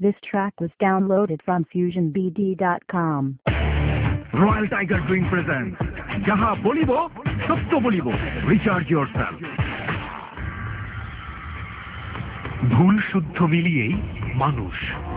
This track was downloaded from FusionBD.com. Royal Tiger Drink presents Jaha Bolibo, Sotto Bolibo. Recharge yourself. ভুল শুদ্ধ মিলিয়েই মানুষ।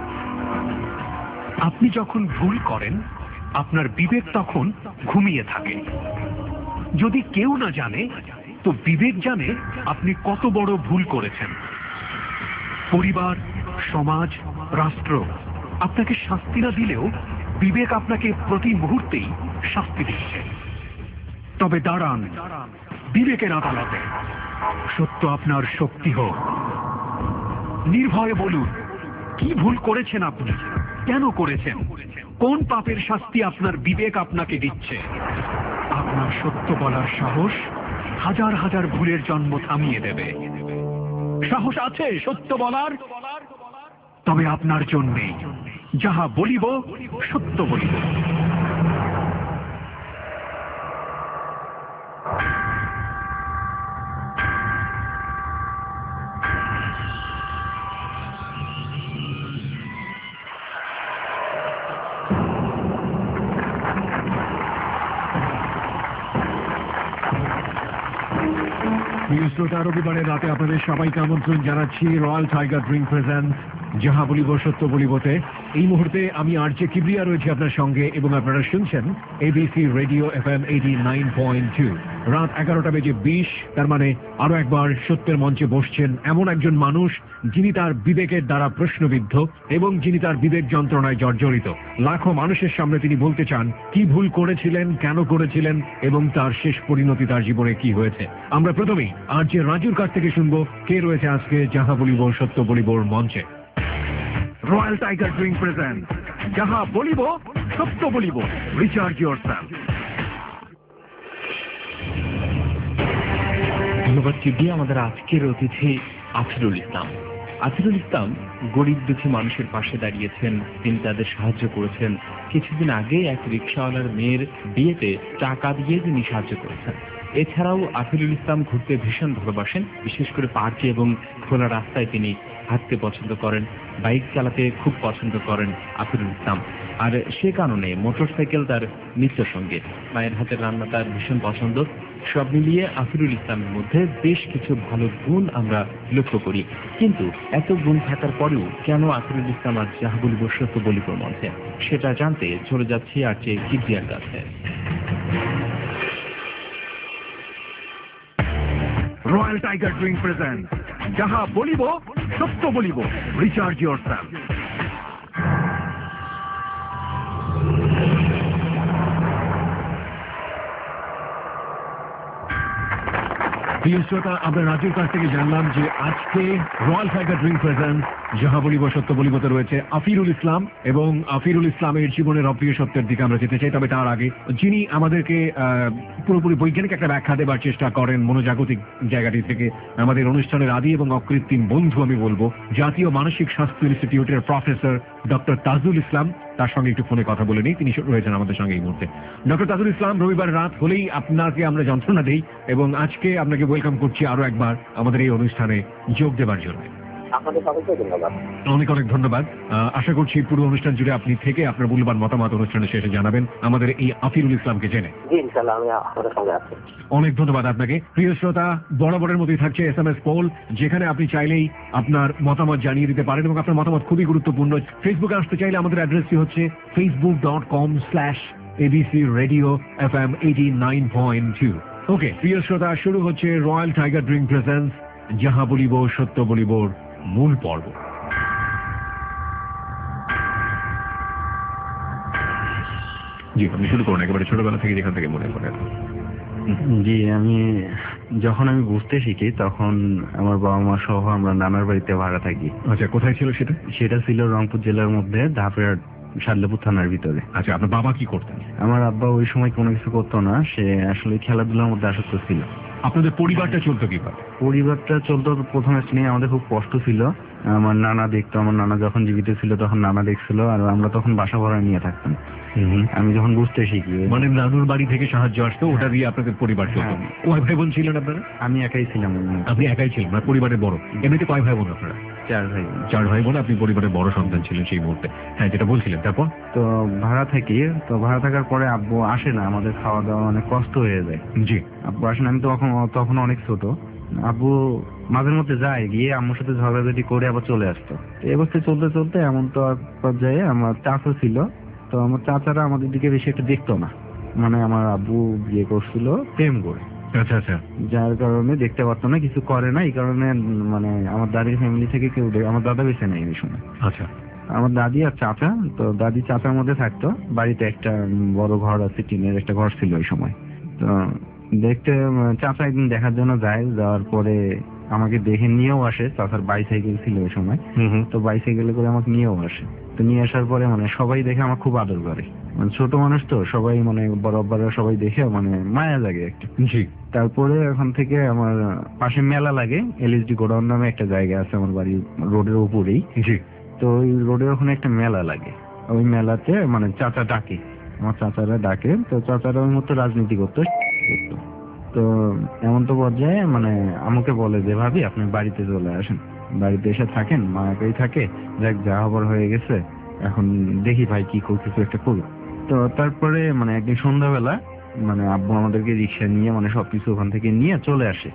আপনি যখন ভুল করেন আপনার বিবেক তখন ঘুমিয়ে থাকে। যদি কেউ না জানে তো বিবেক জানে আপনি কত বড় ভুল করেছেন। পরিবার, সমাজ, রাষ্ট্র আপনাকে শাস্তি না দিলেও বিবেক আপনাকে প্রতি মুহূর্তেই শাস্তি দিচ্ছে। তবে দাঁড়ান বিবেকের আদালতে, সত্য আপনার শক্তি হোক। নির্ভয়ে বলুন কি ভুল করেছেন আপনি, কেন করেছেন, কোন পাপের শাস্তি আপনার বিবেক আপনাকে দিচ্ছে। আপনার সত্য বলার সাহস হাজার হাজার ভুলের জন্ম থামিয়ে দেবে। সাহস আছে সত্য বলার? তবে আপনার জন্যেই যাহা বলিব সত্য বলিব। শ্রোতা, রবিবারের রাতে আপনাদের সবাইকে আমন্ত্রণ জানাচ্ছি রয়্যাল টাইগার ড্রিঙ্ক প্রেজেন্ট যাহা বলিব সত্য বলিবতে। এই মুহূর্তে আমি আরজে কিবরিয়া রয়েছি আপনার সঙ্গে এবং আপনারা শুনছেন এবিসি রেডিও FM 89.2। রাত 11:20, তার মানে আরো একবার সত্যের মঞ্চে বসছেন এমন একজন মানুষ যিনি তার বিবেকের দ্বারা প্রশ্নবিদ্ধ এবং যিনি তার বিবেক যন্ত্রণায় জর্জরিত। লাখো মানুষের সামনে তিনি বলতে চান কি ভুল করেছিলেন, কেন করেছিলেন এবং তার শেষ পরিণতি তার জীবনে কি হয়েছে। আমরা প্রথমেই আরজে রাজুর কাছ থেকে শুনবো কে রয়েছে আজকে যাহা বলিব সত্য বলিবর মঞ্চে। রয়্যাল টাইগার ড্রিঙ্ক প্রেজেন্ট যাহা বলিব সত্য বলিব। Recharge yourself. ধন্যবাদ চিডি। আমাদের আজকের অতিথি আফিরুল ইসলাম। আফিরুল ইসলাম গরিব দুঃখী মানুষের পাশে দাঁড়িয়েছেন, তিনি তাদের সাহায্য করেছেন। কিছুদিন আগে এক রিক্সাওয়ালার মেয়ের বিয়েতে টাকা দিয়ে তিনি সাহায্য করেছেন। এছাড়াও আফিরুল ইসলাম ঘুরতে ভীষণ ভালোবাসেন, বিশেষ করে পার্কে এবং খোলা রাস্তায় তিনি হাঁটতে পছন্দ করেন, বাইক চালাতে খুব পছন্দ করেন আফিরুল ইসলাম। আর সে কারণে মোটরসাইকেল তার নিত্য সঙ্গে, মায়ের হাতের রান্না তার ভীষণ পছন্দ। সব মিলিয়ে আফিরুল ইসলামের মধ্যে বেশ কিছু ভালো গুণ আমরা লক্ষ্য করি। কিন্তু এত গুণ থাকার পরেও কেন আফিরুল ইসলাম আজ যাহা বলিব সত্য বলিব মঞ্চে, সেটা জানতে চলে যাচ্ছি আরজে কিবরিয়ার কাছে। রয়্যাল টাইগার ড্রিঙ্ক প্রেজেন্ট যাহা বলিব সত্য বলিব। Recharge yourself. প্রিয় শ্রোতা, আমরা রাজুর কাছ থেকে জানলাম যে আজকে রয়্যাল টাইগার ড্রিঙ্ক প্রেজেন্ট যাহা বলিব সত্য বলিবতে রয়েছে আফিরুল ইসলাম, এবং আফিরুল ইসলামের জীবনের অপ্রিয় সত্যের দিকে আমরা যেতে চাই। তবে তার আগে যিনি আমাদেরকে পুরোপুরি বৈজ্ঞানিক একটা ব্যাখ্যা দেবার চেষ্টা করেন মনোজাগতিক জায়গাটি থেকে, আমাদের অনুষ্ঠানের আদি এবং অকৃত্রিম বন্ধু আমি বলবো, জাতীয় মানসিক স্বাস্থ্য ইনস্টিটিউটের প্রফেসর ডক্টর তাজুল ইসলাম, তার সঙ্গে একটু ফোনে কথা বলে নিই। তিনি রয়েছেন আমাদের সঙ্গে এই মুহূর্তে। ডক্টর তাজুল ইসলাম, রবিবার রাত হলেই আপনাকে আমরা যন্ত্রণা দেই এবং আজকে আপনাকে ওয়েলকাম করছি আরো একবার আমাদের এই অনুষ্ঠানে যোগ দেবার জন্য। অনেক অনেক ধন্যবাদ। আশা করছি পুরো অনুষ্ঠান জুড়ে আপনি থেকে আপনার মূল্যবান মতামত অনুষ্ঠানের শেষে জানাবেন আমাদের এই আফিরুল ইসলামকে জেনে। অনেক ধন্যবাদ আপনাকে। প্রিয় শ্রোতা, বরাবরের মতোই থাকছে SMS পোল, যেখানে আপনি চাইলেই আপনার মতামত জানিয়ে দিতে পারেন এবং আপনার মতামত খুবই গুরুত্বপূর্ণ। ফেসবুকে আসতে চাইলে আমাদের অ্যাড্রেসটি হচ্ছে facebook.com/ABC Radio FM 89.2। ওকে প্রিয় শ্রোতা, শুরু হচ্ছে রয়্যাল টাইগার ড্রিঙ্ক প্রেজেন্টস যাহা বলিব সত্য বলিবর মূল পর্ব। জি, আপনি শুরু করুন একেবারে ছোটবেলা থেকে, যেখান থেকে মনে পড়ে। জি, যখন আমি বুঝতে শিখি তখন আমার বাবা মা সহ আমরা নানার বাড়িতে ভাড়া থাকি। আচ্ছা, কোথায় ছিল সেটা? সেটা ছিল রংপুর জেলার মধ্যে ধাপের শাদলাপুর থানার ভিতরে। আচ্ছা, আপনার বাবা কি করতেন? আমার আব্বা ওই সময় কোনো কিছু করতো না, সে আসলে খেলাধুলার মধ্যে আসক্ত ছিল। আপনাদের পরিবারটা চলতো কিভাবে? পরিবারটা চলতো প্রথমে নিয়ে আমাদের খুব কষ্ট ছিল। আমার নানা দেখতো, আমার নানা যখন জীবিত ছিল তখন নানা দেখছিল, আর আমরা তখন বাসা ভাড়া নিয়ে থাকতাম। আমি যখন বুঝতে শিখি, মানে নানুর বাড়ি থেকে সাহায্য আসতো, ওটা দিয়ে আপনাদের পরিবার চলতো। কয় ভাই বোন ছিলেন আপনারা? আমি একাই ছিলাম। আপনি একাই ছিলেন, মানে পরিবারের বড়। এমনিতে কয় ভাই বোন আপনারা? 4 ভাই। 4 ভাই বোন, আপনি পরিবারের বড় সন্তান ছিলেন সেই মুহূর্তে। হ্যাঁ, যেটা বলছিলেন, তারপর? তো ভাড়া থাকি, তো ভাড়া থাকার পরে আব্বু আসে না, আমাদের খাওয়া দাওয়া অনেক কষ্ট হয়ে যায়। জি। আব্বু আসে না, আমি তো তখন অনেক ছোট। আব্বু মাঝের মধ্যে যায়, গিয়ে আম্মুর সাথে ঝগড়াঝাটি করে আবার চলে আসতো। তো এই অবস্থায় চলতে চলতে এমন তো এক পর্যায়ে আমার চাচা ছিল, তো আমার চাচারা আমাদের দিকে বেশি একটা দেখতো না, মানে আমার আব্বু বিয়ে করছিল প্রেম করে, আচ্ছা আচ্ছা। যার কারণে দেখতে পারতো না, কিছু করে না। এই কারণে মানে আমার দাদির ফ্যামিলি থেকে কেউ আমার দাদা বেঁচে নেই এই সময়। আচ্ছা। আমার দাদি আর চাচা, তো দাদি চাচার মধ্যে থাকতো, বাড়িতে একটা বড় ঘর আছে, টিনের একটা ঘর ছিল ওই সময়। তো দেখতে চাচা একদিন দেখার জন্য যায়, যাওয়ার পরে আমাকে দেখে নিয়েও আসে। চাচার বাইসাইকেল ছিল ওই সময়, তো বাইসাইকেলে করে আমাকে নিয়েও আসে। তো নিয়ে আসার পরে মানে সবাই দেখে আমার খুব আদর করে, মানে ছোট মানুষ তো সবাই, মানে বড় আব্বারা সবাই দেখে মানে মায়া লাগে একটা। জি। তারপরে ওখান থেকে আমার পাশে মেলা লাগে, এলএসডি গোডাউন নামে একটা জায়গা আছে আমার বাড়ির রোডের উপরেই। জি। তো ওই রোডের ওখানে একটা মেলা লাগে, ওই মেলাতে মানে চাচা ডাকে, আমার চাচারা ডাকে। তো চাচারা ওই মতো রাজনীতি করতো। তো এমন তো পর্যায়ে মানে আমাকে বলে যে, ভাবি আপনি বাড়িতে চলে আসেন, বাড়িতে এসে থাকেন, মা একাই থাকে, যাক যা হবার হয়ে গেছে, এখন দেখি ভাই কি কিছু একটা করুক। তো তারপরে মানে একদিন সন্ধ্যাবেলা মানে আব্বু আমাদেরকে রিক্সা নিয়ে মানে সবকিছু ওখান থেকে নিয়ে চলে আসে।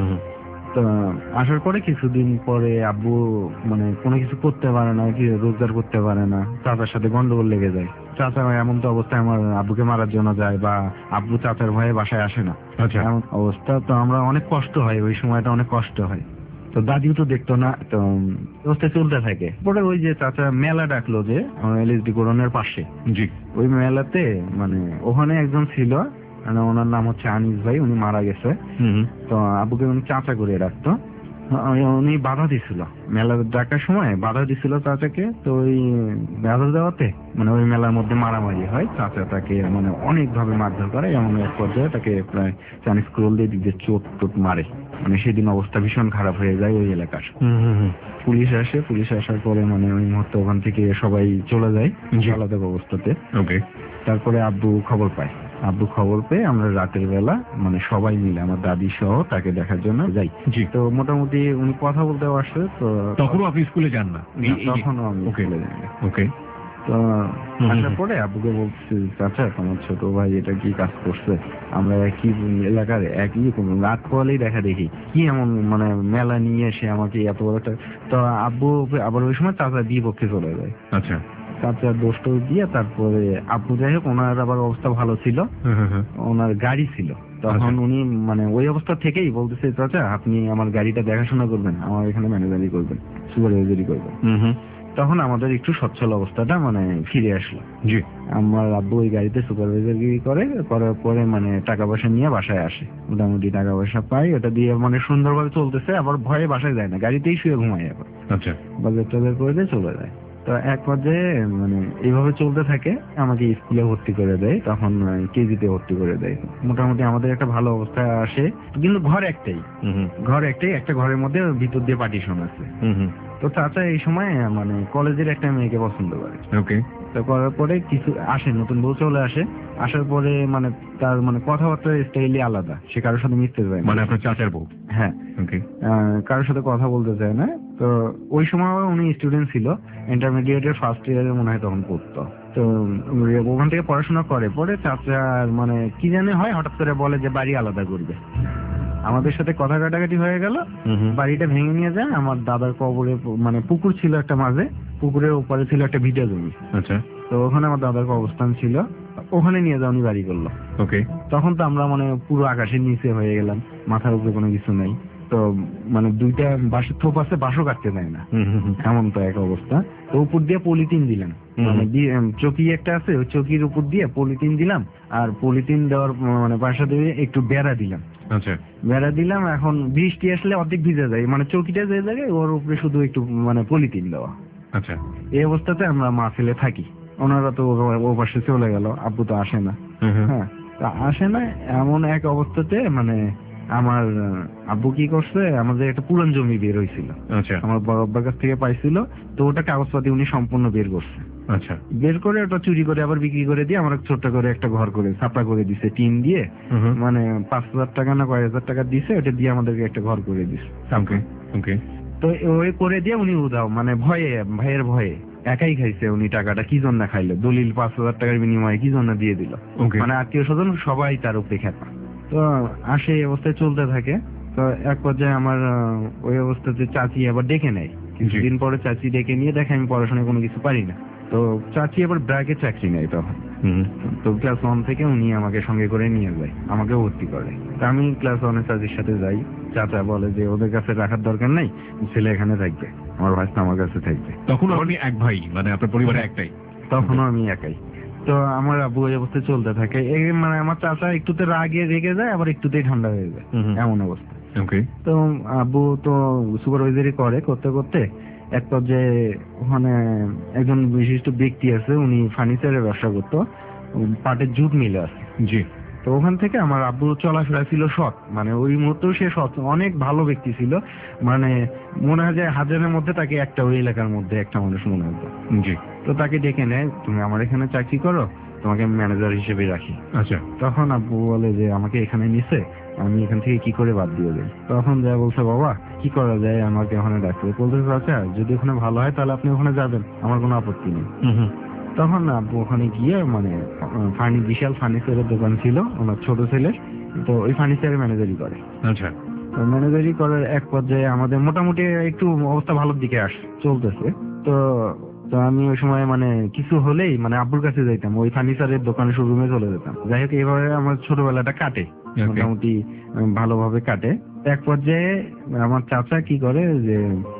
তো আসার পরে কিছুদিন পরে আব্বু মানে কোনো কিছু করতে পারে না, কি রোজগার করতে পারে না, চাচার সাথে গন্ডগোল লেগে যায়। চাচা এমন তো অবস্থায় আমার আব্বুকে মারার জন্য যায়, বা আব্বু চাচার ভয়ে বাসায় আসে না, এমন অবস্থা। তো আমরা অনেক কষ্ট হয়, ওই সময়টা অনেক কষ্ট হয়। তো দাদিও তো দেখতো না, তো অবস্থায় চলতে থাকে। পরে ওই যে চাচা মেলা ডাকলো যে এলএসডি গোডাউনের পাশে, জি। ওই মেলাতে মানে ওখানে একজন ছিল, মানে ওনার নাম হচ্ছে আনিস ভাই, উনি মারা গেছে। তো আব্বুকে উনি চাচা করে রাখতো। উনি বাধা দিছিল, মেলা ডাকার সময় বাধা দিছিল চাচাকে। তো ওই বাধা দেওয়াতে মানে ওই মেলার মধ্যে মারামারি হয়, চাচা তাকে মানে অনেক ভাবে মারধর করে, এমন এক পর্যায়ে তাকে প্রায় চাইনিজ স্ক্রোল দিয়ে দিকে চোট টোট মারে। মানে সেদিন অবস্থা ভীষণ খারাপ হয়ে যায় ওই এলাকার। পুলিশ আসে, পুলিশ আসার পরে মানে ওই মুহূর্তে ওখান থেকে সবাই চলে যায় আলাদা অবস্থাতে। ওকে। তারপরে আব্বু খবর পায়, আব্বু খবর পেয়ে আমরা রাতের বেলা মানে সবাই মিলে আমার দাদি সহ তাকে দেখার জন্য যাই। জি। তো মোটামুটি উনি কথা বলতে আসে। তো তখনও আপনি স্কুলে যান না? তখনও আমি স্কুলে যাই না। ওকে। তো আসার পরে আব্বুকে বলছি, চাচা তোমার ছোট ভাই এটা কি কাজ করছে, আমরা একই এলাকার একই রাত পোয়ালেই দেখা দেখি, কি এমন মানে মেলা নিয়ে এসে আমাকে এত বড় একটা। তো আব্বু আবার ওই সময় চাচা দিয়ে পক্ষে চলে যায়। আচ্ছা। চাচার দোষ টোষ দিয়ে তারপরে আব্বু, যাই হোক ওনার আবার অবস্থা ভালো ছিল, ওনার গাড়ি ছিল। তখন উনি মানে ওই অবস্থা থেকেই বলতেছে, চাচা আপনি আমার গাড়িটা দেখাশোনা করবেন, আমার এখানে ম্যানেজারি করবেন, সুপারভাইজারি করবেন। তখন আমাদের একটু সচ্ছল অবস্থাটা মানে ফিরে আসলো। জি। আমার আব্বু ওই গাড়িতে সুপারভাইজারি করার পরে মানে টাকা পয়সা নিয়ে বাসায় আসে, মোটামুটি টাকা পয়সা পাই, ওটা দিয়ে মানে সুন্দরভাবে চলতেছে। আবার ভয়ে বাসায় যায় না, গাড়িতেই শুয়ে ঘুমাই, আবার আচ্ছা বাজার টাজার করে দিয়ে চলে যায়। তো এক পর্যায়ে মানে এইভাবে চলতে থাকে, আমাকে স্কুলে ভর্তি করে দেয়, তখন কেজিতে ভর্তি করে দেয়। মোটামুটি আমাদের একটা ভালো অবস্থায় আসে, কিন্তু ঘর একটাই, একটা ঘরের মধ্যে ভিতর দিয়ে পার্টিশন আছে। তো চাচা এই সময় মানে কলেজের একটা মেয়েকে পছন্দ করে। ওকে। তো করার পরে কিছু আসে, নতুন বউ চলে আসে, আসার পরে মানে তার মানে কথাবার্তার স্টাইলই আলাদা, সে কারোর সাথে মিশতে চায় না। মানে আপনার চাচার বউ? হ্যাঁ। ওকে। কারোর সাথে কথা বলতে চায় না। তো ওই সময় উনি স্টুডেন্ট ছিল, ইন্টারমিডিয়েটের ফার্স্ট ইয়ারে মনে হয় তখন পড়তো। তো ওখান থেকে পড়াশোনা করে, পরে চাচার মানে কি জানে হয়, হঠাৎ করে বলে যে বাড়ি আলাদা করবে। আমাদের সাথে কথা কাটাকাটি হয়ে গেল, বাড়িটা ভেঙে নিয়ে যায়। আমার দাদার কবরে মানে পুকুর ছিল একটা, মাঝে পুকুরের ওপারে ছিল একটা ভিটা জমি। আচ্ছা। তো ওখানে আমার দাদার অবস্থান ছিল, ওখানে নিয়ে যাও উনি বাড়ি করলো। ওকে। তখন তো আমরা মানে পুরো আকাশের নিচে হয়ে গেলাম, মাথার উপরে কোনো কিছু নাই। তো মানে দুইটা বাঁশের থোপ আছে, বাঁশও কাটতে দেয় না, এমন তো এক অবস্থা। তো উপর দিয়ে পলিথিন দিলাম, মানে চকি একটা আছে, ওই চকির উপর দিয়ে পলিথিন দিলাম, আর পলিথিন দেওয়ার মানে বাসা দিয়ে একটু বেড়া দিলাম। আচ্ছা। বেড়া দিলাম, এখন বৃষ্টি আসলে অর্ধেক ভিজে যায়, মানে চকিটা যে জায়গায় ওর উপরে শুধু একটু মানে পলিথিন দেওয়া। আচ্ছা। এই অবস্থাতে আমরা মা ছেলে থাকি। ওনারা তো ও পাশে চলে গেল, আব্বু তো আসে না। হ্যাঁ, তা আসে না, এমন এক অবস্থাতে মানে আমার আব্বু কি করছে, আমাদের একটা পুরান জমি বের হয়েছিল, আচ্ছা, আমার বড় আব্বার কাছ থেকে পাইছিল। তো ওটা কাগজপাতি উনি সম্পূর্ণ বের করছে। আচ্ছা। বের করে ওটা চুরি করে আবার বিক্রি করে দিয়ে আমার ছোট্ট করে একটা ঘর করে ছাপড়া করে দিছে, টিন দিয়ে, মানে 5,000 টাকা না কয় হাজার টাকা দিছে, ওটা দিয়ে আমাদেরকে একটা ঘর করে দিছে। ওকে, ওকে। তো ওই করে দিয়ে উনি উধাও, মানে ভয়ে, ভাইয়ের ভয়ে একাই খাইছে উনি টাকাটা, কি জন্য খাইলো, দলিল 5,000 টাকার বিনিময়ে কি জন্য দিয়ে দিল, ওকে। মানে আত্মীয় স্বজন সবাই তার উপরে খেপা। তো আসে এই অবস্থায় চলতে থাকে। তো এক পর্যায়ে আমার ওই অবস্থাতে চাচি আবার ডেকে নেয়, কিছুদিন পরে চাচি ডেকে নিয়ে দেখে আমি পড়াশোনায় কোনো কিছু পারি না। তো চাচি আবার ব্র্যাকে চাকরি নেয় তখন। তো ক্লাস 1 থেকে উনি আমাকে সঙ্গে করে নিয়ে যায়, আমাকে ভর্তি করে। তা আমি ক্লাস 1-এ চাচির সাথে যাই। চাচা বলে যে ওদের কাছে রাখার দরকার নাই, ছেলে এখানে থাকবে, আমার ভাইস্তা আমার কাছে থাকবে। তখন আপনি এক ভাই, মানে আপনার পরিবারে একটাই? তখনও আমি একাই। তো আমার আব্বু এই অবস্থায় চলতে থাকে। মানে আমার চাচা একটুতে রাগে রেগে যায়, আবার একটুতেই ঠান্ডা হয়ে যায়, এমন অবস্থা। ওকে। তো আব্বু তো সুপারভাইজারি করতে করতে এক পর্যায়ে ওখানে একজন বিশিষ্ট ব্যক্তি আছে, উনি ফার্নিচারের ব্যবসা করতো, পাটের জুট মিলে আছে। জি। তো ওখান থেকে আমার আব্বু চলাফেরা ছিল সৎ, মানে ওই মুহূর্তেও সে সৎ, অনেক ভালো ব্যক্তি ছিল, মানে মনে হয় যে হাজারের মধ্যে তাকে একটা, ওই এলাকার মধ্যে একটা মানুষ মনে হতো। জি। তো তাকে ডেকে নেয়, তুমি আমার এখানে চাকরি করো, তোমাকে ম্যানেজার হিসেবে রাখি। আচ্ছা। তখন আব্বু বলে যে আমাকে এখানে নিছে, আমি এখান থেকে কি করে বাদ দিয়ে দেয়। তখন যা বলছে, বাবা কি করা যায়, আমাকে ওখানে ডাকতে বলতেছে, আচ্ছা যদি ওখানে ভালো হয় তাহলে আপনি ওখানে যাবেন, আমার কোনো আপত্তি নেই। তখন আব্বু ওখানে গিয়ে মানে বিশাল ফার্নিচারের দোকান ছিল ওনার ছোট ছেলের, তো ওই ফার্নিচারের ম্যানেজারি করে। আচ্ছা। তো ম্যানেজারি করার এক পর্যায়ে আমাদের মোটামুটি একটু অবস্থা ভালোর দিকে চলতেছে। তো তো আমি ওই সময় মানে কিছু হলেই মানে আব্বুর কাছে যাইতাম, ওই ফার্নিচারের দোকানে শোরুমে চলে যেতাম। যাই হোক এইভাবে আমার ছোটবেলাটা কাটে, মোটামুটি ভালোভাবে কাটে। এক পর্যায়ে আমার চাচা কি করে যে,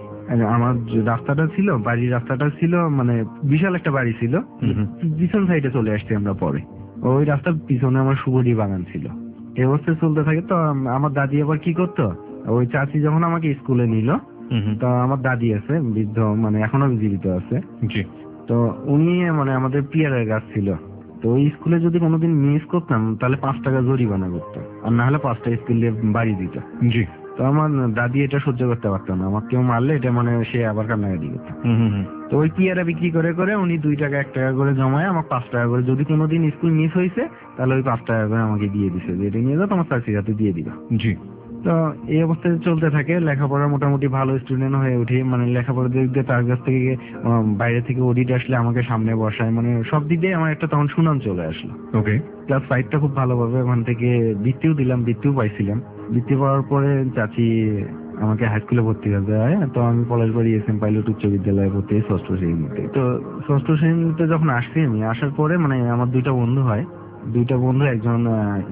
আমার যে রাস্তাটা ছিল, বাড়ির রাস্তাটা ছিল মানে বিশাল একটা বাড়ি ছিল, পিছন সাইডে চলে আসছি আমরা পরে। ওই রাস্তার পিছনে আমার সুবরি বাগান ছিল। এই অবস্থায় চলতে থাকে। তো আমার দাদি আবার কি করতো, ওই চাচি যখন আমাকে স্কুলে নিল, তো আমার দাদি আছে বৃদ্ধ, মানে এখনো জীবিত আছে। জি। তো উনি মানে আমাদের পিয়ারের গাছ ছিল, তো ওই স্কুলে যদি কোনোদিন মিস করতাম তাহলে 5 টাকা জরিমানা করতো, আর না হলে 5টা স্কুলে বাড়ি দিত। জি। তো আমার দাদি এটা সহ্য করতে পারতো না, আমার কেউ মারলে এটা মানে সে আবার কান্নাকাটি করতো। তো ওই পিয়ারা বিক্রি করে করে উনি 2 টাকা 1 টাকা করে জমায় আমার 5 টাকা করে, যদি কোনোদিন স্কুল মিস হয়েছে তাহলে ওই 5 টাকা করে আমাকে দিয়ে দিছে, যে এটা নিয়ে যাও তোমার চাকরির হাতে দিয়ে দিবা। জি। তো এই অবস্থায় চলতে থাকে। লেখাপড়া মোটামুটি ভালো স্টুডেন্ট হয়ে উঠি, মানে লেখাপড়া দিক দিয়ে তার কাছ থেকে বাইরে থেকে অডিট আসলে আমাকে সামনে বসায়, মানে সব দিক দিয়ে আমার একটা তখন সুনাম চলে আসলো। ওকে। ক্লাস 5টা খুব ভালোভাবে ওখান থেকে বৃত্তিও দিলাম, বৃত্তিও পাইছিলাম। বৃত্তি পাওয়ার পরে চাচি আমাকে হাই স্কুলে ভর্তি হয়ে যায়। তো আমি পলাশবাড়ি এস এম পাইলট উচ্চ বিদ্যালয়ে ভর্তি হই 6ষ্ঠ শ্রেণীতে। তো 6ষ্ঠ শ্রেণীতে যখন আসছি আমি, আসার পরে মানে আমার 2টা বন্ধু হয়। 2টা বন্ধু, একজন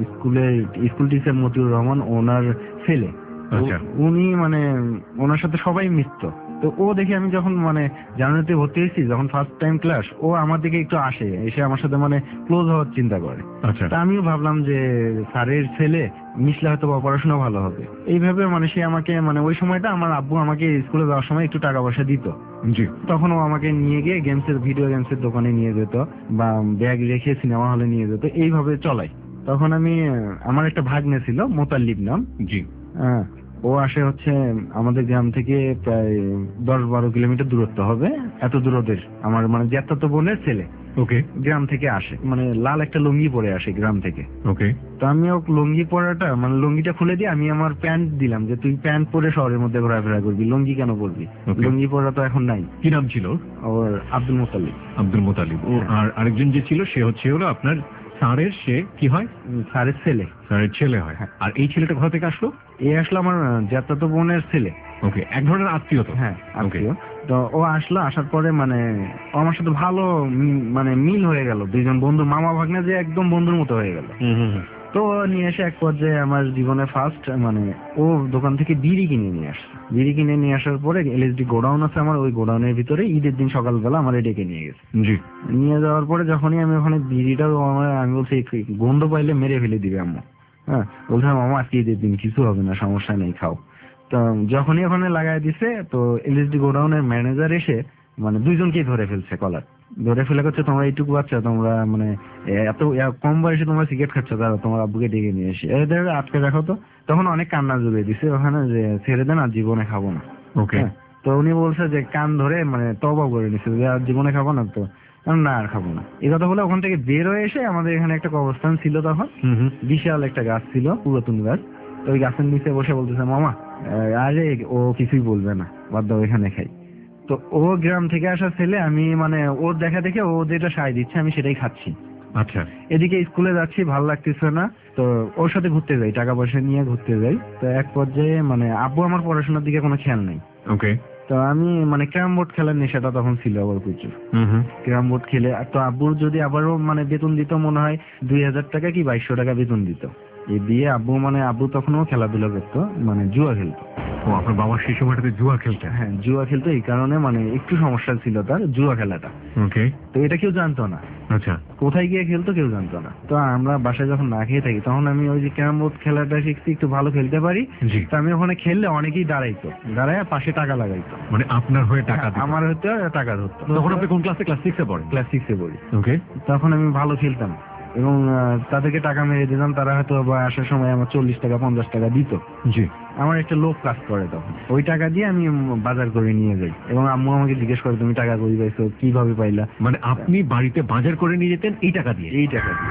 স্কুল টিচার মতিউর রহমান, ওনার ছেলে। আচ্ছা। উনি মানে ওনার সাথে সবাই মিশত। তো ও দেখে আমি যখন মানে জানুয়ারিতে ভর্তি হয়েছি, যখন ফার্স্ট টাইম ক্লাস, ও আমার দিকে একটু আসে, এসে আমার সাথে মানে ক্লোজ হওয়ার চিন্তা করে। আচ্ছা। তা আমিও ভাবলাম যে স্যারের ছেলে মিশলে হয়তো পড়াশোনা ভালো হবে, এইভাবে মানে সে আমাকে, মানে ওই সময়টা আমার আব্বু আমাকে স্কুলে যাওয়ার সময় একটু টাকা পয়সা দিত। জি। তখন ও আমাকে নিয়ে গিয়ে ভিডিও গেমসের দোকানে নিয়ে যেত, বা ব্যাগ রেখে সিনেমা হলে নিয়ে যেত, এইভাবে চলাই। তখন আমি, আমার একটা ভাগ্নে ছিল মোতাল্লিব নাম। জি। হ্যাঁ, ও আসে হচ্ছে আমাদের গ্রাম থেকে প্রায় 10-12 কিলোমিটার দূরত্ব হবে, এত দূর ওদের, আমার মানে জ্যাঠাতো বোনের ছেলে। ওকে। গ্রাম থেকে আসে, মানে লাল একটা লুঙ্গি পরে আসে গ্রাম থেকে। ওকে। তো আমি ও লুঙ্গি পরাটা, মানে লুঙ্গিটা খুলে দিয়ে আমি আমার প্যান্ট দিলাম, যে তুই প্যান্ট পরে শহরের মধ্যে ঘোরাফেরা করবি, লুঙ্গি কেন পরবি, লুঙ্গি পরা তো এখন নাই। কি নাম ছিল ওর? আব্দুল মোতালিব। আব্দুল মোতালিব। আর আরেকজন যে ছিল সে হলো আপনার স্যারের, সে কি হয়? স্যারের ছেলে। স্যারের ছেলে হয়। আর এই ছেলেটা কোথা থেকে আসলো? এই আসলো আমার জ্যাঠাতো বোনের ছেলে। ওকে, এক ধরনের আত্মীয় তো? হ্যাঁ, আত্মীয়। তো ও আসলো, আসার পরে মানে আমার সাথে ভালো মানে মিল হয়ে গেল, 2জন বন্ধু, মামা ভাগ্নে যে একদম বন্ধুর মতো হয়ে গেল। তো নিয়ে এসে এক পর্যায়ে আমার জীবনে ফার্স্ট মানে ও দোকান থেকে বিড়ি কিনে নিয়ে আসছে। বিড়ি কিনে নিয়ে আসার পরে এলএসডি গোডাউন আছে আমার, ওই গোডাউনের ভিতরে ঈদের দিন সকালবেলা আমার ডেকে নিয়ে গেছে। জি। নিয়ে যাওয়ার পরে যখনই আমি ওখানে বিড়িটাও, আমি বলছি গন্ধ পাইলে মেরে ফেলে দিবে আম্মু। হ্যাঁ, বলছিলাম মামা আজকে ঈদের দিন কিছু হবে না, সমস্যা নেই, খাও। তো যখনই ওখানে লাগাই দিছে, তো এলএসডি গোডাউনের ম্যানেজার এসে মানে 2জনকেই ধরে ফেলছে কলার, ধরে ফেলে করছে, তোমরা এইটুকু বাচ্চা, তোমরা মানে এত কম বয়সে তোমরা সিগারেট খাচ্ছ, তারা তোমার আব্বুকে ডেকে নিয়ে এসে এদের আটকে রাখো। তো তখন অনেক কান্না জুড়ে দিছে ওখানে, যে ছেড়ে দেন, আর জীবনে খাবো না। ওকে। তো উনি বলছে যে কান ধরে মানে তওবা করে নিছে, যে আর জীবনে খাবো না। তো না, আর খাবো না, এই কথা বলে ওখান থেকে বের হয়ে এসে, আমাদের এখানে একটা কবরস্থান ছিল তখন, বিশাল একটা গাছ ছিল, পুরাতন গাছ। তো ওই গাছের নিচে বসে বলতেছে, মামা আরে ও কিছুই বলবে না, বাদ দাও এখানে খাই। তো ও গ্রাম থেকে আসা ছেলে, আমি মানে ওর দেখা দেখে ও যেটা সায় দিচ্ছে আমি সেটাই খাচ্ছি। আচ্ছা, এদিকে স্কুলে যাচ্ছি, ভালো লাগতেছে না, তো ওর সাথে ঘুরতে যাই, টাকা পয়সা নিয়ে ঘুরতে যাই। তো এক পর্যায়ে মানে আব্বু আমার পড়াশোনার দিকে কোনো খেয়াল নেই। ওকে। তো আমি মানে ক্যারাম বোর্ড খেলার নেশাটা তখন ছিল আবার প্রচুর। ক্যারাম বোর্ড খেলে তো আব্বুর যদি আবারও মানে বেতন দিত মনে হয় 2000 টাকা কি 2200 টাকা বেতন দিত। এই দিয়ে আব্বু তখনও খেলাধুলা করতো, মানে জুয়া খেলতো। ও, আপনার বাবা সেই সময়টাতে জুয়া খেলতেন? হ্যাঁ, জুয়া খেলতো, এই কারণে মানে একটু সমস্যা ছিল তার জুয়া খেলাটা। ওকে। তো এটা কেউ জানতো না, আচ্ছা, কোথায় গিয়ে খেলতো কেউ জানতো না। তো আমরা বাসায় যখন না খেয়ে থাকি তখন আমি ওই যে ক্যারাম বোর্ড খেলাটা শিখছি, একটু ভালো খেলতে পারি। জি। তো আমি ওখানে খেললে অনেকেই দাঁড়ায় পাশে টাকা লাগাইতো, মানে আপনার হয়ে টাকা দিত? আমার হয়তো টাকা ধরতো। তখন আপনি কোন ক্লাসে? ক্লাস 6 এ পড়েন? ক্লাস 6 এ পড়ি। ওকে। তখন আমি ভালো খেলতাম এবং তাদেরকে টাকা মেরে দিতাম, তারা হয়তো বা আসার সময় আমার 40 টাকা 50 টাকা দিত। জি। আমার একটা লোভ কাজ করে তখন, ওই টাকা দিয়ে আমি বাজার করে নিয়ে যাই এবং আম্মু আমাকে জিজ্ঞেস করে তুমি টাকা কই পাইছো, কিভাবে পাইলা। মানে আপনি বাড়িতে বাজার করে নিয়ে যেতেন এই টাকা দিয়ে? এই টাকা দিয়ে।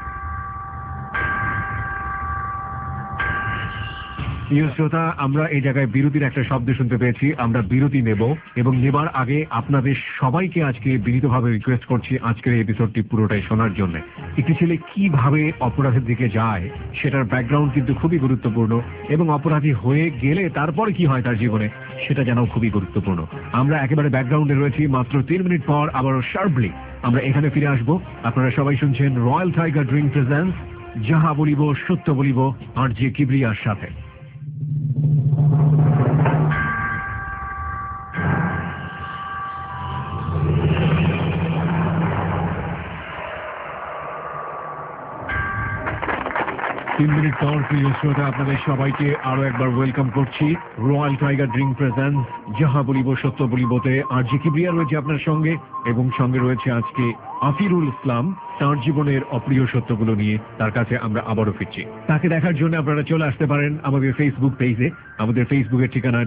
প্রিয় শ্রোতা, আমরা এই জায়গায় বিরতির একটা শব্দ শুনতে পেয়েছি। আমরা বিরতি নেব এবং নেবার আগে আপনাদের সবাইকে আজকে বিনীতভাবে রিকোয়েস্ট করছি আজকের এই এপিসোডটি পুরোটাই শোনার জন্য। একটি ছেলে কিভাবে অপরাধের দিকে যায় সেটার ব্যাকগ্রাউন্ড কিন্তু খুবই গুরুত্বপূর্ণ, এবং অপরাধী হয়ে গেলে তারপরে কি হয় তার জীবনে সেটা জানাও খুবই গুরুত্বপূর্ণ। আমরা একেবারে ব্যাকগ্রাউন্ডে রয়েছি। মাত্র 3 মিনিট পর আবারও শার্পলি আমরা এখানে ফিরে আসবো। আপনারা সবাই শুনছেন রয়্যাল টাইগার ড্রিঙ্ক প্রেজেন্স যাহা বলিব সত্য বলিব আর যে কিবরিয়ার সাথে। তিন মিনিট পর প্রিয় শ্রোতা আপনাদের সবাইকে আরো একবার ওয়েলকাম করছি রয়্যাল টাইগার ড্রিঙ্ক প্রেজেন্স যাহা বলিব সত্য বলিবতে। আর জি কিবরিয়া রয়েছে আপনার সঙ্গে, এবং সঙ্গে রয়েছে আজকে আফিরুল ইসলাম। তার জীবনের অপ্রিয় সত্যগুলো নিয়ে তার কাছে আমরা আবারও ফিরছি। তাকে দেখার জন্য আপনারা চলে আসতে পারেন আমাদের ফেসবুক পেজে। আমাদের ফেসবুকের ঠিকানা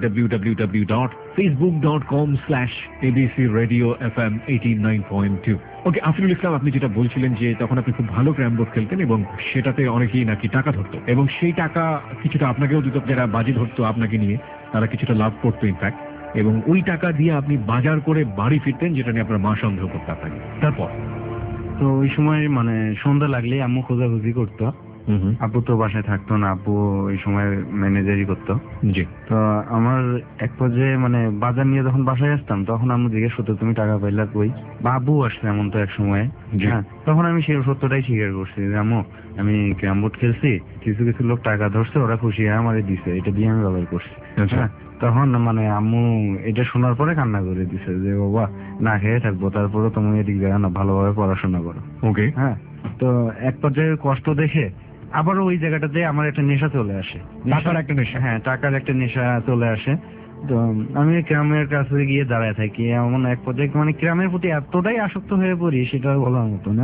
www.facebook.com/abcradiofm89.2। ওকে, আফিরুল ইসলাম, আপনি যেটা বলছিলেন যে তখন আপনি খুব ভালো ক্যারাম বোর্ড খেলতেন এবং সেটাতে অনেকেই নাকি টাকা ধরতো, এবং সেই টাকা কিছুটা আপনাকেও দিত, যারা বাজি ধরতো আপনাকে নিয়ে তারা কিছুটা লাভ করতো ইনফ্যাক্ট, এবং ওই টাকা দিয়ে আপনি বাজার করে বাড়ি ফিরতেন, যেটা নিয়ে আপনার মা সন্দেহ করতে আপনাকে। তারপর তো ওই সময় মানে সন্ধ্যা লাগলে আম্মু খোঁজাখুঁজি করতো। আব্বু তো বাসায় থাকতো না, আব্বু ওই সময় ম্যানেজারই করতো। জি। তো আমার এক পর্যায়ে মানে বাজার নিয়ে যখন বাসায় আসতাম তখন আম্মু জিজ্ঞেস করতো তুমি টাকা পাইলা কই, বা আব্বু আসছে এমন তো এক সময়। হ্যাঁ, তখন আমি সেই সত্যটাই স্বীকার করছি যে আম্মু আমি ক্যারাম বোর্ড খেলছি, কিছু কিছু লোক টাকা ধরছে, ওরা খুশি হয়ে আমারে দিছে, এটা দিয়ে আমি ব্যবহার করছি। হ্যাঁ, তখন মানে আম্মু এটা শোনার পরে কান্না করে দিছে যে বাবা না খেয়ে থাকবো, তারপরে তুমি এদিকে না ভালোভাবে পড়াশোনা করো। ওকে। হ্যাঁ, তো এক পর্যায়ে কষ্ট দেখে আবারও ওই জায়গাটাতে আমার একটা নেশা চলে আসে। টাকার একটা নেশা? হ্যাঁ, টাকার একটা নেশা চলে আসে। তো আমি ক্রামের কাছে গিয়ে দাঁড়ায় থাকি, এমন এক পর্যায়ে মানে ক্রামের প্রতি এতটাই আসক্ত হয়ে পড়ি সেটা বলার মতো না।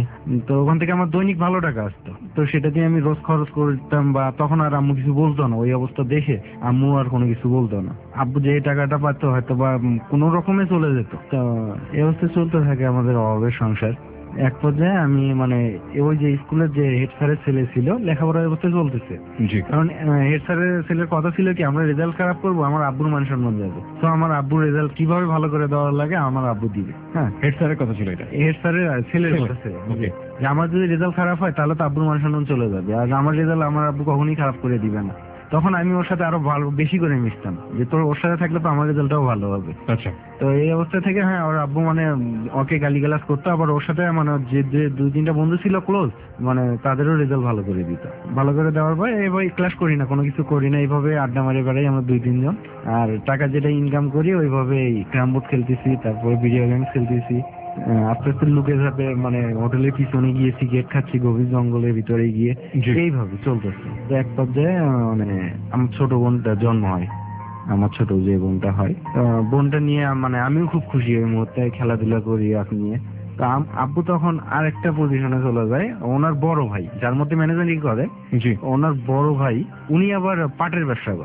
তো ওখান থেকে আমার দৈনিক ভালো টাকা আসতো, তো সেটা দিয়ে আমি রোজ খরচ করতাম, বা তখন আর আম্মু কিছু বলতো না। ওই অবস্থা দেখে আম্মু আর কোনো কিছু বলতো না। আব্বু যে টাকাটা পাতো হয়তো বা কোনো রকমে চলে যেত। তো এই অবস্থায় চলতে থাকে আমাদের অভাবের সংসার। এক পর্যায়ে আমি মানে ওই যে স্কুলের যে হেড স্যারের ছেলে ছিল, লেখাপড়ার অবস্থা চলতেছে, কারণ হেড স্যারের ছেলের কথা ছিল কি আমরা রেজাল্ট খারাপ করবো, আমার আব্বুর মান সম্মান যাবে। তো আমার আব্বুর রেজাল্ট কিভাবে ভালো করে দেওয়ার লাগে আমার আব্বু দিবে। হ্যাঁ, হেড স্যারের কথা ছিল এটা? হেড স্যারের ছেলের কথা ছিল যে আমার যদি রেজাল্ট খারাপ হয় তাহলে তো আব্বুর মান সম্মান চলে যাবে, আর আমার রেজাল্ট আমার আব্বু কখনোই খারাপ করে দিবে না। তখন আমি ওর সাথে আরো ভালো বেশি করে মিশতাম, যে তোর ওর সাথে থাকলে তো আমার রেজাল্টটাও ভালো হবে। আচ্ছা। তো এই অবস্থা থেকে হ্যাঁ, ওর আব্বু মানে ওকে গালিগালাজ করতো, আবার ওর সাথে মানে যে 2-3টা বন্ধু ছিল ক্লোজ, মানে তাদেরও রেজাল্ট ভালো করে দিত। ভালো করে দেওয়ার পর এইভাবে ক্লাস করি না, কোনো কিছু করি না, এইভাবে আড্ডা মারি বেড়াই আমরা 2-3 জন। আর টাকা যেটা ইনকাম করি ওইভাবে ক্যারাম বোর্ড খেলতেছি, তারপর ভিডিও গেম খেলতেছি। আস্তে আস্তে লুকে যাবে মানে হোটেলের পিছনে গিয়ে সিগারেট খাচ্ছি গভীর জঙ্গলের ভিতরে গিয়ে, এইভাবে চলতেছে। তো এক পর্যায়ে মানে আমার ছোট বোনটা জন্ম হয়, আমার ছোট যে বোনটা হয়, বোনটা নিয়ে মানে আমিও খুব খুশি ওই মুহূর্তে, খেলাধুলা করি আপনি নিয়ে। তো আব্বু তখন আর একটা পজিশনে চলে যায়, ওনার বড় ভাই যার মধ্যে ম্যানেজারিং করে, ওনার বড় ভাই উনি আবার পাটের ব্যবসা করে।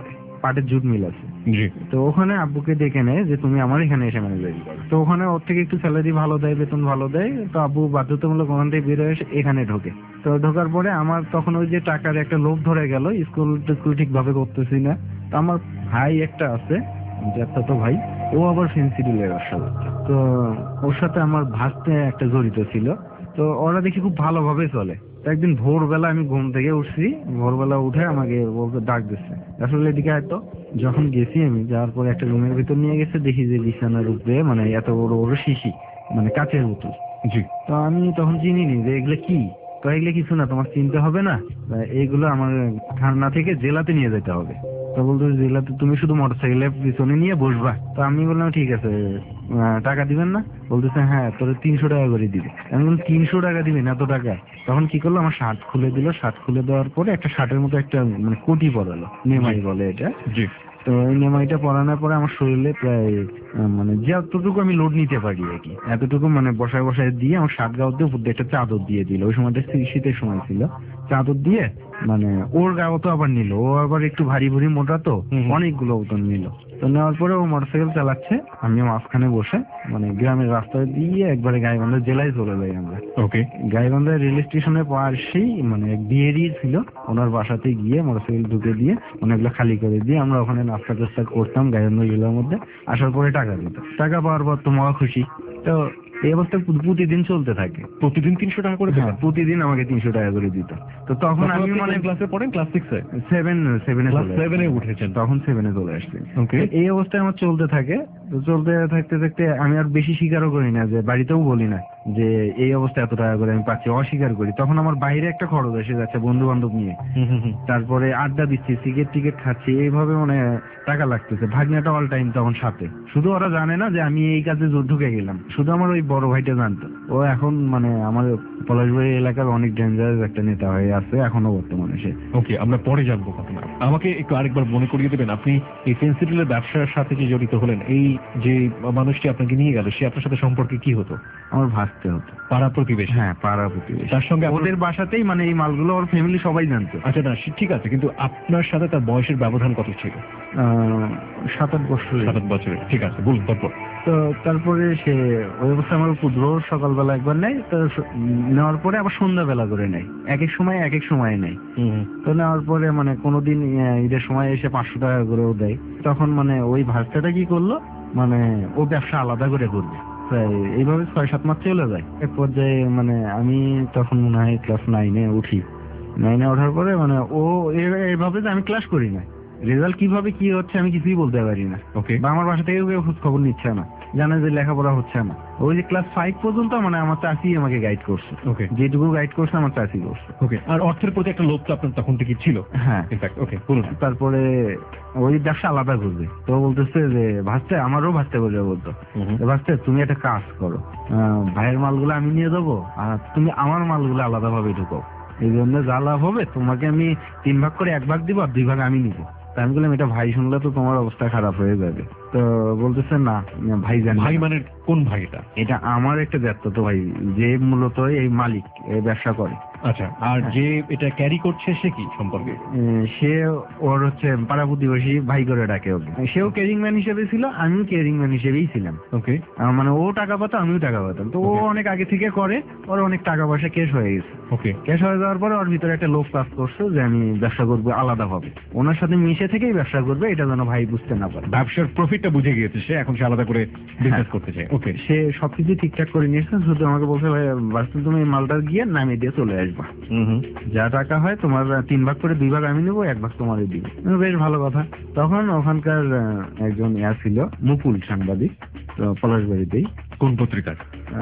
পাটের জুট মিল আছে। জি। তো ওখানে আব্বুকে ডেকে নেয় যে তুমি আমার এখানে এসে ম্যানেজারি করো। তো ওখানে ওর থেকে একটু স্যালারি ভালো দেয়, বেতন ভালো দেয়। তো আব্বু বাধ্যতামূলক ওখান থেকে বের হয়ে এসে এখানে ঢোকে। তো ঢোকার পরে আমার তখন ওই যে টাকার একটা লোভ ধরে গেল, স্কুল ঠিক ভাবে করতেছি না। তো আমার ভাই একটা আছে, তো ভাই, ও আবার ফেন্সিডিলের ব্যবসা করছে। তো ওর সাথে আমার ভাস্তে একটা জড়িত ছিল। তো ওরা দেখি খুব ভালোভাবে চলে। তো একদিন ভোরবেলা আমি ঘুম থেকে উঠছি, ভোরবেলা উঠে আমাকে বলতে ডাক দিচ্ছে, আসলে এদিকে হয়তো। যখন গেছি আমি, যাওয়ার পরে একটা রুমের ভিতর নিয়ে গেছে, দেখি যে বিছানার উপরে মানে এত বড় বড় শিশি, মানে কাচের বোতল। জি। তো আমি তখন চিনিনি যে এগুলো কি। তো এগুলো কিছু না, তোমার চিনতে হবে না, এইগুলো আমার থানা থেকে জেলাতে নিয়ে যেতে হবে। তো বলতো জেলাতে তুমি শুধু মোটরসাইকেলের পিছনে নিয়ে বসবা। তো আমি বললাম ঠিক আছে, টাকা দিবেন না? বলতেছে হ্যাঁ, তোর 300 টাকা করে দিবে। আমি বললাম 300 টাকা দিবেন, এত টাকা? তখন কি করলো, আমার শার্ট খুলে দিল। শার্ট খুলে দেওয়ার পরে একটা শার্টের মতো একটা মানে কোটি পরালো, নেমাই বলে এটা। জি। তো এই নেমাইটা পরানোর পরে আমার শরীরে প্রায় মানে যতটুকু আমি লোড নিতে পারি আর কি, এতটুকু মানে বসায় বসায় দিয়ে আমার শার্ট গাও দিয়ে উপর দিয়ে একটা চাদর দিয়ে দিল। ওই সময়টা শীতের সময় ছিল। চাদর দিয়ে মানে ওর গাও তো আবার নিল, ও আবার একটু ভারী ভারী মোটা, তো অনেকগুলো ওজন নিল। তো নেওয়ার পরে ও মোটরসাইকেল চালাচ্ছে, আমি মাঝখানে বসে মানে গ্রামের রাস্তায় দিয়ে একবারে গাইবান্ধা জেলায় চলে যাই আমরা। ওকে। গাইবান্ধা রেল স্টেশনের পাশেই মানে এক বিয়েরই ছিল, ওনার বাসাতে গিয়ে মোটরসাইকেল ঢুকে দিয়ে অনেকগুলো খালি করে দিয়ে আমরা ওখানে নাস্তা টাস্তা করতাম গাইবান্ধা জেলার মধ্যে। আসার পরে টাকা দিত। টাকা পাওয়ার পর তো মহা খুশি। তো এই অবস্থা প্রতিদিন চলতে থাকে। প্রতিদিন 300 টাকা করে হ্যাঁ, দেবেন? প্রতিদিন আমাকে 300 টাকা করে দিত। তো তখন আমি মানে ক্লাসে পড়েন? ক্লাস 6-এ? 7-এ উঠেছেন তখন 7-এ চলে আসছি। ওকে। এই অবস্থায় আমার চলতে থাকে। তো চলতে থাকতে থাকতে আমি আর বেশি স্বীকারও করি না, যে বাড়িতেও বলি না যে এই অবস্থায় এত টাকা করে আমি পাচ্ছি, অস্বীকার করি। তখন আমার বাইরে একটা খরচ এসে যাচ্ছে বন্ধু বান্ধব নিয়ে, তারপরে আড্ডা দিচ্ছি, সিগারেট টিকেট খাচ্ছি, এইভাবে মানে টাকা লাগতেছে। ভাগ্নাটা অল টাইম তখন সাথে, শুধু ওরা জানে না যে আমি এই কাজে ঢুকে গেলাম, শুধু আমার ওই বড় ভাইটা জানতো। ও এখন মানে আমার পলাশবাড়ি এলাকার অনেক ডেঞ্জারাস একটা নেতা হয়ে আছে এখনো বর্তমানে সে। ওকে, আমরা পরে জানবো ঘটনা। আমাকে একটু আরেকবার মনে করিয়ে দেবেন, আপনি এই ফেন্সিডিলের ব্যবসার সাথে যে জড়িত হলেন, এই যে মানুষটি আপনাকে নিয়ে গেল, সে আপনার সাথে সম্পর্কে কি হতো? আমার ভাসতে হতো। পাড়া প্রতিবেশী? হ্যাঁ, পাড়া প্রতিবেশী। তার সঙ্গে ওদের বাসাতেই মানে এই মালগুলো ওর ফ্যামিলি সবাই জানতো। আচ্ছা, না ঠিক আছে, কিন্তু আপনার সাথে তার বয়সের ব্যবধান কত ছিল? 7-8 বছর। 7 বছরের। ঠিক আছে, বলুন তারপর। তো তারপরে সে ওই অবস্থা আমার উপর রোজ সকালবেলা একবার নেয়। তো নেওয়ার পরে আবার সন্ধ্যাবেলা করে নেয়, এক এক সময় নেয়। তো নেওয়ার পরে মানে কোনোদিন ঈদের সময় এসে 500 টাকা করেও দেয়। তখন মানে ওই ভাস্তাটা কি করলো, মানে ও ব্যবসা আলাদা করে করবে। এইভাবে 6-7 মাস চলে যায়। এক পর্যায়ে মানে আমি তখন মনে হয় ক্লাস 9-এ উঠি। 9-এ ওঠার পরে মানে ও এইভাবে যে আমি ক্লাস করি না, রেজাল্ট কিভাবে কি হচ্ছে আমি কিছুই বলতে পারি না। ওকে। বা আমার বাসা থেকে কেউ খোঁজ খবর নিচ্ছে না, জানে যে লেখাপড়া হচ্ছে না। ওই যে ক্লাস 5 পর্যন্ত মানে আমার চাচি আমাকে গাইড করছে। ওকে। যেটুকু গাইড করছে আমার চাচি করছে। ওকে। আর অর্থের প্রতি একটা লোভ তো আপনার তখন থেকে ছিল? হ্যাঁ, ইনফ্যাক্ট। ওকে, বলুন। তারপরে ওই ব্যবসা আলাদা করবে। তো বলতেছে যে ভাসতে, আমারও ভাসতে বলে বলতো, ভাসতে তুমি একটা কাজ করো, ভাইয়ের মালগুলো আমি নিয়ে যাবো, আর তুমি আমার মালগুলো আলাদা ভাবে ঢুকো। এই জন্য যা লাভ হবে তোমাকে আমি 3 ভাগ করে 1 ভাগ দিব, আর 2 ভাগ আমি নিবো। আমি বললাম এটা ভাই শুনলে তো তোমার অবস্থা খারাপ হয়ে যাবে। তো বলতেছে না, ভাই জানি। ভাই মানে কোন ভাই? এটা আমার একটা জ্যাঠতো ভাই, যে মূলত এই মালিক, এই ব্যবসা করে। আচ্ছা, আর যে এটা ক্যারি করছে সে কি সম্পর্কে? সে ওর হচ্ছে পাড়া প্রতিবেশী ভাই করে ডাকে ওকে। সেও ক্যারিং ম্যান হিসেবে ছিল, আমিও ক্যারিং ম্যান হিসেবেই ছিলাম। ওকে। মানে ও টাকা পাতো, আমিও টাকা পাতাম। তো ও অনেক আগে থেকে করে, ওর অনেক টাকা পয়সা ক্যাশ হয়ে গেছে। ওকে। ক্যাশ হয়ে যাওয়ার পরে ওর ভিতরে একটা লোভ কাজ করছে যে আমি ব্যবসা করবো আলাদা ভাবে, ওনার সাথে মিশে থেকেই ব্যবসা করবে, এটা যেন ভাই বুঝতে না পারে। ব্যবসার প্রফিটটা বুঝে গিয়েছে সে, এখন সে আলাদা করে বিজনেস করতে চায়। ওকে। সে সবকিছু ঠিকঠাক করে নিয়েছে, শুধু আমাকে বলছে ভাই বাস্তব তুমি মালটা গিয়ে নামিয়ে দিয়ে চলে আসবা, যা টাকা হয় তোমার 3 ভাগ করে 2 ভাগ আমি নেবো, 1 ভাগ তোমারই দিব। বেশ ভালো কথা। তখন ওখানকার একজন ছিল মুকুল সাংবাদিক, পলাশবাড়িতেই। কোন পত্রিকার?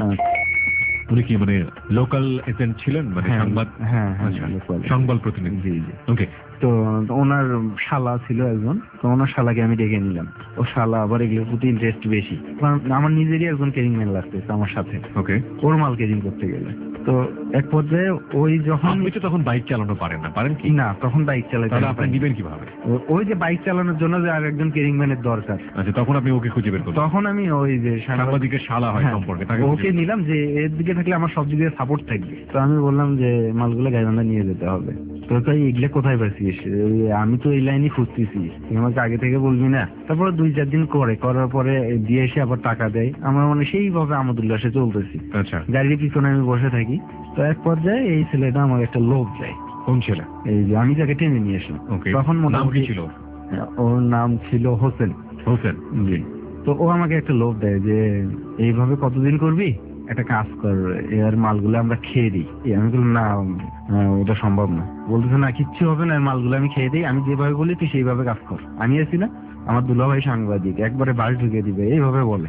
উনি কি মানে লোকাল এজেন্ট ছিলেন, মানে সংবাদ? হ্যাঁ, সংবাদ প্রতিনিধি। জি জি। ওকে। তো ওনার শালা ছিল একজন, তো ওনার শালাকে আমি ডেকে নিলাম। ও শালা আবার এগুলোর প্রতি ইন্টারেস্ট বেশি, কারণ আমার নিজেরই একজন ক্যারিং ম্যান লাগতেছে আমার সাথে। ওকে। ওর মাল ক্যারিং করতে গেলে তো এক পর্যায়ে ওই যখন আপনি তো তখন বাইক চালানো পারেন না, পারেন কি? না, তখন বাইক চালাতে। তাহলে আপনি দিবেন কিভাবে? ওই যে বাইক চালানোর জন্য যে আর একজন ক্যারিং ম্যানের দরকার। আচ্ছা, তখন আপনি ওকে খুঁজে বের করলেন? তখন আমি ওই যে সাংবাদিকের শালা হয় সম্পর্কে, তাকে ওকে নিলাম যে এর দিকে থাকলে আমার সব দিকে সাপোর্ট থাকবে। তো আমি বললাম যে মালগুলো গাইবান্ধা নিয়ে যেতে হবে। তো তাই এগুলো কোথায় পাচ্ছিস? আমি তো এই লাইনই খুঁজতেছি, তুই আমাকে আগে থেকে বলবি না? তারপরে 2-4 দিন করার পরে দিয়ে এসে আবার টাকা দেয়। আমরা মানে সেইভাবে আমদুল্লাসে চলতেছি। আচ্ছা, গাড়ির পিছনে আমি বসে থাকি। তো এক পর্যায়ে এই ছেলেটা আমার একটা লোভ দেয়। কোন ছেলে? এই যে আমি যাকে টেনে নিয়ে আসলাম, ওকে, তখন নাম কি মোটামুটি ছিল? ওর নাম ছিল হোসেন। হোসেন, জি। তো ও আমাকে একটা লোভ দেয় যে এইভাবে কতদিন করবি, একটা কাজ কর, এর মালগুলো আমরা খেয়ে দিই। আমি বললাম না, ওটা সম্ভব না। বলতেছে না, কিচ্ছু হবে না, মালগুলো আমি খেয়ে দিই, আমি যেভাবে বলি তুই সেইভাবে কাজ কর। আমি আছি না, আমার দুলাভাই সাংবাদিক, একবারে বাস ঢুকে দিবে, এইভাবে বলে।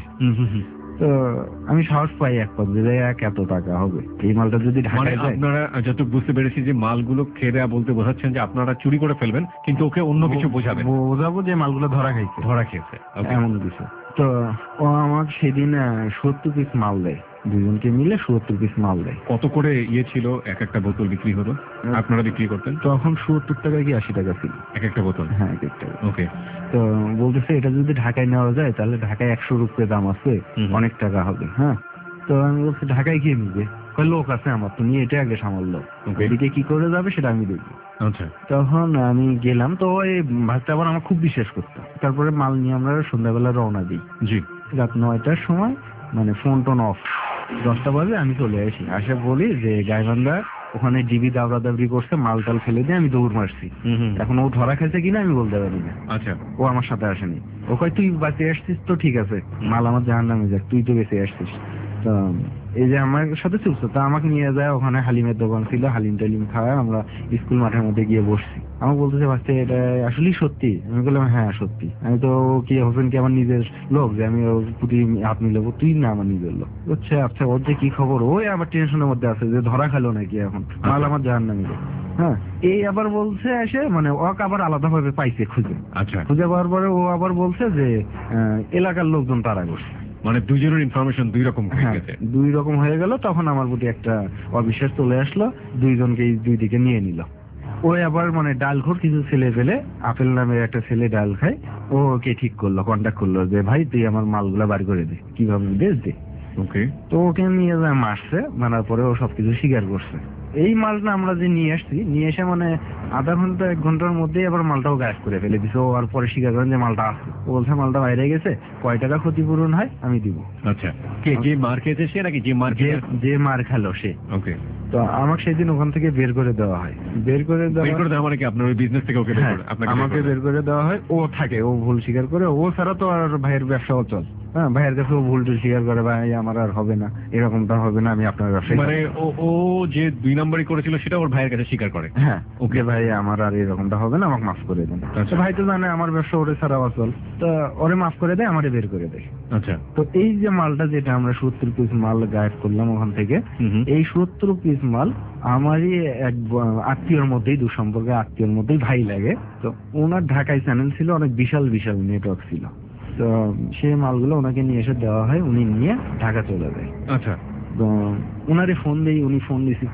তো আমি সাহস পাই এক পর্যায়ে, এত টাকা হবে এই মালটা যদি মানে ঢাকায় যায়। আপনারা যতটুকু বুঝতে পেরেছি যে মালগুলো খেয়ে দেয়া বলতে বোঝাচ্ছেন যে আপনারা চুরি করে ফেলবেন, কিন্তু ওকে অন্য কিছু বোঝাবেন। বোঝাবো যে মালগুলো ধরা খাইছে, ধরা খেয়েছে। Okay. এমন কিছু। তো ও আমার সেদিন 70 পিস মাল দেয়, দুজনকে মিলে 70 পিস মাল দেয়। কত করে ছিল এক একটা বোতল বিক্রি হলো? আপনারা বিক্রি করতেন তখন 70 টাকা কি 80 টাকা ছিল এক একটা বোতল? হ্যাঁ, এক একটা। ওকে। তো বলতেছে এটা যদি ঢাকায় নেওয়া যায় তাহলে ঢাকায় 100 রুপিয়া দাম আছে, অনেক টাকা হবে। হ্যাঁ, তো আমি বলছি ঢাকায় গিয়ে নিবে, লোক আছে আমার, তুমি এটা আগে সামাল, এদিকে কি করে যাবে সেটা আমি দেখবো। আচ্ছা, তখন আমি গেলাম। তো এই ভাতটা আবার আমার খুব বিশ্বাস করতাম। তারপরে মাল নিয়ে আমরা সন্ধ্যাবেলা রওনা দিই। জি। রাত 9টার সময়, মানে ফোন টোন অফ, 10টা বাজে আমি চলে আসি। আসে বলি যে গাইবান্ধা ওখানে ডিবি দাবড়াদাবড়ি করছে, মাল টাল ফেলে দিয়ে আমি দৌড় মারছি। এখন ও ধরা খেয়েছে কিনা আমি বলতে পারি না। আচ্ছা, ও আমার সাথে আসেনি। ও কয় তুই বাঁচে আসছিস তো ঠিক আছে, মাল আমার জাহান্নামে যাক, তুই তো বেঁচে আসছিস। তো এই যে আমার সাথে চলছে, তা আমাকে নিয়ে যায় ওখানে, হালিমের দোকান ছিল, হালিম টালিম খাওয়া আমরা স্কুল মাঠের মধ্যে গিয়ে বসছি। আমাকে বলতেছে বাচ্চা এটা আসলেই সত্যি? আমি বললাম হ্যাঁ সত্যি। আমি তো কি হোসেন কি আমার নিজের লোক যে আমি ওর প্রতি হাত মিলাবো? তুই না আমার নিজের লোক। বলছে আচ্ছা ওর যে কি খবর? ওই আবার টেনশনের মধ্যে আছে যে ধরা খেলো নাকি এখন, মাল আমার জাহান্নামে যাক। হ্যাঁ, এই আবার বলছে এসে, মানে ওকে আবার আলাদা ভাবে পাইছে খুঁজে। আচ্ছা, খুঁজে পাওয়ার পরে ও আবার বলছে যে এলাকার লোকজন তারা করছে। মানে দুজনের ইনফরমেশন দুই রকম হয়ে হ্যাঁ, গেছে। 2 রকম হয়ে গেল। তখন আমার প্রতি একটা অবিশ্বাস চলে আসলো, দুইজনকে দুই দিকে নিয়ে নিল। ওই আবার মানে ডালখোর কিছু ছেলে পেলে, আপেল নামের একটা ছেলে ডাল খায়, ওকে ঠিক করলো, কন্ট্যাক্ট করলো যে ভাই তুই আমার মালগুলা বাড়ি করে দে, কিভাবে বেচ দে। ওকে। তো ওকে নিয়ে যায় মারছে, মারার পরে ও সবকিছু স্বীকার করছে। এই মালটা আমরা যে নিয়ে আসছি, নিয়ে এসে মানে আধা ঘন্টা 1 ঘন্টার মধ্যেই আবার মালটাও গায়েব করে ফেলে দিছে। ও আর পরে স্বীকার করেন যে মালটা আছে। ও বলছে মালটা বাইরে গেছে, কয় টাকা ক্ষতিপূরণ হয় আমি দিব। আচ্ছা, কে যে মার খেয়েছে সে নাকি যে মার খেয়ে? যে মার খেলো সে। ওকে। তো আমাকে সেদিন ওখান থেকে বের করে দেওয়া হয়। বের করে দেওয়া মানে কি আপনার ওই বিজনেস থেকে ওকে আমাকে বের করে দেওয়া হয়। ও থাকে, ও ভুল স্বীকার করে। ও ছাড়া তো আর ভাইয়ের ব্যবসা অচল। হ্যাঁ, ভাইয়ের কাছে ও ভুল স্বীকার করে, ভাই আমার আর হবে না, এরকমটা হবে না, আমি আপনার ব্যবসা। মানে ও যে 2 নম্বরই করেছিল সেটা ওর ভাইয়ের কাছে স্বীকার করে। হ্যাঁ, ওকে ভাই আমার আর এরকমটা হবে না, আমাকে মাফ করে দেন। আচ্ছা। ভাই তো জানে আমার ব্যবসা ওরে ছাড়া অচল, তো ওরে মাফ করে দেয়, আমারে বের করে দেয়। আচ্ছা। তো এই যে মালটা যেটা আমরা 70 পিস মাল গায়েব করলাম ওখান থেকে, এই 70 পিস মাল আমারই এক আত্মীয়র মধ্যেই, দুঃসম্পর্কে আত্মীয়র মধ্যেই ভাই লাগে। তো ওনার ঢাকায় চ্যানেল ছিল, অনেক বিশাল বিশাল নেটওয়ার্ক ছিল। তো সেই মালগুলো ওনাকে নিয়ে এসে দেওয়া হয়, উনি নিয়ে ঢাকা চলে যায়। আচ্ছা। তো ওনারে ফোন দেই, উনি ফোন রিসিভ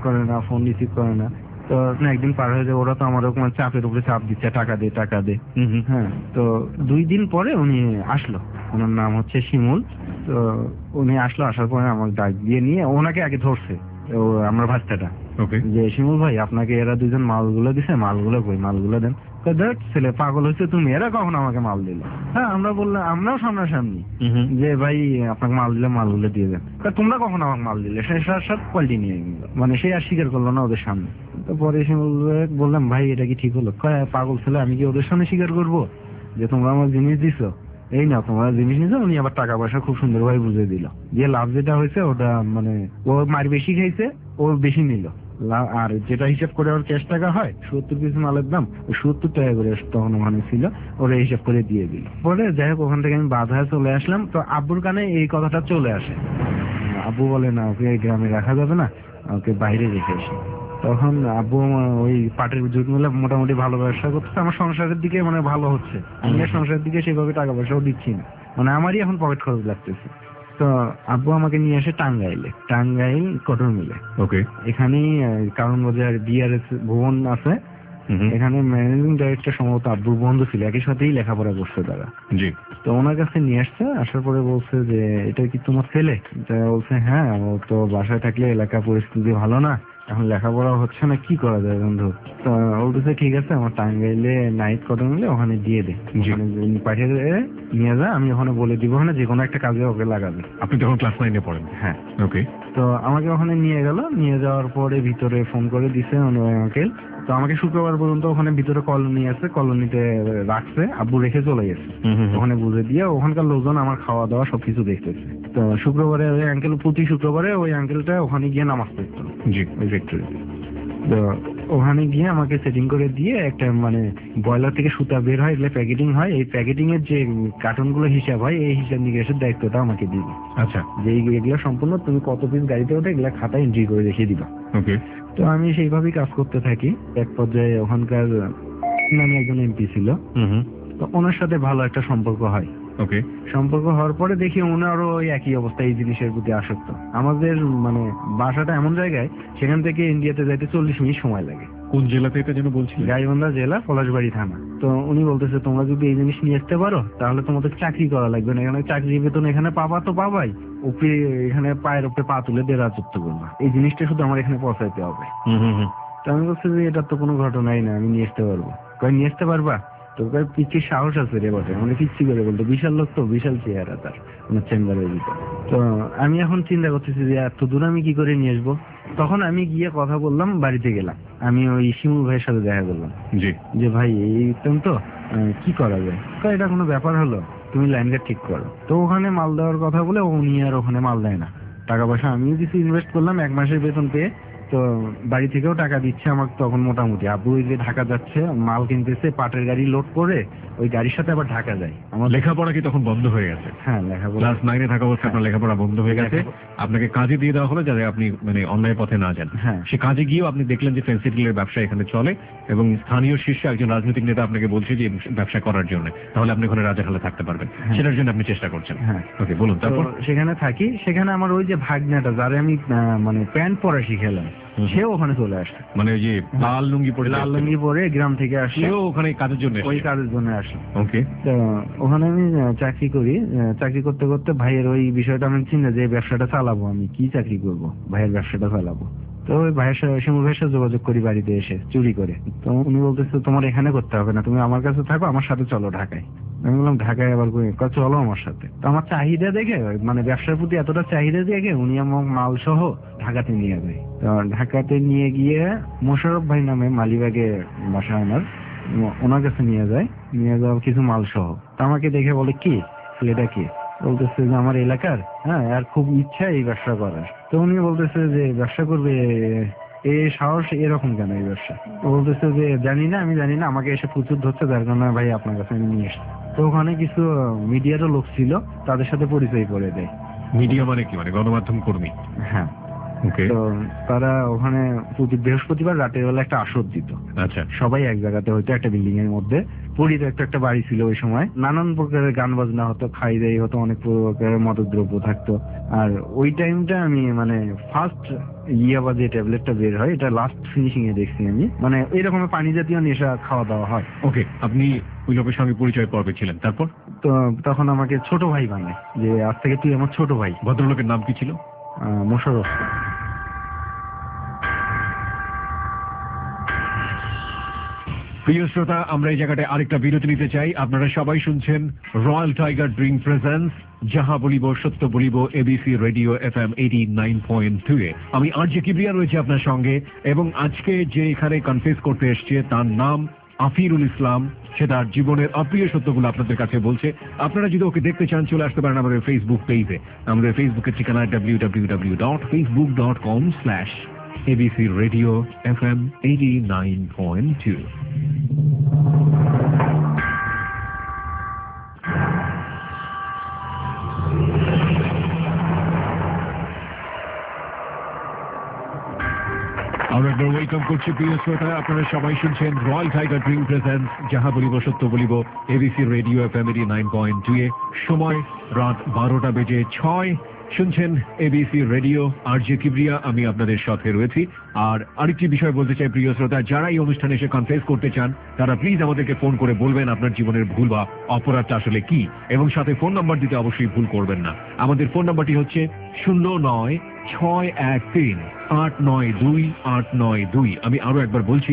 করে না। তো একদিন পার হয়ে যায়, ওরা তো আমার ওরকম চাপের উপরে চাপ দিচ্ছে, টাকা দে। হ্যাঁ, তো 2 দিন পরে উনি আসলো, ওনার নাম হচ্ছে শিমুল। তো উনি আসলো, আসার পরে আমাকে ডাক দিয়ে নিয়ে ওনাকে আগে ধরছে আমরা ভাস্তাটা, যে শিমুল ভাই আপনাকে এরা 2জন মালগুলো দিছে, মালগুলো কই, মালগুলো দেন। দেখ ছেলে পাগল হচ্ছে তুমি, এরা কখন আমাকে মাল দিল? হ্যাঁ, আমরা বললাম, আমরাও সামনাসামনি যে ভাই আপনাকে মাল দিলে মালগুলো দিয়ে দেন। তোমরা কখন আমাকে মাল দিলে? সে সাথে কোয়ালিটি নিয়ে গেল, মানে সে আর স্বীকার করলো না ওদের সামনে। তো পরে এসে বললাম ভাই এটা কি ঠিক হলো? পাগল ছেলে, আমি কি ওদের সামনে স্বীকার করবো যে তোমরা আমার জিনিস দিছো? এই না, তোমরা জিনিস নিছো। উনি আবার টাকা পয়সা খুব সুন্দরভাবে বুঝিয়ে দিল, যে লাভ যেটা হয়েছে ওটা মানে ও মার বেশি খাইছে, ও বেশি নিল। আর যেটা হিসাব করে ওর ক্যাশ টাকা হয় 70 পিস মালের দাম, 70 টাকা করে তখন ওখানে ছিল, ওরা হিসাব করে দিয়ে দিল। পরে যাই হোক, ওখান থেকে আমি বাধা চলে আসলাম। তো আব্বুর কানে এই কথাটা চলে আসে। আব্বু বলে না, ওকে এই গ্রামে রাখা যাবে না, ওকে বাইরে রেখে এসে। তখন আব্বু ওই পাটের জুট মিলে মোটামুটি ভালো ব্যবসা করতেছে, আমার সংসারের দিকে মানে ভালো হচ্ছে। আমি সংসারের দিকে সেভাবে টাকা পয়সাও দিচ্ছি না, মানে আমারই এখন পকেট খরচ লাগতেছে। তো আব্বু আমাকে নিয়ে আসে টাঙ্গাইল কটন মিলে। ওকে। এখানেই কারণ বাজার বিআরএস ভবন আছে, এখানে ম্যানেজিং ডাইরেক্টর সম্ভবত আব্বুর বন্ধু ছিল, একই সাথেই লেখাপড়া করছে তারা। জি। তো ওনার কাছে নিয়ে আসছে, আসার পরে বলছে যে এটা কি তোমার ছেলে? বলছে হ্যাঁ, ও তো বাসায় থাকলে এলাকা পরিস্থিতি ভালো না, এখন লেখাপড়া হচ্ছে না, কি করা যায় বন্ধু? তো বলতেছে ঠিক আছে, আমার টাঙ্গাইলে নাইট কটন মিলে ওখানে দিয়ে দে, ওখানে পাঠিয়ে নিয়ে যা, আমি ওখানে বলে দিব, ওখানে যে কোনো একটা কাজে ওকে লাগাবে। আপনি তখন ক্লাস 9-এ পড়েন? হ্যাঁ। ওকে। তো আমাকে ওখানে নিয়ে গেল, নিয়ে যাওয়ার পরে ভিতরে ফোন করে দিছে আঙ্কেল। তো আমাকে শুক্রবার পর্যন্ত ওখানে ভিতরে কলোনি আছে, কলোনিতে রাখছে, আব্বু রেখে চলে গেছে ওখানে বুঝে দিয়ে। ওখানকার লোকজন আমার খাওয়া দাওয়া সবকিছু দেখতেছে। তো শুক্রবারে ওই আঙ্কেল, প্রতি শুক্রবারে ওই আঙ্কেলটা ওখানে গিয়ে নামাজ পড়তো। জি। ওই ফ্যাক্টরি। তো ওখানে গিয়ে আমাকে সেটিং করে দিয়ে একটা মানে বয়লার থেকে সুতা বের হয়, এগুলো প্যাকেটিং হয়, এই প্যাকেটিং এর যে কার্টন গুলো হিসাব হয়, এই হিসাব নিকাশের দায়িত্বটা আমাকে দিবে। আচ্ছা। যে এগুলো সম্পূর্ণ তুমি কত পিস গাড়িতে ওঠে এগুলা খাতায় এন্ট্রি করে রেখে দিবা। ওকে। তো আমি সেইভাবেই কাজ করতে থাকি। এক পর্যায়ে ওখানকার নামে একজন এমপি ছিল, তো ওনার সাথে ভালো একটা সম্পর্ক হয়। ওকে। সম্পর্ক হওয়ার পরে দেখি ওনারও ওই একই অবস্থা, এই জিনিসের প্রতি আসক্ত। আমাদের মানে বাসাটা এমন জায়গায়, সেখান থেকে ইন্ডিয়াতে যাইতে 40 মিনিট সময় লাগে। কোন জেলাতে এটা যেন বলছিলেন? গাইবান্ধা জেলা, পলাশবাড়ি থানা। তো উনি বলতেছে তোমরা যদি এই জিনিস নিয়ে আসতে পারো তাহলে তোমাদের চাকরি করা লাগবে না, এখানে চাকরি বেতন এখানে পাবা তো পাবাই, উপরে এখানে পায়ের উপরে পা তুলে দিয়ে রাজত্ব করবা, এই জিনিসটা শুধু আমার এখানে পৌঁছাইতে হবে। তো আমি বলছি যে এটা তো কোনো ঘটনাই না, আমি নিয়ে আসতে পারবো। কয় নিয়ে আসতে পারবা? তো পিচ্ছির সাহস আছে রে বটে, মানে পিচ্ছি করে বলতো, বিশাল লোক তো, বিশাল চেহারা তার আমার চেম্বারের ভিতর। তো আমি এখন চিন্তা করতেছি যে এত দূর আমি কি করে নিয়ে আসবো। তখন আমি গিয়ে কথা বললাম, বাড়িতে গেলাম, আমি ওই শিমুল ভাইয়ের সাথে দেখা করলাম। জি। যে ভাই এই তো কি করা যায়? এটা কোনো ব্যাপার হলো, তুমি লাইন গেট ঠিক করো। তো ওখানে মাল দেওয়ার কথা বলে উনি আর ওখানে মাল দেয় না। টাকা পয়সা আমিও কিছু ইনভেস্ট করলাম, 1 মাসের বেতন পেয়ে। তো বাড়ি থেকেও টাকা দিচ্ছে আমাকে তখন মোটামুটি। আব্বু ওই যে ঢাকা যাচ্ছে, মাল কিনতেছে, পাটের গাড়ি লোড করে ওই গাড়ির সাথে আবার ঢাকা যায়। আমার লেখাপড়া কি তখন বন্ধ হয়ে গেছে? হ্যাঁ, লেখাপড়া ক্লাস 9-এ থাকা অবস্থায় আপনার লেখাপড়া বন্ধ হয়ে গেছে, আপনাকে কাজে দিয়ে দেওয়া হলো যাতে আপনি মানে অন্যায় পথে না যান। হ্যাঁ। সে কাজে গিয়েও আপনি দেখলেন যে ফেন্সিডিলের ব্যবসা এখানে চলে এবং স্থানীয় শীর্ষে একজন রাজনৈতিক নেতা আপনাকে বলছে যে ব্যবসা করার জন্য, তাহলে আপনি ওখানে রাজাখালে থাকতে পারবেন, সেটার জন্য আপনি চেষ্টা করছেন। হ্যাঁ। ওকে, বলুন তারপর। সেখানে থাকি, সেখানে আমার ওই যে ভাগনাটা যারে আমি মানে প্যান্ট পরা শিখেলাম, সেও ওখানে চলে আসে। মানে ওই যে লাল লুঙ্গি পরে, লাল লুঙ্গি পরে গ্রাম থেকে আসে, সেও ওখানে কাজের জন্য, ওই কাজের জন্য আসে। ওকে। তো ওখানে আমি চাকরি করি। চাকরি করতে করতে ভাইয়ের ওই বিষয়টা আমি চিন্তা যে ব্যবসাটা চালাবো, আমি কি চাকরি করব, ভাইয়ের ব্যবসাটা চালাবো। তো ওই ভাইয়ের সাথে, শিমুল ভাইয়ের সাথে যোগাযোগ করি বাড়িতে এসে চুরি করে। তো উনি বলতেছে তোমার এখানে করতে হবে না, তুমি আমার কাছে থাকো, আমার সাথে চলো ঢাকায়। আমি বললাম ঢাকায় আবার চলো আমার সাথে। তো আমার চাহিদা দেখে, মানে ব্যবসার প্রতি এতটা চাহিদা দেখে উনি আমার মাল সহ ঢাকাতে নিয়ে যায়। তো ঢাকাতে নিয়ে গিয়ে মোশারফ ভাই নামে মালিবাগে বাসা আমার, ওনার কাছে নিয়ে যায়, নিয়ে যাওয়া কিছু মাল সহ। তো আমাকে দেখে বলে কি ছেলেটা কি? বলতেছে যে আমার এলাকার, হ্যাঁ, আর খুব ইচ্ছা এই ব্যবসা করার। তো উনি বলতেছে যে ব্যবসা করবে, এই সাহস এরকম কেন এই ব্যবসা? বলতেছে যে জানি না, আমি জানি না, আমাকে এসে প্রচুর ধরছে, যার কারণে ভাই আপনার কাছে আমি নিয়ে এসছি। তো ওখানে কিছু মিডিয়ারও লোক ছিল, তাদের সাথে পরিচয় করে দেয়। মিডিয়া মানে কি? মানে গণমাধ্যম কর্মী? হ্যাঁ। ওকে। তো তারা ওখানে প্রতি বৃহস্পতিবার রাতের বেলা একটা আসর দিত। আচ্ছা। সবাই এক জায়গাতে হয়তো একটা বিল্ডিং এর মধ্যে, পরিত্যক্ত একটা বাড়ি ছিল ওই সময়, নানান প্রকারের গান বাজনা হতো, খাই দাই হতো, অনেক প্রকারের মাদকদ্রব্য থাকতো। আর ওই টাইমটা আমি মানে ফার্স্ট ইয়াবা যে ট্যাবলেটটা বের হয়, এটা লাস্ট ফিনিশিং এ দেখছি আমি, মানে এইরকম পানি জাতীয় নেশা খাওয়া দাওয়া হয়। ওকে, আপনি ওই লোকের সঙ্গে পরিচয় পর্বে ছিলেন, তারপর? তো তখন আমাকে ছোট ভাই বানায়, যে আজ থেকে তুই আমার ছোট ভাই। ভদ্রলোকের নাম কি ছিল? মোশাররফ। প্রিয় শ্রোতা, আমরা এই জায়গাটায় আরেকটা বিরতি নিতে চাই। আপনারা সবাই শুনছেন রয়্যাল টাইগার ড্রিঙ্ক প্রেজেন্স যাহা বলিব সত্য বলিব, এবিসি রেডিও FM 89.2 এ। আমি আরজে কিবরিয়া রয়েছে আপনার সঙ্গে, এবং আজকে যে এখানে কনফেস করতে এসছে তার নাম আফিরুল ইসলাম। সে তার জীবনের অপ্রিয় সত্যগুলো আপনাদের কাছে বলছে। আপনারা যদি ওকে দেখতে চান, চলে আসতে পারেন আমাদের ফেসবুক পেজে। আমাদের ফেসবুকের ঠিকানা www.facebook.com/ABC Radio FM 89.2। আমরা ওয়েলকাম করছি প্রিয় শ্রোতা, আপনারা সবাই শুনছেন রয়্যাল টাইগার ড্রিঙ্ক প্রেজেন্স যাহা বলিব সত্য বলিব, এবিসি রেডিও FM 89.2 এ। সময় রাত 12টা বেজে 6। শুনছেন এবিসি রেডিও, আরজে কিবরিয়া, আমি আপনাদের সাথে রয়েছি। আর আরেকটি বিষয় বলতে চাই প্রিয় শ্রোতা, যারা এই অনুষ্ঠানে এসে কনফেস করতে চান তারা প্লিজ আমাদেরকে ফোন করে বলবেন আপনার জীবনের ভুল বা অপরাধটা আসলে কি, এবং সাথে ফোন নাম্বার দিতে অবশ্যই ভুল করবেন না। আমাদের ফোন নাম্বারটি হচ্ছে 09613892 আমি আরো একবার বলছি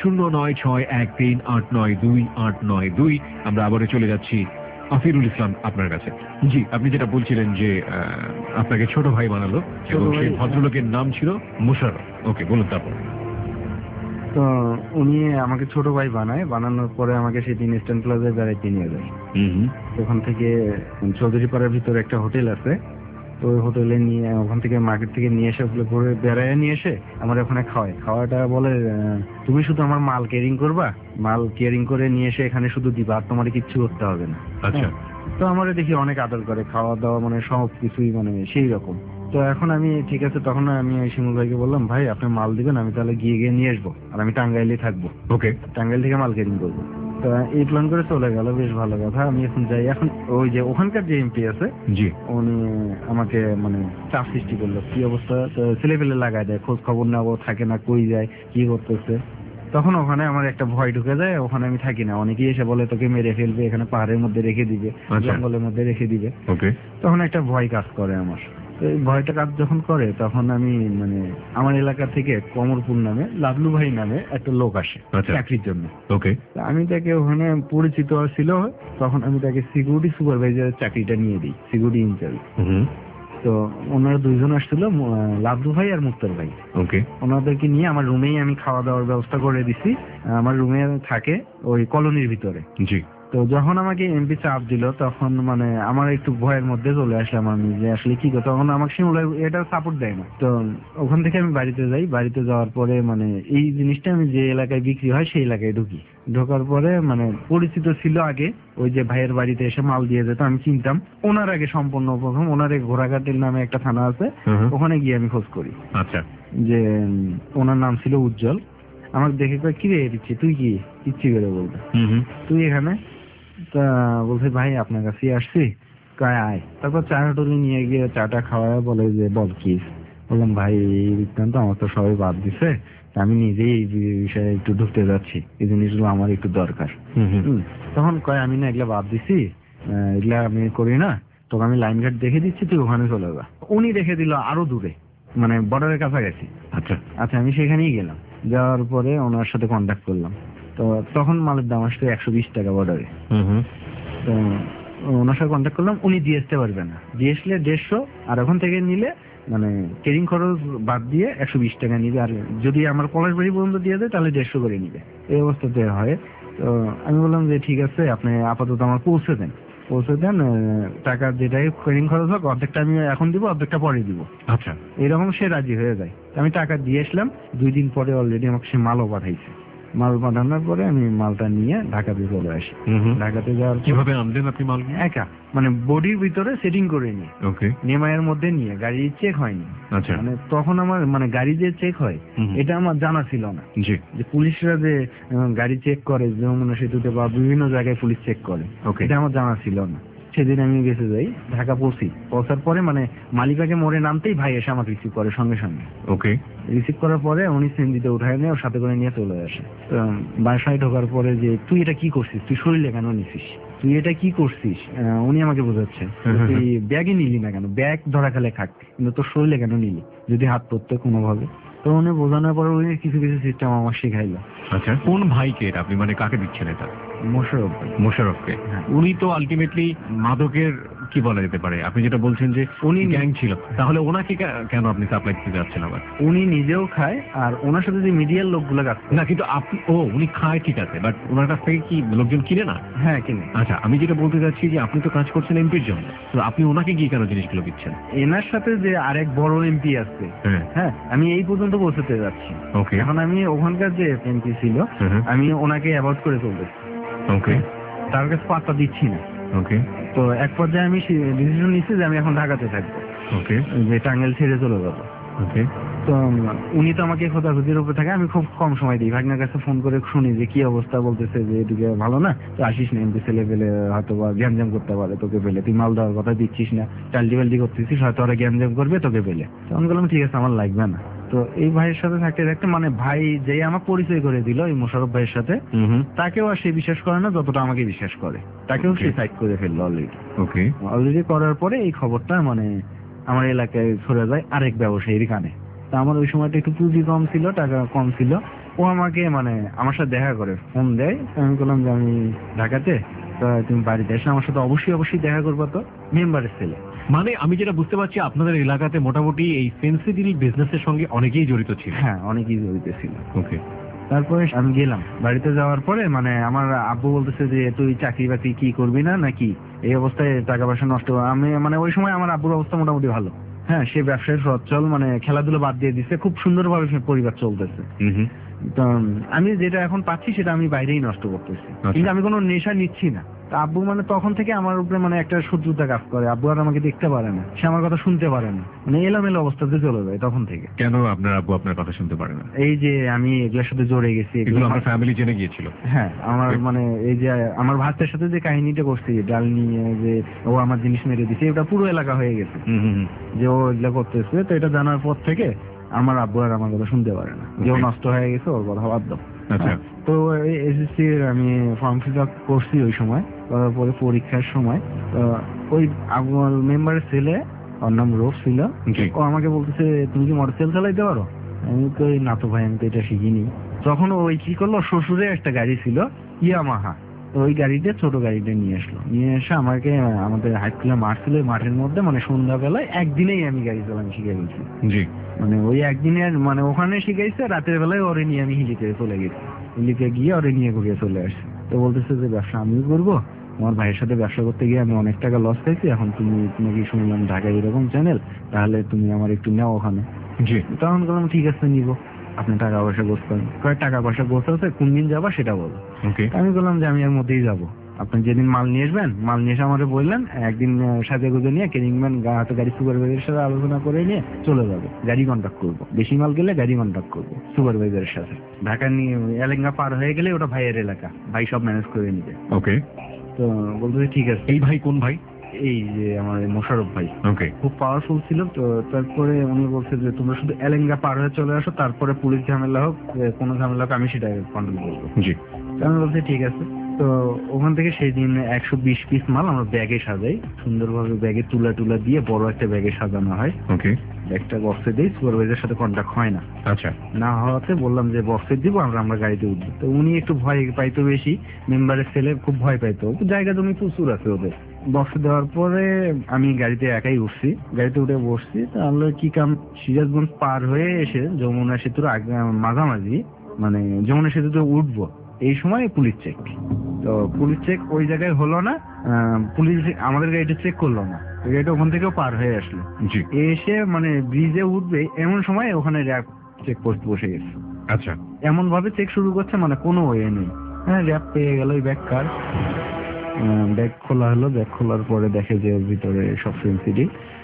09613892 আমরা আবারও চলে যাচ্ছি আফিরুল ইসলাম আপনার কাছে। জি, আপনি যেটা বলছিলেন যে আপনাকে ছোট ভাই বানালো এবং সেই ভদ্রলোকের নাম ছিল মুশাররফ। ওকে, বলুন তারপর। তো উনি আমাকে ছোট ভাই বানায়, বানানোর পরে আমাকে সেদিন ইস্টার্ন প্লাজায় বেড়াইতে নিয়ে যায়। ওখান থেকে চৌধুরীপাড়ার ভিতরে একটা হোটেল আছে, তো ওই হোটেলে নিয়ে ওখান থেকে মার্কেট থেকে নিয়ে এসে ঘুরে বেড়ায় নিয়ে এসে আমার ওখানে খাওয়াটা বলে তুমি শুধু আমার মাল কেয়ারিং করবা, মাল কেয়ারিং করে নিয়ে এসে এখানে শুধু দিবা, আর তোমার কিচ্ছু করতে হবে না। আচ্ছা। তো আমার দেখি অনেক আদর করে, খাওয়া দাওয়া মানে সব কিছুই মানে সেই রকম। তো এখন আমি ঠিক আছে, তখন আমি শিমুল ভাইকে বললাম ভাই আপনি মাল দিবেন, আমি তাহলে গিয়ে নিয়ে আসবো, আর আমি টাঙ্গাইলে থাকবো। ওকে, টাঙ্গাইল থেকে মাল কেয়ারিং করবো। তো এই প্ল্যান করে চলে গেল, বেশ ভালো কথা। আমি এখন যাই, এখন ওই যে ওখানকার যে এমপি আছে জি, উনি আমাকে মানে চাপ সৃষ্টি করলো, কি অবস্থা, ছেলে পেলে লাগাই দেয়, খোঁজ খবর নেবো, থাকে না, কই যায়, কি করতেছে। তখন ওখানে আমার একটা ভয় ঢুকে যায়, ওখানে আমি থাকি না। অনেকেই এসে বলে তোকে মেরে ফেলবে, এখানে পাহাড়ের মধ্যে রেখে দিবে, জঙ্গলের মধ্যে রেখে দিবে। ওকে, তখন একটা ভয় কাজ করে আমার। এই ভয়টা কাজ যখন করে তখন আমি মানে আমার এলাকা থেকে কমরপুর নামে লাভলু ভাই নামে একটা লোক আসে চাকরির জন্য। ওকে, আমি তাকে ওখানে পরিচিত ছিল, তখন আমি তাকে সিকিউরিটি সুপারভাইজারের চাকরিটা নিয়ে দিই, সিকিউরিটি ইনচার্জ। তো ওনারা দুইজন আসছিল, লাভলু ভাই আর মুক্তার ভাই। ওকে, ওনাদেরকে নিয়ে আমার রুমেই আমি খাওয়া দাওয়ার ব্যবস্থা করে দিছি। আমার রুমে থাকে ওই কলোনির ভিতরে। জি। তো যখন আমাকে এমপি চাপ দিল তখন মানে আমার একটু ভয়ের মধ্যে চলে আসলাম আমি, যে আসলে কি কথা। তখন আমাকে শিমুল এটা সাপোর্ট দেয় না। তো ওখান থেকে আমি বাড়িতে যাই, বাড়িতে যাওয়ার পরে মানে এই জিনিসটা আমি যে এলাকায় বিক্রি হয় সেই এলাকায় ঢুকি। ঢোকার পরে মানে পরিচিত ছিল আগে, ওই যে ভাইয়ের বাড়িতে এসে মাল দিয়ে যেত, আমি চিনতাম ওনার আগে সম্পূর্ণ প্রথম। ওনার ঘোড়াঘাটের নামে একটা থানা আছে, ওখানে গিয়ে আমি খোঁজ করি। আচ্ছা। যে ওনার নাম ছিল উজ্জ্বল। আমাকে দেখে কয় কি রে দিচ্ছে, তুই কি ইচ্ছে করে বলবে তুই এখানে? তা বলছে ভাই আপনার কাছে আসছি, কয় আয়। তারপর চা হোটেলে নিয়ে গিয়ে চাটা খাওয়ায় বলে যে বল কি। বললাম ভাই এই বৃত্তান্ত আমার তো সবাই বাদ দিছে, আমি নিজেই এই বিষয়ে একটু ঢুকতে যাচ্ছি, এই জিনিসগুলো আমার একটু দরকার। তখন কয় আমি না এগুলা বাদ দিছি, এগুলা আমি করি না, তোকে আমি লাইন ঘাট দেখে দিচ্ছি, তুই ওখানে চলে যা। উনি রেখে দিল আরো দূরে, মানে বর্ডারের কাছাকাছি। আচ্ছা আচ্ছা, আমি সেখানেই গেলাম। যাওয়ার পরে ওনার সাথে কন্ট্যাক্ট করলাম। তো তখন মালের দাম আসছে 120 টাকা বর্ডারে। তো ওনার সাথে কন্ট্যাক্ট করলাম, উনি দিয়ে আসতে পারবে না, দিয়ে আসলে 150, আর ওখান থেকে নিলে মানে কেরিং খরচ বাদ দিয়ে 120 টাকা নিবে। আর যদি আমার পলাশবাড়ি পর্যন্ত দিয়ে দেয় তাহলে 150 করে নিবে, এই অবস্থাতে হয়। তো আমি বললাম যে ঠিক আছে, আপনি আপাতত আমার পৌঁছে দেন, টাকা যেটাই কেরিং খরচ হোক অর্ধেকটা আমি এখন দিব, অর্ধেকটা পরে দিব। আচ্ছা, এরকম সে রাজি হয়ে যায়। আমি টাকা দিয়ে আসলাম, 2 দিন পরে অলরেডি আমাকে সে মালও পাঠাইছে। মাল পাঠানোর পরে আমি মালটা নিয়ে ঢাকাতে চলে আসি। ঢাকাতে যাওয়ার কিভাবে আনলেন আপনি মাল? একা, মানে বডির ভিতরে সেটিং করে নি। ওকে, নেমায়ের মধ্যে নিয়ে, গাড়ি চেক হয়নি। আচ্ছা, মানে তখন আমার মানে গাড়ি যে চেক হয় এটা আমার জানা ছিল না, জি, যে পুলিশরা যে গাড়ি চেক করে যমুনা সেতুতে বা বিভিন্ন জায়গায় পুলিশ চেক করে, এটা আমার জানা ছিল না। সেদিন আমি গেছে যাই, ঢাকা পৌঁছার পরে মানে মালিকাকে মোড়ে নামতেই ভাই এসে আমাকে রিসিভ করে সঙ্গে সঙ্গে। ওকে, রিসিভ করার পরে উনি সিএনজিতে উঠায় নিয়ে ওর সাথে করে নিয়ে চলে আসে। বাসায় ঢোকার পরে যে তুই এটা কি করছিস, তুই শরীরে কেন নিছিস, তুই এটা কি করছিস, উনি আমাকে বোঝাচ্ছে তুই ব্যাগে নিলি না কেন, ব্যাগ ধরা খেলে খাক, কিন্তু তোর শরীরে কেন নিলি, যদি হাত পড়তে কোনোভাবে। তো উনি বোঝানোর পরে উনি কিছু কিছু সিস্টেম আমার শিখাইলো। আচ্ছা, কোন ভাইকে আপনি মানে কাকে দিচ্ছেন এটা? মোশাররফ। মোশাররফকে। হ্যাঁ। উনি তো আলটিমেটলি মাদকের কি বলা যেতে পারে, আপনি যেটা বলছেন যে উনি গ্যাং ছিল, তাহলে ওনাকে কেন আপনি সাপ্লাই দিতে যাচ্ছেন আবার? উনি নিজেও খায়, আর ওনার সাথে যে মিডিয়ার লোকগুলো কাজ করে। না, কিন্তু আপনি উনি খায় ঠিক আছে, বাট ওনার কাছ থেকে কি লোকজন কিনে না? হ্যাঁ, কিনে। আচ্ছা, আমি যেটা বলতে চাচ্ছি যে আপনি তো কাজ করছেন এমপির জন্য, তো আপনি ওনাকে গিয়ে কেন জিনিসগুলো দিচ্ছেন? এনার সাথে যে আরেক বড় এমপি আছে, হ্যাঁ, আমি এই পর্যন্ত পৌঁছতে যাচ্ছি। ওকে, এখন আমি ওখানকার যে এমপি ছিল আমি ওনাকে অ্যাভয়েড করে চলতেছি। ওকে, তার কাছে পাত্তা দিচ্ছি না। ওকে, তো এক পর্যায়ে আমি ডিসিশন নিচ্ছি যে আমি এখন ঢাকাতে থাকবো, ওকে, যে টাঙ্গাইল ছেড়ে চলে যাবো। ওকে। তো উনি তো আমাকে খোঁজাখুঁজির উপরে থাকে, আমি খুব কম সময় দিই। ভাগনার কাছে ফোন করে শুনি যে কি অবস্থা, বলতেছে যে এদিকে ভালো না, তো আসিস না, এমনি ছেলে পেলে হয়তো বা গ্যামজাম করতে পারে তোকে পেলে, তুই মাল দেওয়ার কথা দিচ্ছিস না, টালটি বাল্টি করতেছিস, হয়তো ওরা গ্যামজাম করবে তোকে পেলে। তো আমি বললাম ঠিক আছে, আমার লাগবে না। তো এই ভাইয়ের সাথে থাকতে থাকতে মানে ভাই যে আমার পরিচয় করে দিল এই মোশাররফ ভাইয়ের সাথে, তাকেও আর সে বিশ্বাস করে না যতটা আমাকে বিশ্বাস করে, তাকেও সে সাইড করে ফেললো অলরেডি। ওকে। অলরেডি করার পরে এই খবরটা মানে আমার এলাকায় ছড়ে যায় আরেক ব্যবসায়ীর কানে। তা আমার ওই সময়টা একটু পুঁজি কম ছিল, টাকা কম ছিল, ও আমাকে মানে আমার সাথে দেখা করে, ফোন দেয়। আমি বললাম যে আমি ঢাকাতে, তা তুমি বাড়িতে এসে আমার সাথে অবশ্যই দেখা করবো। তো মেম্বারের ছেলে। মানে আমি যেটা বুঝতে পারছি আপনাদের এলাকাতে মোটামুটি এই ফেন্সিডিল বিজনেসের সঙ্গে অনেকেই জড়িত ছিল। হ্যাঁ, অনেকেই জড়িত ছিল। ওকে। তারপরে আমি গেলাম বাড়িতে, যাওয়ার পরে মানে আমার আব্বু বলতেছে যে তুই চাকরি বাকরি কি করবি না নাকি, এই অবস্থায় টাকা পয়সা নষ্ট। আমি মানে ওই সময় আমার আব্বুর অবস্থা মোটামুটি ভালো, হ্যাঁ, সে ব্যবসায় সচ্ছল, মানে খেলাধুলো বাদ দিয়ে দিচ্ছে, খুব সুন্দরভাবে সে পরিবার চলতেছে। তো আমি যেটা এখন পাচ্ছি সেটা আমি বাইরেই নষ্ট করতেছি, কিন্তু আমি কোনো নেশা নিচ্ছি না। তা আব্বু মানে তখন থেকে আমার উপরে মানে একটা শত্রুতা কাজ করে। আব্বু আর আমাকে দেখতে পারে না, সে আমার কথা শুনতে পারে না, মানে এলোমেলো অবস্থাতে চলে যায় তখন থেকে। কেন আপনার আব্বু আপনার কথা শুনতে পারে না? এই যে আমি এগুলোর সাথে জড়ে গেছি, এগুলো আমার ফ্যামিলি জেনে গিয়েছিল। হ্যাঁ, আমার মানে এই যে আমার ভাতের সাথে যে কাহিনীটা করছি, ডাল নিয়ে যে ও আমার জিনিস মেরে দিছে, এটা পুরো এলাকা হয়ে গেছে যে ও এগুলা করতেছে। তো এটা জানার পর থেকে আমার আব্বু আর আমার কথা শুনতে পারে না, যে ও নষ্ট হয়ে গেছে, ওর কথা বাদ দাও। আচ্ছা। তো এসএসসি আমি ফর্ম ফিল আপ করছি ওই সময়, করার পরে পরীক্ষার সময় ওই আমার মেম্বারের ছেলে, ওর নাম রোফ ছিল, ও আমাকে বলতেছে তুমি কি মোটরসাইকেল চালাইতে পারো? আমি তো না তো ভাই, আমি তো এটা শিখিনি। তখন ওই কি করলো, শ্বশুরে একটা গাড়ি ছিল ইয়ামাহা, তো ওই গাড়িটা, ছোট গাড়িটা নিয়ে আসলো, নিয়ে এসে আমাকে আমাদের হাই স্কুলে মাঠ ছিল, মাঠের মধ্যে মানে সন্ধ্যাবেলায় একদিনেই আমি গাড়ি চালানো শিখে গেছি। জি। মানে ওই একদিনে মানে ওখানে শিখাইছে, রাতের বেলায় ওরে নিয়ে আমি হিলিতে চলে গেছি, হিলিতে গিয়ে ওরে নিয়ে ঘুরিয়ে চলে আসি। তো বলতেছে যে ব্যবসা আমিও করবো, আমার ভাইয়ের সাথে ব্যবসা করতে গিয়ে আমি অনেক টাকা লস খাইছি, এখন তুমি নাকি শুনলাম ঢাকায় এরকম চ্যানেল, তাহলে তুমি আমার একটু নাও ওখানে। জি। তখন বললাম ঠিক আছে নিবো, আপনি টাকা পয়সা গোছতেন, কয়েক টাকা পয়সা গোছাতে কোন দিন যাবা সেটা বলো। আমি বললাম যে আমি এর মধ্যেই যাবো, আপনি যেদিন মাল নিয়ে আসবেন, মাল নিয়ে এসে আমাদের বললেন, একদিন সাথে গুজে নিয়ে কেরিংম্যান হাতে গাড়ি সুপারভাইজারের সাথে আলোচনা করে নিয়ে চলে যাবো, গাড়ি কন্ট্যাক্ট করবো, বেশি মাল গেলে গাড়ি কন্ট্যাক্ট করবো সুপারভাইজারের সাথে। ঢাকা নিয়ে এলেঙ্গা পার হয়ে গেলে ওটা ভাইয়ের এলাকা, ভাই সব ম্যানেজ করে নিবে। ওকে। তো বলতে ঠিক আছে। এই ভাই কোন ভাই? এই যে আমার মোশাররফ ভাই। ওকে। খুব পাওয়ারফুল ছিল। তো তারপরে উনি বলছে যে তোমরা শুধু এলেঙ্গা পার হয়ে চলে আসো, তারপরে পুলিশ ঝামেলা হোক, কোনো ঝামেলা হোক, আমি সেটা কন্ট্রোল করবো। জি। আমি বলছি ঠিক আছে। তো ওখান থেকে সেই দিন 120 পিস মাল আমরা ব্যাগে সাজাই, সুন্দরভাবে ব্যাগে তুলা দিয়ে বড় একটা ব্যাগে সাজানো হয়। ওকে। একটা বক্সে দিই, সুপারভাইজারের সাথে কন্ট্যাক্ট হয় না। আচ্ছা। না হওয়াতে বললাম যে বক্সে দিব, আমরা গাড়িতে উঠবো। তো উনি একটু ভয় পাইতো বেশি, মেম্বারের ছেলে খুব ভয় পাইতো, জায়গা জমি প্রচুর আছে ওদের। বক্সে দেওয়ার পরে আমি গাড়িতে একাই উঠছি, গাড়িতে উঠে বসছি। তাহলে কি কাম, সিরাজগঞ্জ পার হয়ে এসে যমুনা সেতুর মাঝামাঝি, মানে যমুনা সেতুতে উঠবো, এই সময় পুলিশ চেক। তো পুলিশ চেক ওই জায়গায় হলো না, পুলিশ আমাদের গাড়িটা চেক করলো না, গাড়িটা ওখান থেকেও পার হয়ে আসলো। জি। এসে মানে ব্রিজে উঠবে এমন সময় ওখানে র্যাব চেক পোস্ট বসে গেছে। আচ্ছা। এমন ভাবে চেক শুরু করছে, মানে কোনো ওয়ে নেই। হ্যাঁ, র্যাব পেয়ে গেল ওই ব্যাগ কার, ব্যাগ খোলা হলো, ব্যাগ খোলার পরে দেখে যে ওর ভিতরে সব সেন্সিটিভ।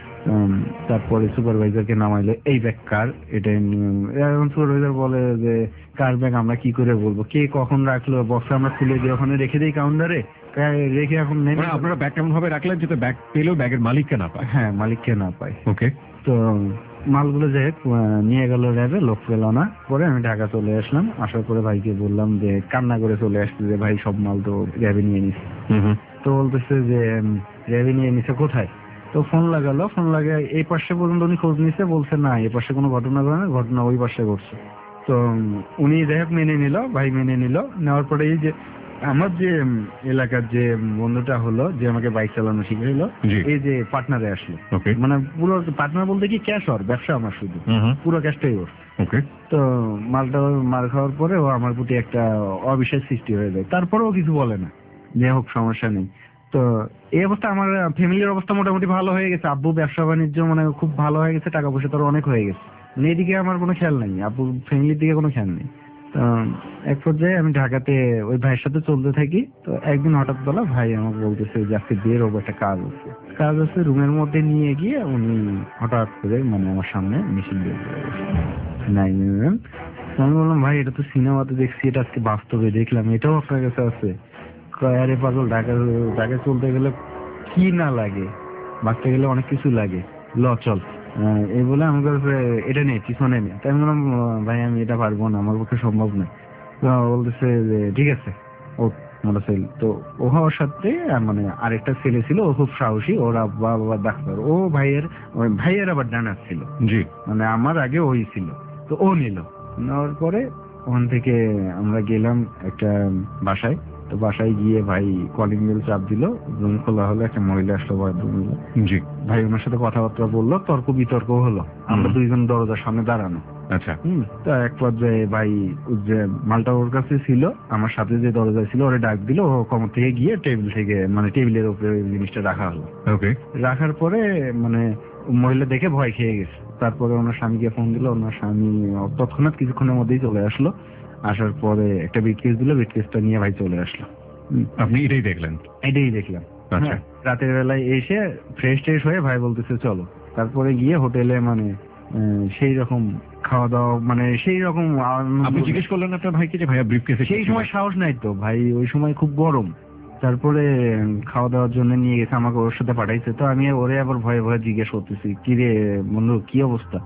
তারপরে সুপারভাইজারকে নামাইলো, এই ব্যাগ কার, এটা এখন সুপারভাইজার বলে যে কার ব্যাগ, আমরা কি করে বলবো, কে কখন রাখলো, বক্স আমরা খুলে দিয়ে ওখানে রেখে দিই কাউন্টারে, রেখে এখন নেই। আপনারা ব্যাগ কেমন ভাবে রাখলেন যাতে ব্যাগ পেলেও ব্যাগের মালিককে না পায়? হ্যাঁ, মালিককে না পায়। ওকে। তো মালগুলো যে নিয়ে গেল র্যাবে, লোক পেল না। পরে আমি ঢাকা চলে আসলাম, আসার পরে ভাইকে বললাম যে কান্না করে চলে আসছে যে ভাই সব মাল তো র্যাবে নিয়ে নিচ্ছে। তো বলতেছে যে র্যাবে নিয়ে নিছে কোথায়? তো ফোন লাগালো, ফোন লাগায় এই পাশে পর্যন্ত উনি খোঁজ নিছে, বলছে না এই পাশে কোনো ঘটনা ঘটে না, ঘটনা ওই পাশে ঘটছে। তো উনি যাই হোক মেনে নিল, ভাই মেনে নিল। নেওয়ার পরে এই যে আমার যে এলাকার যে বন্ধুটা হলো, যে আমাকে বাইক চালানো শিখেছিল, এই যে পার্টনারে আসলো, মানে পুরো পার্টনার বলতে কি ক্যাশ, ওর ব্যবসা আমার শুধু, পুরো ক্যাশটাই ওর। তো মালটা মার খাওয়ার পরে ও আমার প্রতি একটা অবিশ্বাস সৃষ্টি হয়ে যায়, তারপরেও কিছু বলে না, যে হোক সমস্যা নেই। তো এই অবস্থা আমার ফ্যামিলির অবস্থা মোটামুটি ভালো হয়ে গেছে, আব্বু ব্যবসা বাণিজ্য মানে খুব ভালো হয়ে গেছে, টাকা পয়সা তোর অনেক হয়ে গেছে, মানে এদিকে আমার কোনো খেয়াল নেই, আব্বু ফ্যামিলির দিকে কোনো খেয়াল নেই। তো তো এক পর্যায়ে আমি ঢাকাতে ওই ভাইয়ের সাথে চলতে থাকি। তো একদিন হঠাৎ বলা ভাই আমাকে বলতেছে যে আজকে বের হবো, একটা কাজ আছে রুমের মধ্যে নিয়ে গিয়ে উনি হঠাৎ করে মানে আমার সামনে মেশিন বের করে নাই। আমি বললাম ভাই এটা তো সিনেমাতে দেখছি, এটা আজকে বাস্তবে দেখলাম, এটাও আপনার কাছে আছে? আরে পাগল, ঢাকা চলতে গেলে কি না লাগে, বাঁচতে গেলে অনেক কিছু লাগে, ল চল। এই বলে আমার কাছে এটা নেই, পিছনে নেই। তাই আমি বললাম ভাই আমি এটা পারবো না, আমার পক্ষে সম্ভব নয়। তো বলতেছে যে ঠিক আছে ও মোটরসাইকেল। তো ও হওয়ার সাথে মানে আরেকটা ছেলে ছিল, ও খুব সাহসী, ওর আব্বা বাবা ডাক্তার, ও ভাইয়ের আবার ডানার ছিল, জি, মানে আমার আগে ওই ছিল। তো ও নিল, নেওয়ার পরে ওখান থেকে আমরা গেলাম একটা বাসায়। তো বাসায় গিয়ে ভাই কলিং বেল চাপ দিল, রুম খোলা হলো, একটা মহিলা আসলো ভদ্রমহিলা। জি, ভাই ওনার সাথে কথাবার্তা বললো, তর্ক বিতর্ক হলো, আমরা দুইজন দরজার সামনে দাঁড়ানো। আচ্ছা, তো এক পর্যায়ে ভাই যে মালটা ওর কাছে ছিল, আমার সাথে যে দরজায় ছিল ওরে ডাক দিল, ও কমর থেকে গিয়ে টেবিল থেকে মানে টেবিলের উপরে জিনিসটা রাখা হলো। ওকে, রাখার পরে মানে মহিলা দেখে ভয় খেয়ে গেছে। তারপরে ওনার স্বামীকে ফোন দিল, ওনার স্বামী তৎক্ষণাৎ কিছুক্ষণের মধ্যেই চলে আসলো। আসার পরে একটা ব্রিফকেস দিল, ব্রিফকেসটা নিয়ে ভাই চলে আসলো। আপনি এটাই দেখলেন? এটাই দেখলাম। আচ্ছা, রাতের বেলায় এসে ফ্রেশ ট্রেশ হয়ে ভাই বলতেছে চলো। তারপরে গিয়ে হোটেলে মানে সেই রকম খাওয়া দাওয়া, মানে সেই রকম আপনি জিজ্ঞেস করলেন আপনার ভাইকে যে ভাইয়া ব্রিফকেসে? সেই সময় সাহস নাই তো ভাই, ওই সময় খুব গরম। তারপরে খাওয়া দাওয়ার জন্য নিয়ে গেছে, আমাকে ওর সাথে পাঠাইছে। তো আমি ওরে আবার ভয়ে ভয়ে জিজ্ঞেস করতেছি, কি রে বন্ধু কি অবস্থা?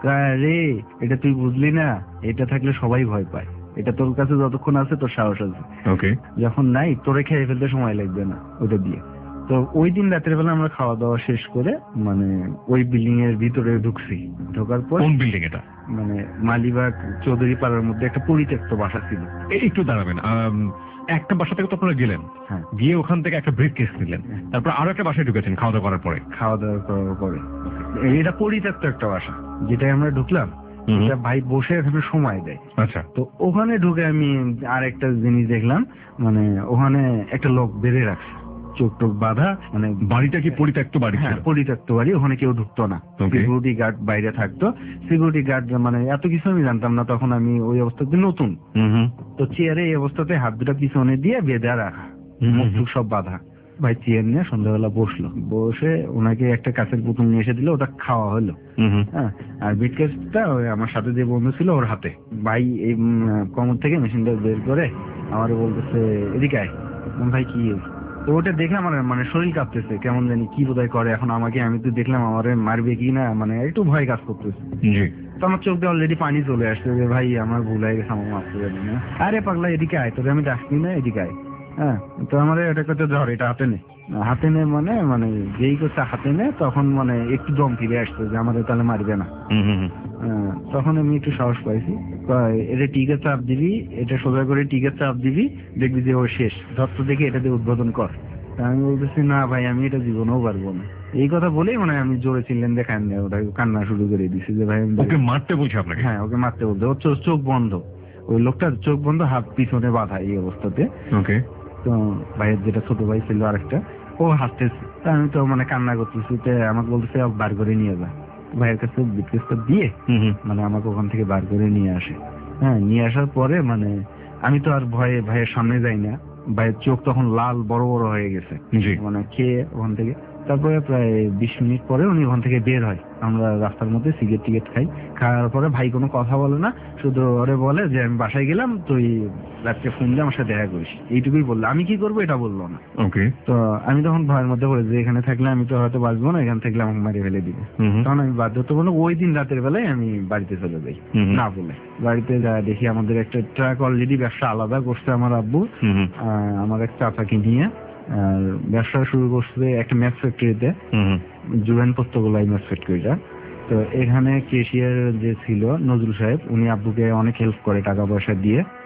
রে এটা তুই বুঝলি না, এটা থাকলে সবাই ভয় পায়, এটা তোর কাছে যতক্ষণ আছে তোর সাহস আছে, ওকে, যখন নাই তোরে খেয়ে ফেলতে সময় লাগবে না ওটা দিয়ে। তো ওই দিন রাতের বেলা আমরা খাওয়া দাওয়া শেষ করে মানে ওই বিল্ডিং এর ভিতরে ঢুকছি। ঢোকার পর কোন বিল্ডিং এটা? মানে মালিবাগ চৌধুরী পাড়ার মধ্যে একটা পরিত্যক্ত বাসা ছিল। একটু দাঁড়াবেন। একটা বাসা থেকে তো আপনারা গেলেন, হ্যাঁ, গিয়ে ওখান থেকে একটা ব্রিফকেস নিলেন, তারপর আরো একটা বাসায় ঢুকেছেন খাওয়া দাওয়া করার পরে? খাওয়া দাওয়া করার পরে এটা পরিত্যক্ত একটা বাসা, যেটাই আমরা ঢুকলাম এটা ভাই বসে এখানে সময় দেয়। আচ্ছা, তো ওখানে ঢুকে আমি আর একটা জিনিস দেখলাম, মানে ওখানে একটা লোক বেঁধে রাখছে, চোখ টোক বাঁধা। মানে বাড়িটা কি পরিত্যক্ত বাড়ি ছিল? পরিত্যক্ত বাড়ি, ওখানে কেউ ঢুকতো না, সিকিউরিটি গার্ড বাইরে থাকতো। সিকিউরিটি গার্ড মানে এত কিছু আমি জানতাম না তখন, আমি ওই অবস্থাতে নতুন। তো চেয়ারে এই অবস্থাতে হাত দুটা পিছনে দিয়ে বেঁধে রাখা, মুখ টুক সব বাঁধা। ভাই চেয়ার নিয়ে সন্ধ্যাবেলা বসলো, বসে ওনাকে একটা কাঁচের পুতুল নিয়ে এসে দিল, ওটা খাওয়া হলো। হ্যাঁ, আর ব্রিফকেসটা আমার সাথে যে বন্ধু ছিল ওর হাতে। ভাই এই কমর থেকে মেশিনটা বের করে আমার বলতেছে এদিকে আয়। ভাই কি? তো ওটা দেখে আমার মানে শরীর কাঁপতেছে, কেমন জানি কি বোধহয় করে এখন আমাকে। আমি তো দেখলাম আমারে মারবে কি না, মানে একটু ভয় কাজ করতেছে। তো আমার চোখ দিয়ে অলরেডি পানি চলে আসছে যে ভাই আমার ভুল হয়ে গেছে, আমার মারতে যাবে না। আরে পাগলা এদিকে আয়, তোরে আমি ডাকছি না, এদিকে আয়। হ্যাঁ, তো আমার এটা করতে ধর, এটা হাতে নে। হাতে নে মানে মানে যেই করছে হাতে নে, তখন মানে একটু দম ফিরে আসছে যে আমাদের তাহলে মারবে না। তখন আমি একটু সাহস পাইছি, এটা টিকে চাপ দিবি, এটা সোজা করে টিকে চাপ দিবি, দেখবি যে ও শেষ, ধরতো দেখি এটা দিয়ে উদ্বোধন কর। আমি বলতেছি না ভাই আমি এটা জীবনেও পারবো না। এই কথা বলেই মানে আমি জোরে ছিলেন দেখান, ওটা কান্না শুরু করে দিছি যে ভাই ওকে মারতে বলছে আপনাকে? হ্যাঁ, ওকে মারতে বলছে। ওর চোখ বন্ধ, ওই লোকটার চোখ বন্ধ, হাত পিছনে বাঁধা এই অবস্থাতে। ওকে, তো ভাইয়ের যেটা ছোট ভাই ছিল আরেকটা, ও হাসতেছে। তা আমি তো মানে কান্না করতেছি, আমাকে বলতেছে বার করে নিয়ে যা। ভাইয়ের কাছে ব্রিফকেসটা দিয়ে মানে আমাকে ওখান থেকে বার করে নিয়ে আসে। হ্যাঁ, নিয়ে আসার পরে মানে আমি তো আর ভয়ে ভাইয়ের সামনে যাই না, ভাইয়ের চোখ তখন লাল বড় বড় হয়ে গেছে মানে খেয়ে ওখান থেকে। তারপরে প্রায় 20 মিনিট পরে উনি ওখান থেকে বের হয়। আমরা রাস্তার মধ্যে সিগারেট টিকেট খাই। খাওয়ার পরে ভাই কোনো কথা বলে না, শুধু ওরে বলে যে আমি বাসায় গেলাম, তুই রাত্রে ফোন দিয়ে আমার সাথে দেখা করিস, এইটুকুই বললো। আমি কি করবো এটা বললো না। ওকে, তো আমি তখন ভয়ের মধ্যে বলে যে এখানে থাকলে আমি তো হয়তো বাঁচবো না, এখানে থাকলে আমাকে মারি ফেলে দিবে। তখন আমি বাধ্যতামূলক ওই দিন রাতের বেলায় আমি বাড়িতে চলে যাই না বলে। বাড়িতে যা দেখি আমাদের একটা ট্রাক অলরেডি ব্যবসা আলাদা করছে আমার আব্বু, আমার এক চাচাকে নিয়ে। আর ব্যবসা শুরু করছে একটা ম্যাচ ফ্যাক্টরিতে, জুবেন পোস্তগোলাই ম্যাচ ফ্যাক্টরিটা। তো এখানে কেশিয়ার যে ছিল নজরুল সাহেব, উনি আব্বুকে অনেক হেল্প করে টাকা পয়সা দিয়ে।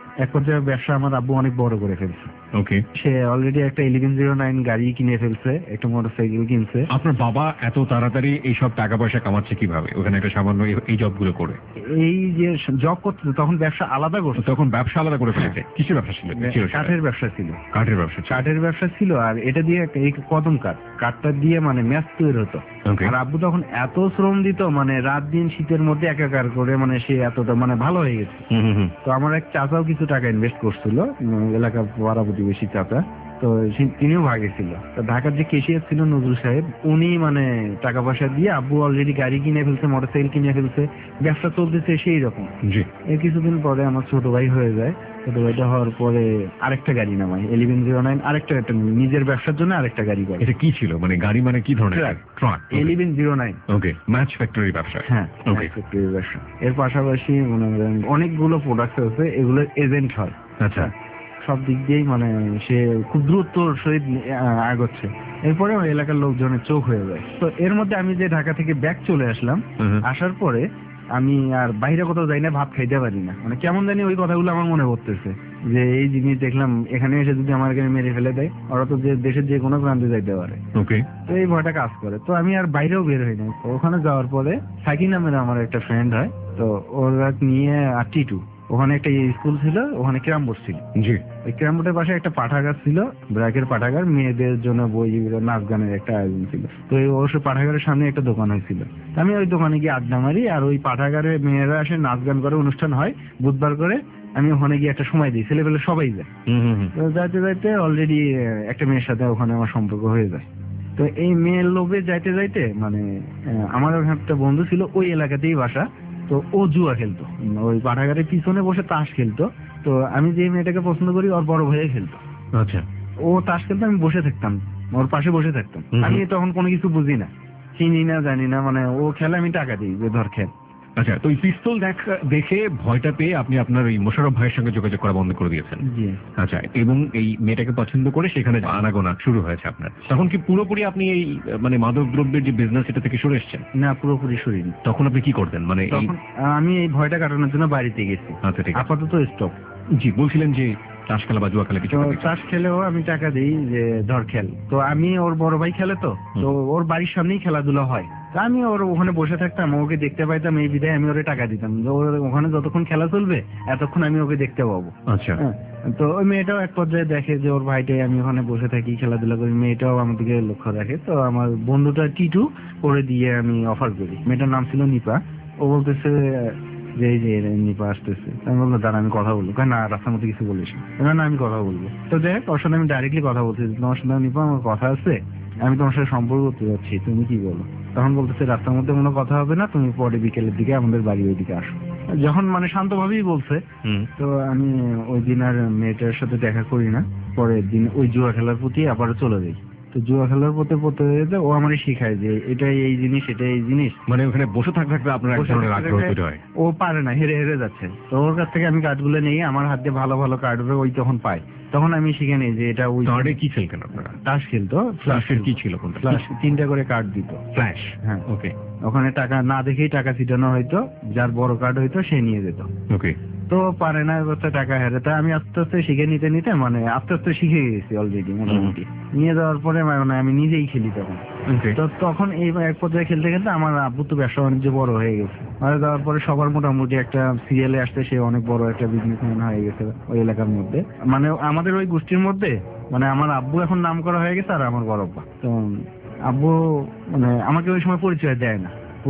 এক পর্যায়ে ব্যবসা আমার আব্বু অনেক বড় করে ফেলছে। ওকে, সে অলরেডি একটা 1109 গাড়ি কিনে ফেলছে, একটা মোটরসাইকেল কিনছে। আপনার বাবা এত তাড়াতাড়ি এইসব টাকা পয়সা কামাচ্ছে কিভাবে ওখানে একটা সামান্য এই জবগুলো করে? এই যে জব করতে তখন ব্যবসা আলাদা করছে, তখন ব্যবসা আলাদা করে ফেলেছে। কিসের ব্যবসা ছিল? কাঠের ব্যবসা ছিল। কাঠের ব্যবসা ছিল। কাঠের ব্যবসা ছিল, আর এটা দিয়ে এই কদম কাঠটা দিয়ে মানে ম্যাচ তৈরি হতো। Okay. আর আব্বু তখন এত শ্রম দিত, মানে রাত দিন শীতের মধ্যে একাকার করে, মানে সে এতটা মানে ভালো হয়ে গেছে। তো আমার এক চাচাও কিছু টাকা ইনভেস্ট করছিল, এলাকার পাড়া প্রতিবেশী চাচা, তো তিনিও ভাগে ছিল। তো ঢাকার যে কেশিয়ার ছিল নজরুল সাহেব, উনি মানে টাকা পয়সা দিয়ে, আব্বু অলরেডি গাড়ি কিনে ফেলছে, মোটরসাইকেল কিনে ফেলছে, ব্যবসা চলতেছে সেই রকম। জি। এর কিছুদিন পরে আমার ছোট ভাই হয়ে যায়। ছোট ভাইটা হওয়ার পরে আরেকটা গাড়ি নামাই, 1109, আরেকটা নিজের ব্যবসার জন্য আরেকটা গাড়ি করে। এটা কি ছিল, মানে গাড়ি মানে কি ধরনের? ট্রাক। 1109। ওকে, ম্যাচ ফ্যাক্টরি ব্যবসা। হ্যাঁ, ওকে। ফ্যাক্টরির ব্যবসা। এর পাশাপাশি মনে করেন অনেকগুলো প্রোডাক্ট আছে, এগুলো এজেন্ট হয়। আচ্ছা, সব দিক দিয়েই মানে সে খুব দ্রুত সহিত আগাচ্ছে। এরপরে ওই এলাকার লোকজনের চোখ হয়ে যায়। তো এর মধ্যে আমি যে ঢাকা থেকে ব্যাক চলে আসলাম, আসার পরে আমি আর বাইরে কোথাও যাই না, ভাত খাইতে পারি না, মানে কেমন জানি ওই কথাগুলো আমার মনে পড়তেছে যে এই জিনিস দেখলাম, এখানে এসে যদি আমার এখানে মেরে ফেলে দেয়, ওরা তো যে দেশের যে কোনো প্রান্তে যাইতে পারে। ওকে। তো এই ভয়টা কাজ করে, তো আমি আর বাইরেও বের হই না। ওখানে যাওয়ার পরে সাকি নামের আমার একটা ফ্রেন্ড হয়, তো ওরা নিয়ে আর টিটু, ওখানে একটা স্কুল ছিল, ওখানে ক্যারাম বোর্ড ছিল। জি। ওই ক্যারাম বোর্ডের পাশে একটা পাঠাগার ছিল, ব্র্যাকের পাঠাগার, মেয়েদের জন্য বই, নাচ গানের একটা আয়োজন ছিল। তো এই অবশ্য পাঠাগারের সামনে একটা দোকান হয়েছিল। আমি ওই দোকানে গিয়ে আড্ডা মারি, আর ওই পাঠাগারে মেয়েরা আসে, নাচ গান করে, অনুষ্ঠান হয় বুধবার করে। আমি ওখানে গিয়ে একটা সময় দিই, ছেলেপেলে সবাই যায়। তো যাইতে যাইতে অলরেডি একটা মেয়ের সাথে ওখানে আমার সম্পর্ক হয়ে যায়। তো এই মেয়ের লোভে যাইতে যাইতে মানে আমার ওখানে একটা বন্ধু ছিল, ওই এলাকাতেই বাসা। তো ও জুয়া খেলতো, ওই পাঠাগারের পিছনে বসে তাস খেলতো। তো আমি যে মেয়েটাকে পছন্দ করি, ওর বড় ভাইয়ে খেলতো। আচ্ছা। ও তাস খেলতো, আমি বসে থাকতাম, ওর পাশে বসে থাকতাম। আমি তখন কোনো কিছু বুঝি না, চিনি না, জানি না, মানে ও খেলে, আমি টাকা দিই যে ধর খেল। আচ্ছা, তো ওই পিস্তল দেখে ভয়টা পেয়ে আপনি আপনার ওই মোশাররফ ভাইয়ের সঙ্গে যোগাযোগ করা বন্ধ করে দিয়েছেন। জি। আচ্ছা, এবং এই মেয়েটাকে পছন্দ করে সেখানে আনাগোনা শুরু হয়েছে আপনার। তখন কি পুরোপুরি আপনি এই মানে মাদক দ্রব্যের যে বিজনেস, এটা থেকে সরে এসেছেন? না, পুরোপুরি সরিনি। তখন আপনি কি করতেন? মানে তখন আমি এই ভয়টা কাটানোর জন্য বাড়িতে গেছি। আচ্ছা, ঠিক আছে। আপাতত স্টপ। জি, বলছিলেন যে তাস খেলা বা জুয়া খেলা কিছু? তাস খেলেও আমি টাকা দিই যে ধর খেল। তো আমি, ওর বড় ভাই খেলে, তো ওর বাড়ির সামনেই খেলাধুলা হয়। আমি ওর ওখানে বসে থাকতাম, ওকে দেখতে পাইতাম, এই বিধায় আমি ওরে টাকা দিতাম। ওর ওখানে যতক্ষণ খেলা চলবে এতক্ষণ আমি ওকে দেখতে পাবো। আচ্ছা। তো ওই মেয়েটাও এক পর্যায়ে দেখে যে ওর ভাইটাই, আমি ওখানে বসে থাকি, খেলাধুলা করি, মেয়েটাও আমার দিকে লক্ষ্য রাখে। তো আমার বন্ধুটা টিটু করে দিয়ে আমি অফার করি। মেয়েটার নাম ছিল নিপা। ও বলতেছে যে এই যে নিপা আসতেছে। আমি বললো দাঁড়া, আমি কথা বলবো। না, রাস্তার মধ্যে কিছু বলিস না, আমি কথা বলবো। তো দেখ, ওর সাথে আমি ডাইরেক্টলি কথা বলছি, তোমার সাথে নিপা আমার কথা আছে, আমি তোমার সাথে সম্পর্ক করতে যাচ্ছি, তুমি কি বলো? তখন বলতেছে রাস্তার মধ্যে কোনো কথা হবে না, তুমি পরে বিকেলের দিকে আমাদের বাড়ি ওইদিকে আসো। যখন মানে শান্তভাবেই বলছে, তো আমি ওই দিন আর মেয়েটার সাথে দেখা করি না। পরের দিন ওই জুয়া খেলার প্রতি আবার চলে যাই। তো জুয়া খেলার পড়তে ও আমারই শিখায় যে এটাই এই জিনিস, এটাই এই জিনিস। মানে ওখানে বসে থাকতে থাকতে আপনার এক ধরনের আগ্রহ তৈরি হয়। ও পারে না, হেরে হেরে যাচ্ছে। তো ওর কাছ থেকে আমি কার্ডগুলো নিই, আমার হাত দিয়ে ভালো ভালো কার্ড ওই তখন পাই। তখন আমি শিখে নিই যে এটা ওই কার্ডে কি খেলতেন আপনারা? তাস খেলতো। ফ্ল্যাশের কি ছিল? কোনটা? ফ্ল্যাশ 3টা করে কার্ড দিত। ফ্ল্যাশ। হ্যাঁ, ওকে। ওখানে টাকা না দেখেই টাকা ছিটানো হয়তো, যার বড় কার্ড হইতো সে নিয়ে যেত। ওকে। তো পারে না, এবার টাকা হেরে। তা আমি আস্তে আস্তে শিখে নিতে নিতে মানে আস্তে আস্তে শিখে গেছি অলরেডি মোটামুটি। নিয়ে যাওয়ার পরে মানে আমি নিজেই খেলি তখন। তো তখন এই এক পর্যায়ে খেলতে খেলতে আমার আব্বু তো ব্যবসা বাণিজ্য বড় হয়ে গেছে। আর যাওয়ার পরে সবার মোটামুটি একটা সিরিয়ালে আসতে, সে অনেক বড় একটা বিজনেসম্যান হয়ে গেছে ওই এলাকার মধ্যে। মানে আমাদের ওই গোষ্ঠীর মধ্যে মানে আমার আব্বু এখন নাম করা হয়ে গেছে, আর আমার বড় আব্বা। তো আব্বু মানে আমাকে ওই সময় পরিচয় দেয়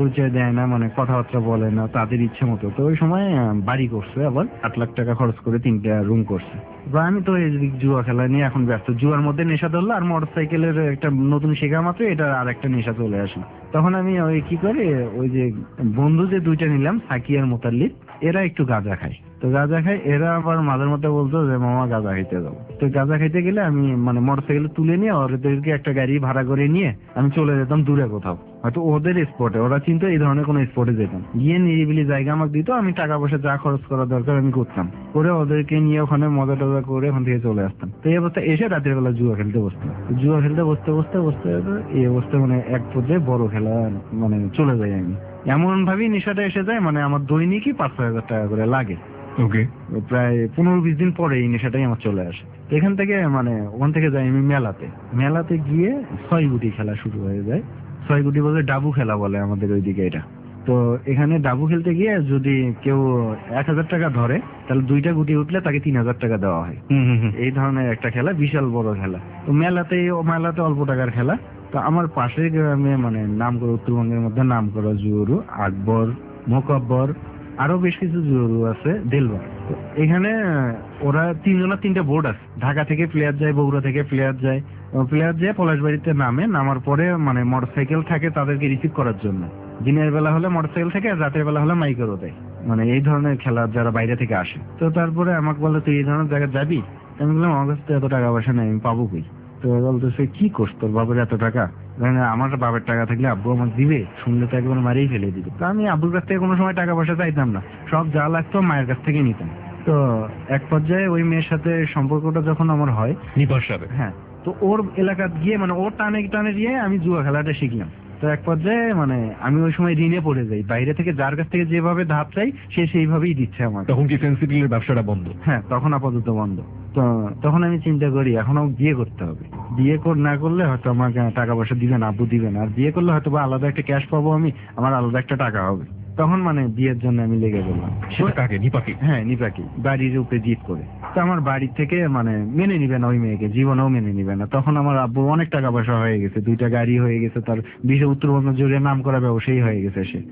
না, মানে কথাবার্তা বলে না তাদের ইচ্ছে মতো। তো ওই সময় বাড়ি করছে, আবার 8 লাখ টাকা খরচ করে 3টা রুম করছে। বা আমি তো এই জুয়া খেলা নিয়ে এখন ব্যস্ত। জুয়ার মধ্যে নেশা ধরলো, আর মোটরসাইকেলের একটা নতুন শেখা মাত্র এটা আর একটা নেশা চলে আসলো। তখন আমি ওই কি করি, ওই যে বন্ধু যে 2টা নিলাম, সাকি আর মোতাল্লিব, এরা একটু গাঁজা খায়। তো গাঁজা খায় এরা, আবার মাঝে মধ্যে বলতো যে মামা গাঁজা খাইতে যাবো। তো গাঁজা খাইতে গেলে আমি মানে মোটরসাইকেল তুলে নিয়ে ওদেরকে একটা গাড়ি ভাড়া করে নিয়ে আমি চলে যেতাম দূরে কোথাও, হয়তো ওদের স্পটে, ওরা চিন্তা এই ধরনের কোনো স্পটে যেতাম, গিয়ে নিরিবিলি জায়গা আমাকে দিত, আমি টাকা পয়সা যা খরচ করা দরকার আমি করতাম, করে ওদেরকে নিয়ে ওখানে মজা টজা করে ওখান থেকে চলে আসতাম। তো এই অবস্থা এসে রাতের বেলা জুয়া খেলতে বসতাম। জুয়া খেলতে বসতে এই অবস্থা মানে এক পর্যায়ে বড় খেলা মানে চলে যাই আমি। এমন ভাবেই নেশাটা এসে যায়, মানে আমার দৈনিকই 5-6 হাজার টাকা করে লাগে। ওকে। প্রায় 15-20 দিন পরে এই নেশাটাই আমার চলে আসে। এখান থেকে মানে ওখান থেকে যাই আমি মেলাতে গিয়ে 6 গুটি খেলা শুরু হয়ে যায়। 6 গুটি বলতে ডাবু খেলা বলে আমাদের ওইদিকে এটা। তো এখানে ডাবু খেলতে গিয়ে যদি কেউ 1000 টাকা ধরে তাহলে 2টা গুটি উঠলে তাকে 3000 টাকা দেওয়া হয়। এই ধরনের একটা খেলা, বিশাল বড় খেলা। তো মেলাতে অল্প টাকার খেলা। তো আমার পাশের গ্রামে মানে নাম করা, উত্তরবঙ্গের মধ্যে নাম করা জুয়ারু আকবর, মোকাব্বর, আরো বেশ কিছু জুয়ারু আছে, দেলবার। তো এখানে ওরা 3 জনের 3টা বোর্ড আছে। ঢাকা থেকে প্লেয়ার যায়, বগুড়া থেকে প্লেয়ার যায়। পলাশবাড়িতে নামার পরে মানে মোটরসাইকেল থাকে তাদেরকে রিসিভ করার জন্য। দিনের বেলা হলে মোটরসাইকেল থেকে, আর রাতের বেলা হলে মাইকেরও দেয়। মানে এই ধরনের খেলা যারা বাইরে থেকে আসে। তো তারপরে আমাকে বললো তুই এই ধরনের জায়গায় যাবি? আমি বললাম আমার কাছে তো এত টাকা পয়সা নেই, আমি পাবো কই? তো বলতেছে কি করছ, তোর বাবার এত টাকা? আমার বাবার টাকা থাকলে আব্বু আমাকে দিবে, শুনলে তো একবার মারিয়ে ফেলে দিবে। তো আমি আব্বুর কাছ থেকে কোনো সময় টাকা পয়সা চাইতাম না, সব যা লাগতো মায়ের কাছ থেকে নিতাম। তো এক পর্যায়ে ওই মেয়ের সাথে সম্পর্কটা যখন আমার হয়, নিপার সাথে, হ্যাঁ, তো ওর এলাকায় গিয়ে মানে ওর টানে দিয়ে আমি জুয়া খেলাটা শিখলাম। তো এক পর্যায়ে মানে আমি ওই সময় ঋণে পড়ে যাই। বাইরে থেকে যার কাছ থেকে যেভাবে ধাপ চাই সে সেইভাবেই দিচ্ছে আমার। তখন কি সেন্সিটিভের ব্যবসাটা বন্ধ? হ্যাঁ, তখন আপাতত বন্ধ। তো তখন আমি চিন্তা করি এখন বিয়ে করতে হবে। বিয়ে না করলে হয়তো আমাকে টাকা পয়সা দিবে না, আব্বু দিবে না। আর বিয়ে করলে হয়তো বা আলাদা একটা ক্যাশ পাবো আমি, আমার আলাদা একটা টাকা হবে। তখন মানে বিয়ের জন্য আমি লেগে বললাম। সেটা কাকে? নিপাকে? হ্যাঁ, নিপাকে, বাড়ির উপরে জিদ করে। তো আমার বাড়ি থেকে মানে মেনে নিবে না ওই মেয়েকে, জীবনেও মেনে নিবে না। তখন আমার আব্বু অনেক টাকা পয়সা হয়ে গেছে, 2টা গাড়ি হয়ে গেছে, তার বিশ্ব উত্তরবঙ্গ জুড়ে নাম করা ব্যবসায়ী হয়ে গেছে সে।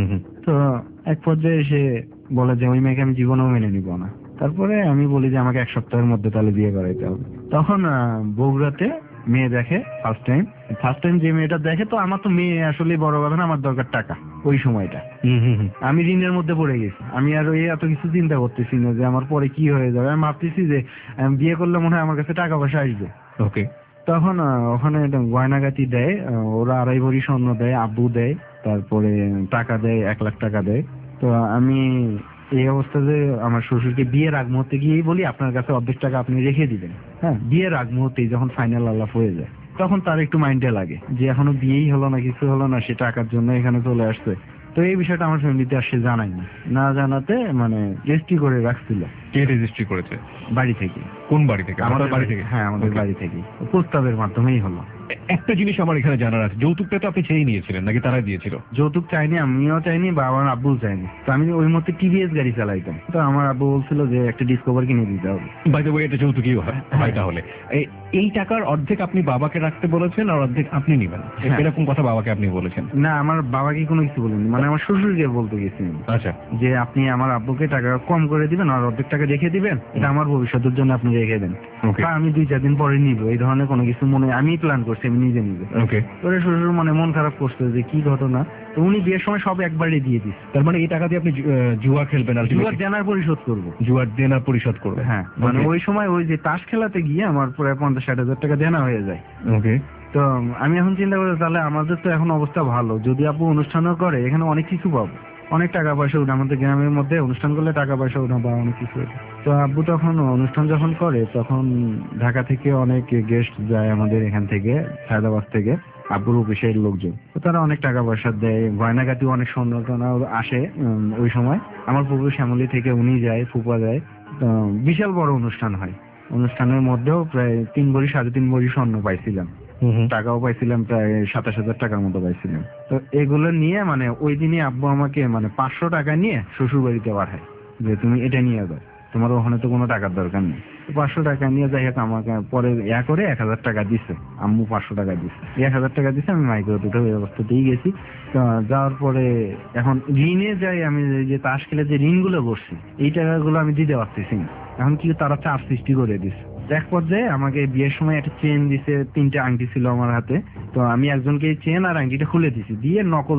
তো এক পর্যায়ে সে বলে যে ওই মেয়েকে আমি জীবনেও মেনে নিব না। তারপরে আমি বলি যে আমাকে 1 সপ্তাহের মধ্যে তাহলে বিয়ে করাইতে হবে। তখন বগুড়াতে মেয়ে দেখে ফার্স্ট টাইম যে মেয়েটা দেখে, তো আমার তো মেয়ে আসলে বড় কথা না, আমার দরকার টাকা। ওই সময়টা আমি ঋণের মধ্যে পড়ে গেছি। আমি আর ওই এত কিছু চিন্তা করতেছি না যে আমার পরে কি হয়ে যাবে। আমি ভাবতেছি যে বিয়ে করলে মনে হয় আমার কাছে টাকা পয়সা আসবে। ওকে। তখন ওখানে গয়নাগাটি দেয়, ওরা 2.5 ভরি স্বর্ণ দেয়, আব্বু দেয়, তারপরে টাকা দেয়, 1 লাখ টাকা দেয়। তো আমি এই অবস্থাতে আমার শ্বশুরকে বিয়ের আগ মুহূর্তে গিয়েই বলি আপনার কাছে অর্ধেক টাকা আপনি রেখে দিবেন। হ্যাঁ, বিয়ের আগ মুহূর্তেই যখন ফাইনাল আলাপ হয়ে যায় তখন তার একটু মাইন্ডে লাগে যে এখনো বিয়েই হলো না, কিছু হলো না, সে টাকার জন্য এখানে চলে আসছে। তো এই বিষয়টা আমার ফ্যামিলিতে আর সে জানায়নি। না জানাতে মানে রেজিস্ট্রি করে রাখছিল। কে রেজিস্ট্রি করেছে? বাড়ি থেকে। কোন বাড়ি থেকে? আমাদের বাড়ি থেকে? হ্যাঁ, আমাদের বাড়ি থেকে প্রস্তাবের মাধ্যমেই হলো। একটা জিনিস আমার এখানে জানার আছে, যৌতুকটা তো আপনি চেয়ে নিয়েছিলেন নাকি তারা দিয়েছিল? যৌতুক চাইনি, আমিও চাইনি বা আমার আব্বুও চাইনি। তো আমি ওই মধ্যে টিভিএস গাড়ি চালাইতাম। তো আমার আব্বু বলছিল যে একটা ডিসকভার কিনে দিতে হবে। বাই দ্য ওয়ে, এটা যৌতুকই হয় তাহলে। এই টাকার অর্ধেক আপনি বাবাকে রাখতে বলেছেন আর অর্ধেক আপনি নিবেন, এরকম কথা বাবাকে আপনি বলেছেন? না, আমার বাবাকে কোনো কিছু বলিনি, মানে আমার শ্বশুরকে বলতে গেছি। আচ্ছা, যে আপনি আমার আব্বুকে টাকা কম করে দিবেন আর অর্ধেক টাকা রেখে দিবেন, এটা আমার ভবিষ্যতের জন্য আপনি রেখে দেন। আমি 2-4 দিন পরে নিব, এই ধরনের কোনো কিছু মনে আমি প্ল্যান করছি আমি নিজে নিবে। ওরে শ্বশুর মানে মন খারাপ করছে যে কি ঘটনা। তো উনি বিয়ের সময় সব একবারে দিয়ে দিস। তার মানে এই টাকা দিয়ে আপনি জুয়া খেলবেন আর জুয়ার দেনার পরিশোধ করবো। জুয়ার দেনার পরিশোধ করবেন? হ্যাঁ, মানে ওই সময় ওই যে তাস খেলাতে গিয়ে আমার প্রায় 50-60 হাজার টাকা দেনা হয়ে যায়। ওকে। তো আমি এখন চিন্তা করি তাহলে আমাদের তো এখন অবস্থা ভালো, যদি আপু অনুষ্ঠানও করে এখানে অনেক কিছু পাবো, অনেক টাকা পয়সা উঠে, আমাদের গ্রামের মধ্যে অনুষ্ঠান করলে টাকা পয়সা উঠে বা অনেক কিছু। তো আব্বু তখন অনুষ্ঠান যখন করে তখন ঢাকা থেকে অনেক গেস্ট যায় আমাদের এখান থেকে, হায়দ্রাবাদ থেকে, আব্বুর অফিসের লোকজন। তো তারা অনেক টাকা পয়সা দেয়, গয়নাগাটি অনেক স্বর্ণ আসে ওই সময়। আমার ফুপু শ্যামলী থেকে উনি যায়, ফুপা যায়। তো বিশাল বড় অনুষ্ঠান হয়। অনুষ্ঠানের মধ্যেও প্রায় 3 ভরি 3.5 ভরি স্বর্ণ পাইছিলাম, টাকাও পাইছিলাম প্রায় 27,000 টাকার মতো পাইছিলাম। তো এগুলো নিয়ে মানে ওই দিনই আব্বু আমাকে মানে 500 টাকা নিয়ে শ্বশুর বাড়িতে পাঠায় যে তুমি এটা নিয়ে যাও, তোমার ওখানে তো কোনো টাকার দরকার নেই। 500 টাকা নিয়ে যাই হোক আমাকে পরে করে 1000 টাকা দিচ্ছে, আম্মু 500 টাকা দিচ্ছে, 1000 টাকা দিচ্ছে। আমি মাইক্রো দুটো ব্যবস্থাতেই গেছি। যাওয়ার পরে এখন ঋণে যাই, আমি যে তাস খেলে যে ঋণগুলো করছি এই টাকাগুলো আমি দিতে পারতেছি না। এখন কি তারা চাপ সৃষ্টি করে দিচ্ছে। এক পর্যায়ে আমাকে বিয়ের সময় একটা চেন দিছে, 3টে আংটি ছিল আমার হাতে। তো আমি একজনকে এই চেন আর আংটিটা খুলে দিছি, দিয়ে নকল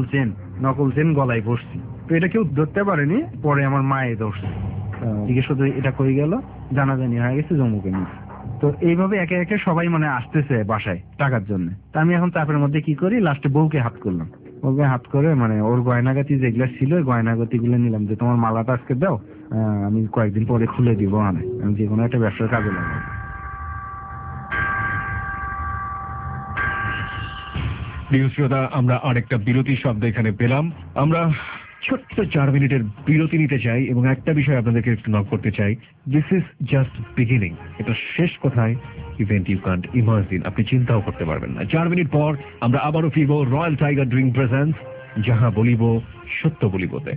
চেন গলায় বসছি। তো এটা কেউ ধরতে পারেনি, পরে আমার মায়ে ধরছে। জিজ্ঞেস করতে এটা কই গেল, জানাজানি হয়ে গেছে জম্মুকে নিয়ে। তো এইভাবে একে একে সবাই মানে আসতেছে বাসায় টাকার জন্য। তা আমি এখন চাপের মধ্যে কি করি, লাস্টে বউকে হাত করলাম। ওকে হাত করে মানে ওর গয়নাগাতি যেগুলো ছিল ওই গয়নাগাতি গুলো নিলাম, যে তোমার মালাটা আজকে দাও, আমি কয়েকদিন পরে খুলে দিব, আমি যে কোনো একটা ব্যবসার কাজে লাগাবো। প্রিয় শ্রোতা, আমরা আরেকটা বিরতি শব্দ এখানে পেলাম। আমরা ছোট্ট 4 মিনিটের বিরতি নিতে চাই এবং একটা বিষয় আপনাদেরকে একটু নক করতে চাই। This is just beginning. এটা শেষ কোথায় ইভেন্ট ইউ কান্ট ইমাজিন, আপনি চিন্তাও করতে পারবেন না। 4 মিনিট পর আমরা আবারও ফিরব রয়্যাল টাইগার ড্রিঙ্ক প্রেজেন্স যাহা বলিব সত্য বলিবতে।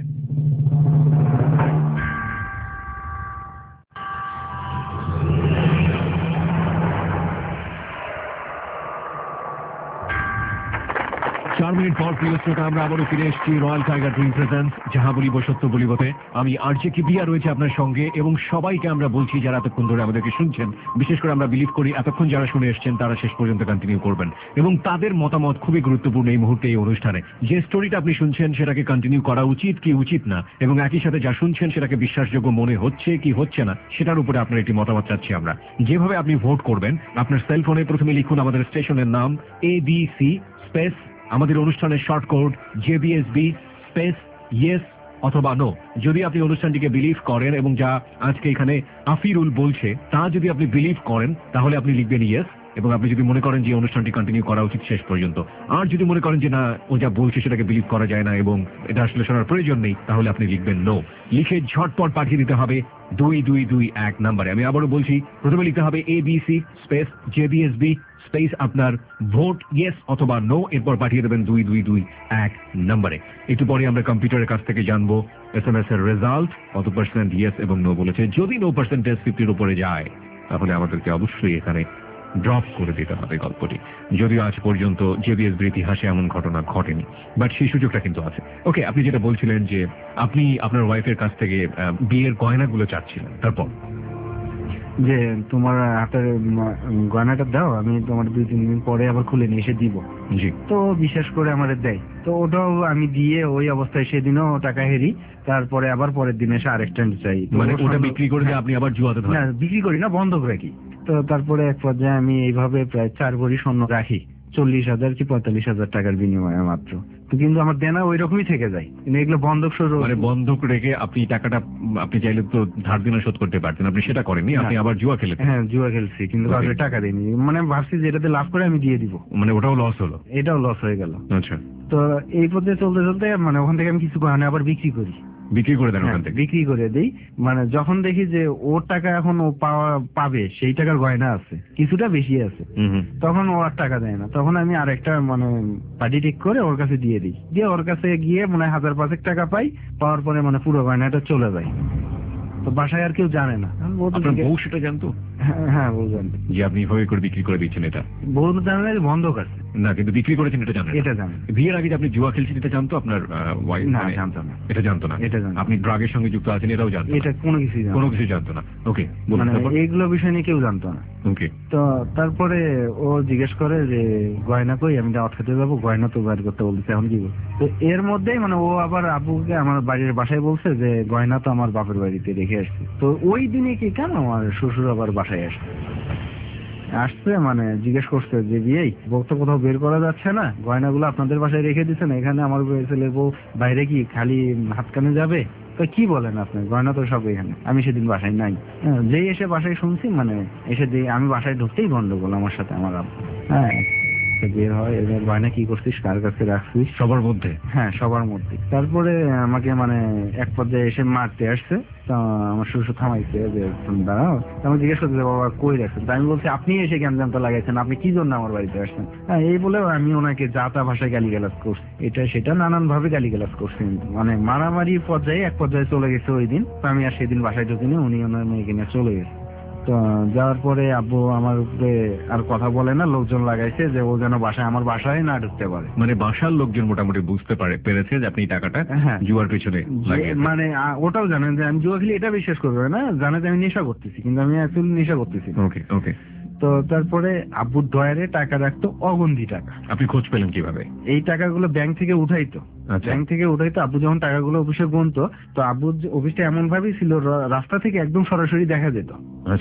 চার মিনিট পর প্রিয় শ্রোতা আমরা আবারও ফিরে এসেছি রয়্যাল টাইগার ড্রিঙ্ক প্রেজেন্স যাহা বলিব সত্য বলিবতে। আমি আরজে কিবিয়া রয়েছে আপনার সঙ্গে এবং সবাইকে আমরা বলছি যারা এতক্ষণ ধরে আমাদেরকে শুনছেন, বিশেষ করে আমরা বিলিভ করি এতক্ষণ যারা শুনে এসেছেন তারা শেষ পর্যন্ত কন্টিনিউ করবেন এবং তাদের মতামত খুবই গুরুত্বপূর্ণ এই মুহূর্তে এই অনুষ্ঠানে। যে স্টোরিটা আপনি শুনছেন সেটাকে কন্টিনিউ করা উচিত কি উচিত না, এবং একই সাথে যা শুনছেন সেটাকে বিশ্বাসযোগ্য মনে হচ্ছে কি হচ্ছে না সেটার উপরে আপনার একটি মতামত চাচ্ছি আমরা। যেভাবে আপনি ভোট করবেন, আপনার সেলফোনে প্রথমে লিখুন আমাদের স্টেশনের নাম ABC স্পেস আমাদের অনুষ্ঠানের short code JBSB space yes অথবা নো। যদি আপনি অনুষ্ঠানটিকে বিলিভ করেন এবং যা আজকে এখানে আফিরুল বলছে তা যদি আপনি বিলিভ করেন তাহলে আপনি লিখবেন ইয়েস, এবং আপনি যদি মনে করেন যে অনুষ্ঠানটি কন্টিনিউ করা উচিত শেষ পর্যন্ত, আর যদি মনে করেন যে না ও যা বলছে সেটাকে বিলিভ করা যায় না এবং এটা আসলে শোনার প্রয়োজন নেই তাহলে আপনি লিখবেন নো। লিখে ঝটপট পাঠিয়ে দিতে হবে 2221 নম্বরে। আমি আবারও বলছি, প্রথমে লিখতে হবে ABC স্পেস JBSB স্পেস আপনার ভোট ইয়েস অথবা নো, এরপর পাঠিয়ে দেবেন 2221 নম্বরে। একটু পরে আমরা কম্পিউটারের কাছ থেকে জানবো SMS এর রেজাল্ট কত % ইয়েস এবং নো বলেছে। যদি নো পার্সেন্টেজ 50-র উপরে যায় তাহলে আমাদেরকে অবশ্যই এখানে ড্রপ করে দিতে হবে গল্পটি। যদিও আজ পর্যন্ত JBSB ইতিহাসে এমন ঘটনা ঘটেনি, বাট সেই সুযোগটা কিন্তু আছে। ওকে, আপনি যেটা বলছিলেন যে আপনি আপনার ওয়াইফের কাছ থেকে বিয়ের গয়নাগুলো চাচ্ছিলেন, তারপর যে তোমার হাতের গয়নাটা দাও, আমি তোমার 2-3 দিন পরে আবার খুলে নিয়ে এসে দিব। জি। তো বিশেষ করে আমার দেয়, তো ওটাও আমি দিয়ে ওই অবস্থায় সেদিনও টাকা হেরি, তারপরে আবার পরের দিন এসে আরেকটা চাই। মানে ওটা বিক্রি করে দিয়ে আপনি আবার জুয়াতে ধরেন? না, বিক্রি করি না, বন্ধক রাখি। তো তারপরে এক পর্যায়ে আমি এইভাবে প্রায় 4 ভরি স্বর্ণ রাখি 40,000 কি 45,000 টাকার বিনিময়ে মাত্র। তো কিন্তু আমার দেনা ওই রকমই থেকে যায়, কিন্তু এগুলো বন্ধক স্বরূপ। মানে বন্ধক রেখে আপনি টাকাটা আপনি চাইলে তো ধার দিনে শোধ করতে পারতেন, আপনি সেটা করেননি, আপনি আবার জুয়া খেলেন। হ্যাঁ, জুয়া খেলছি, কিন্তু কাউকে টাকা দিইনি। মানে ভাবছি যেটাতে লাভ করে আমি দিয়ে দিব, মানে ওটাও লস হলো? এটাও লস হয়ে গেল। আচ্ছা। তো এই পর্যায়ে চলতে চলতে মানে ওখান থেকে আমি কিছু গয়না আবার বিক্রি করি। বিক্রি করে দেন ওখান থেকে? বিক্রি করে দিই। মানে যখন দেখি যে ওর টাকা এখন ও পাবে, সেই টাকার গয়না আছে, কিছুটা বেশি আছে, তখন ও আর টাকা দেয় না। তখন আমি আরেকটা মানে পার্টি ঠিক করে ওর কাছে দিয়ে দিই। দিয়ে ওর কাছে গিয়ে মানে 1,000-5,000 টাকা পাই। পাওয়ার পরে মানে পুরো গয়নাটা চলে যায়। তো বাসায় আর কেউ জানে না। আপনার বউ সেটা জানতো? হ্যাঁ, বউ জানতো যে আপনি এভাবে করে বিক্রি করে দিচ্ছেন। এটা বউ জানে না, বন্ধক আছে না, কিন্তু বিক্রি করেছেন এটা জানেন? এটা জানেন। বিয়ের আগে যে আপনি জুয়া খেলছেন এটা জানতো আপনার ওয়াইফ? না, জানতো না। এটা জানতো না? এটা জানতো। আপনি ড্রাগের সঙ্গে যুক্ত আছেন এটাও জানতো? এটা কোনো কিছু জানতো না। ওকে, মানে এইগুলো বিষয় নিয়ে কেউ জানতো না। ওকে। তো তারপরে ও জিজ্ঞেস করে যে গয়না কই, আমি দাওয়াত খেতে যাবো, গয়না তো বাইর করতে বলছে, এখন কি? তো এর মধ্যেই মানে ও আবার আব্বুকে আমার বাড়ির বাসায় বলছে যে গয়না তো আমার বাপের বাড়িতে রেখে আসছে। তো ওই দিনে কি কেন আমার শ্বশুর আবার বাসায় আসছে মানে জিজ্ঞেস করছে যে বিয়েই বউ তো কোথাও বের করা যাচ্ছে না, গয়নাগুলো আপনাদের বাসায় রেখে দিচ্ছেন, এখানে আমার ছেলে বউ বাইরে কি খালি হাত কানে যাবে? তো কি বলেন আপনি, গয়না তো সব এখানে। আমি সেদিন বাসায় নাই। যেই এসে বাসায় শুনছি মানে এসে আমি বাসায় ঢুকতেই গন্ডগোল আমার সাথে আমার আব্বু। হ্যাঁ, বের হয়, এবার গয়না কি করছিস, কার কাছে রাখছিস? সবার মধ্যে? হ্যাঁ, সবার মধ্যে। তারপরে আমাকে মানে এক পর্যায়ে এসে মারতে আসছে। আমার শ্বশুর থামাইছে যে দাঁড়াও। আমি জিজ্ঞেস করতে বাবা কই রাখছেন? আমি বলছি আপনি এসে গ্যাঞ্জামটা লাগাইছেন, আপনি কি জন্য আমার বাড়িতে আসছেন? হ্যাঁ, এই বলে আমি ওনাকে যা তা ভাষায় গালিগালাজ করছি, এটা সেটা নানান ভাবে গালিগালাজ করছি। মানে মারামারি পর্যায়ে এক পর্যায়ে চলে গেছে ওই দিন। আমি আর সেদিন বাসায় ঢুকিনি, উনি ওনার মেয়েকে নিয়ে চলে গেছে। তো যাওয়ার পরে আব্বু আমার উপরে আর কথা বলে না, লোকজন লাগাইছে যে ও যেন আমার বাসায় না ঢুকতে পারে। মানে বাসার লোকজন মোটামুটি বুঝতে পেরেছে যে আপনি টাকাটা জুয়ার পেছনে লাগিয়েছেন। মানে ওটাও জানেন যে আমি জুয়া খেলি, এটা বিশ্বাস করবে না, জানে যে আমি নেশা করতেছি, কিন্তু আমি অ্যাকচুয়ালি নেশা করতেছি। ওকে ওকে। তো তারপরে আব্বুর ডয়ারে টাকা রাখতো, অগন্তি টাকা। আপনি খোঁজ পেলেন কিভাবে? এই টাকাগুলো ব্যাংক থেকে উঠাইতো। ব্যাংক থেকে উঠাইতো, আব্বু যখন টাকাগুলো অফিসে গুনতো, তো আব্বুর অফিসটা এমন ভাবেই ছিল রাস্তা থেকে একদম সরাসরি দেখা যেত। আচ্ছা।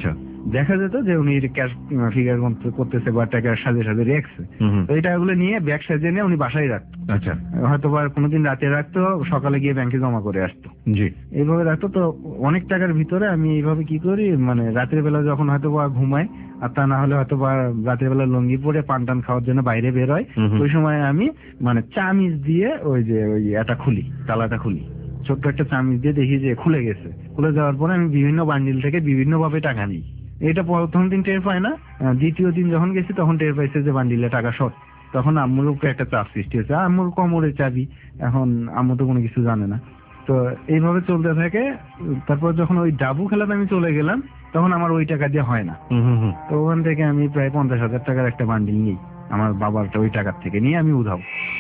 দেখা যেত যে উনি ক্যাশ ফিগার করতেছে বা টাকা সাজে সাজে রেখেছে। তো এই টাকাগুলো নিয়ে ব্যাগ সাজিয়ে নিয়ে উনি বাসায় রাখতো। আচ্ছা, হয়তো বা কোনোদিন রাতে রাখতো, সকালে গিয়ে ব্যাংকে জমা করে আসতো। জি। এইভাবে রাখতো। তো অনেক টাকার ভিতরে আমি এইভাবে কি করি, মানে রাতের বেলা যখন হয়তো বা ঘুমাই, আর তা না হলে হয়তো বা রাতের বেলা লুঙ্গি পরে পান টান খাওয়ার জন্য বাইরে বের হয়, ওই সময় আমি মানে চামিচ দিয়ে ওই এটা খুলি, তালাটা খুলি, ছোট্ট একটা চামিচ দিয়ে দেখি যে খুলে গেছে। খুলে যাওয়ার পরে আমি বিভিন্ন বান্ডিল থেকে বিভিন্ন ভাবে টাকা নিই। এটা প্রথম দিন টের পায় না, দ্বিতীয় দিন যখন গেছি তখন টের পাইছে যে বান্ডিলে টাকা শর্ট। তখন আম্মুর উপরে একটা চাপ সৃষ্টি হয়েছে, আম্মুর কোমরে চাবি, এখন আম্মু তো কোনো কিছু জানে না। তো এইভাবে চলতে থাকে। তারপর যখন ওই ডাবু খেলাতে আমি চলে গেলাম, তখন আমার ওই টাকা দিয়ে হয় না। তো ওখান থেকে আমি প্রায় 50,000 টাকার একটা বান্ডিল নিই, আমার বাবারটা ওই টাকার থেকে নিয়ে আমি উধাও।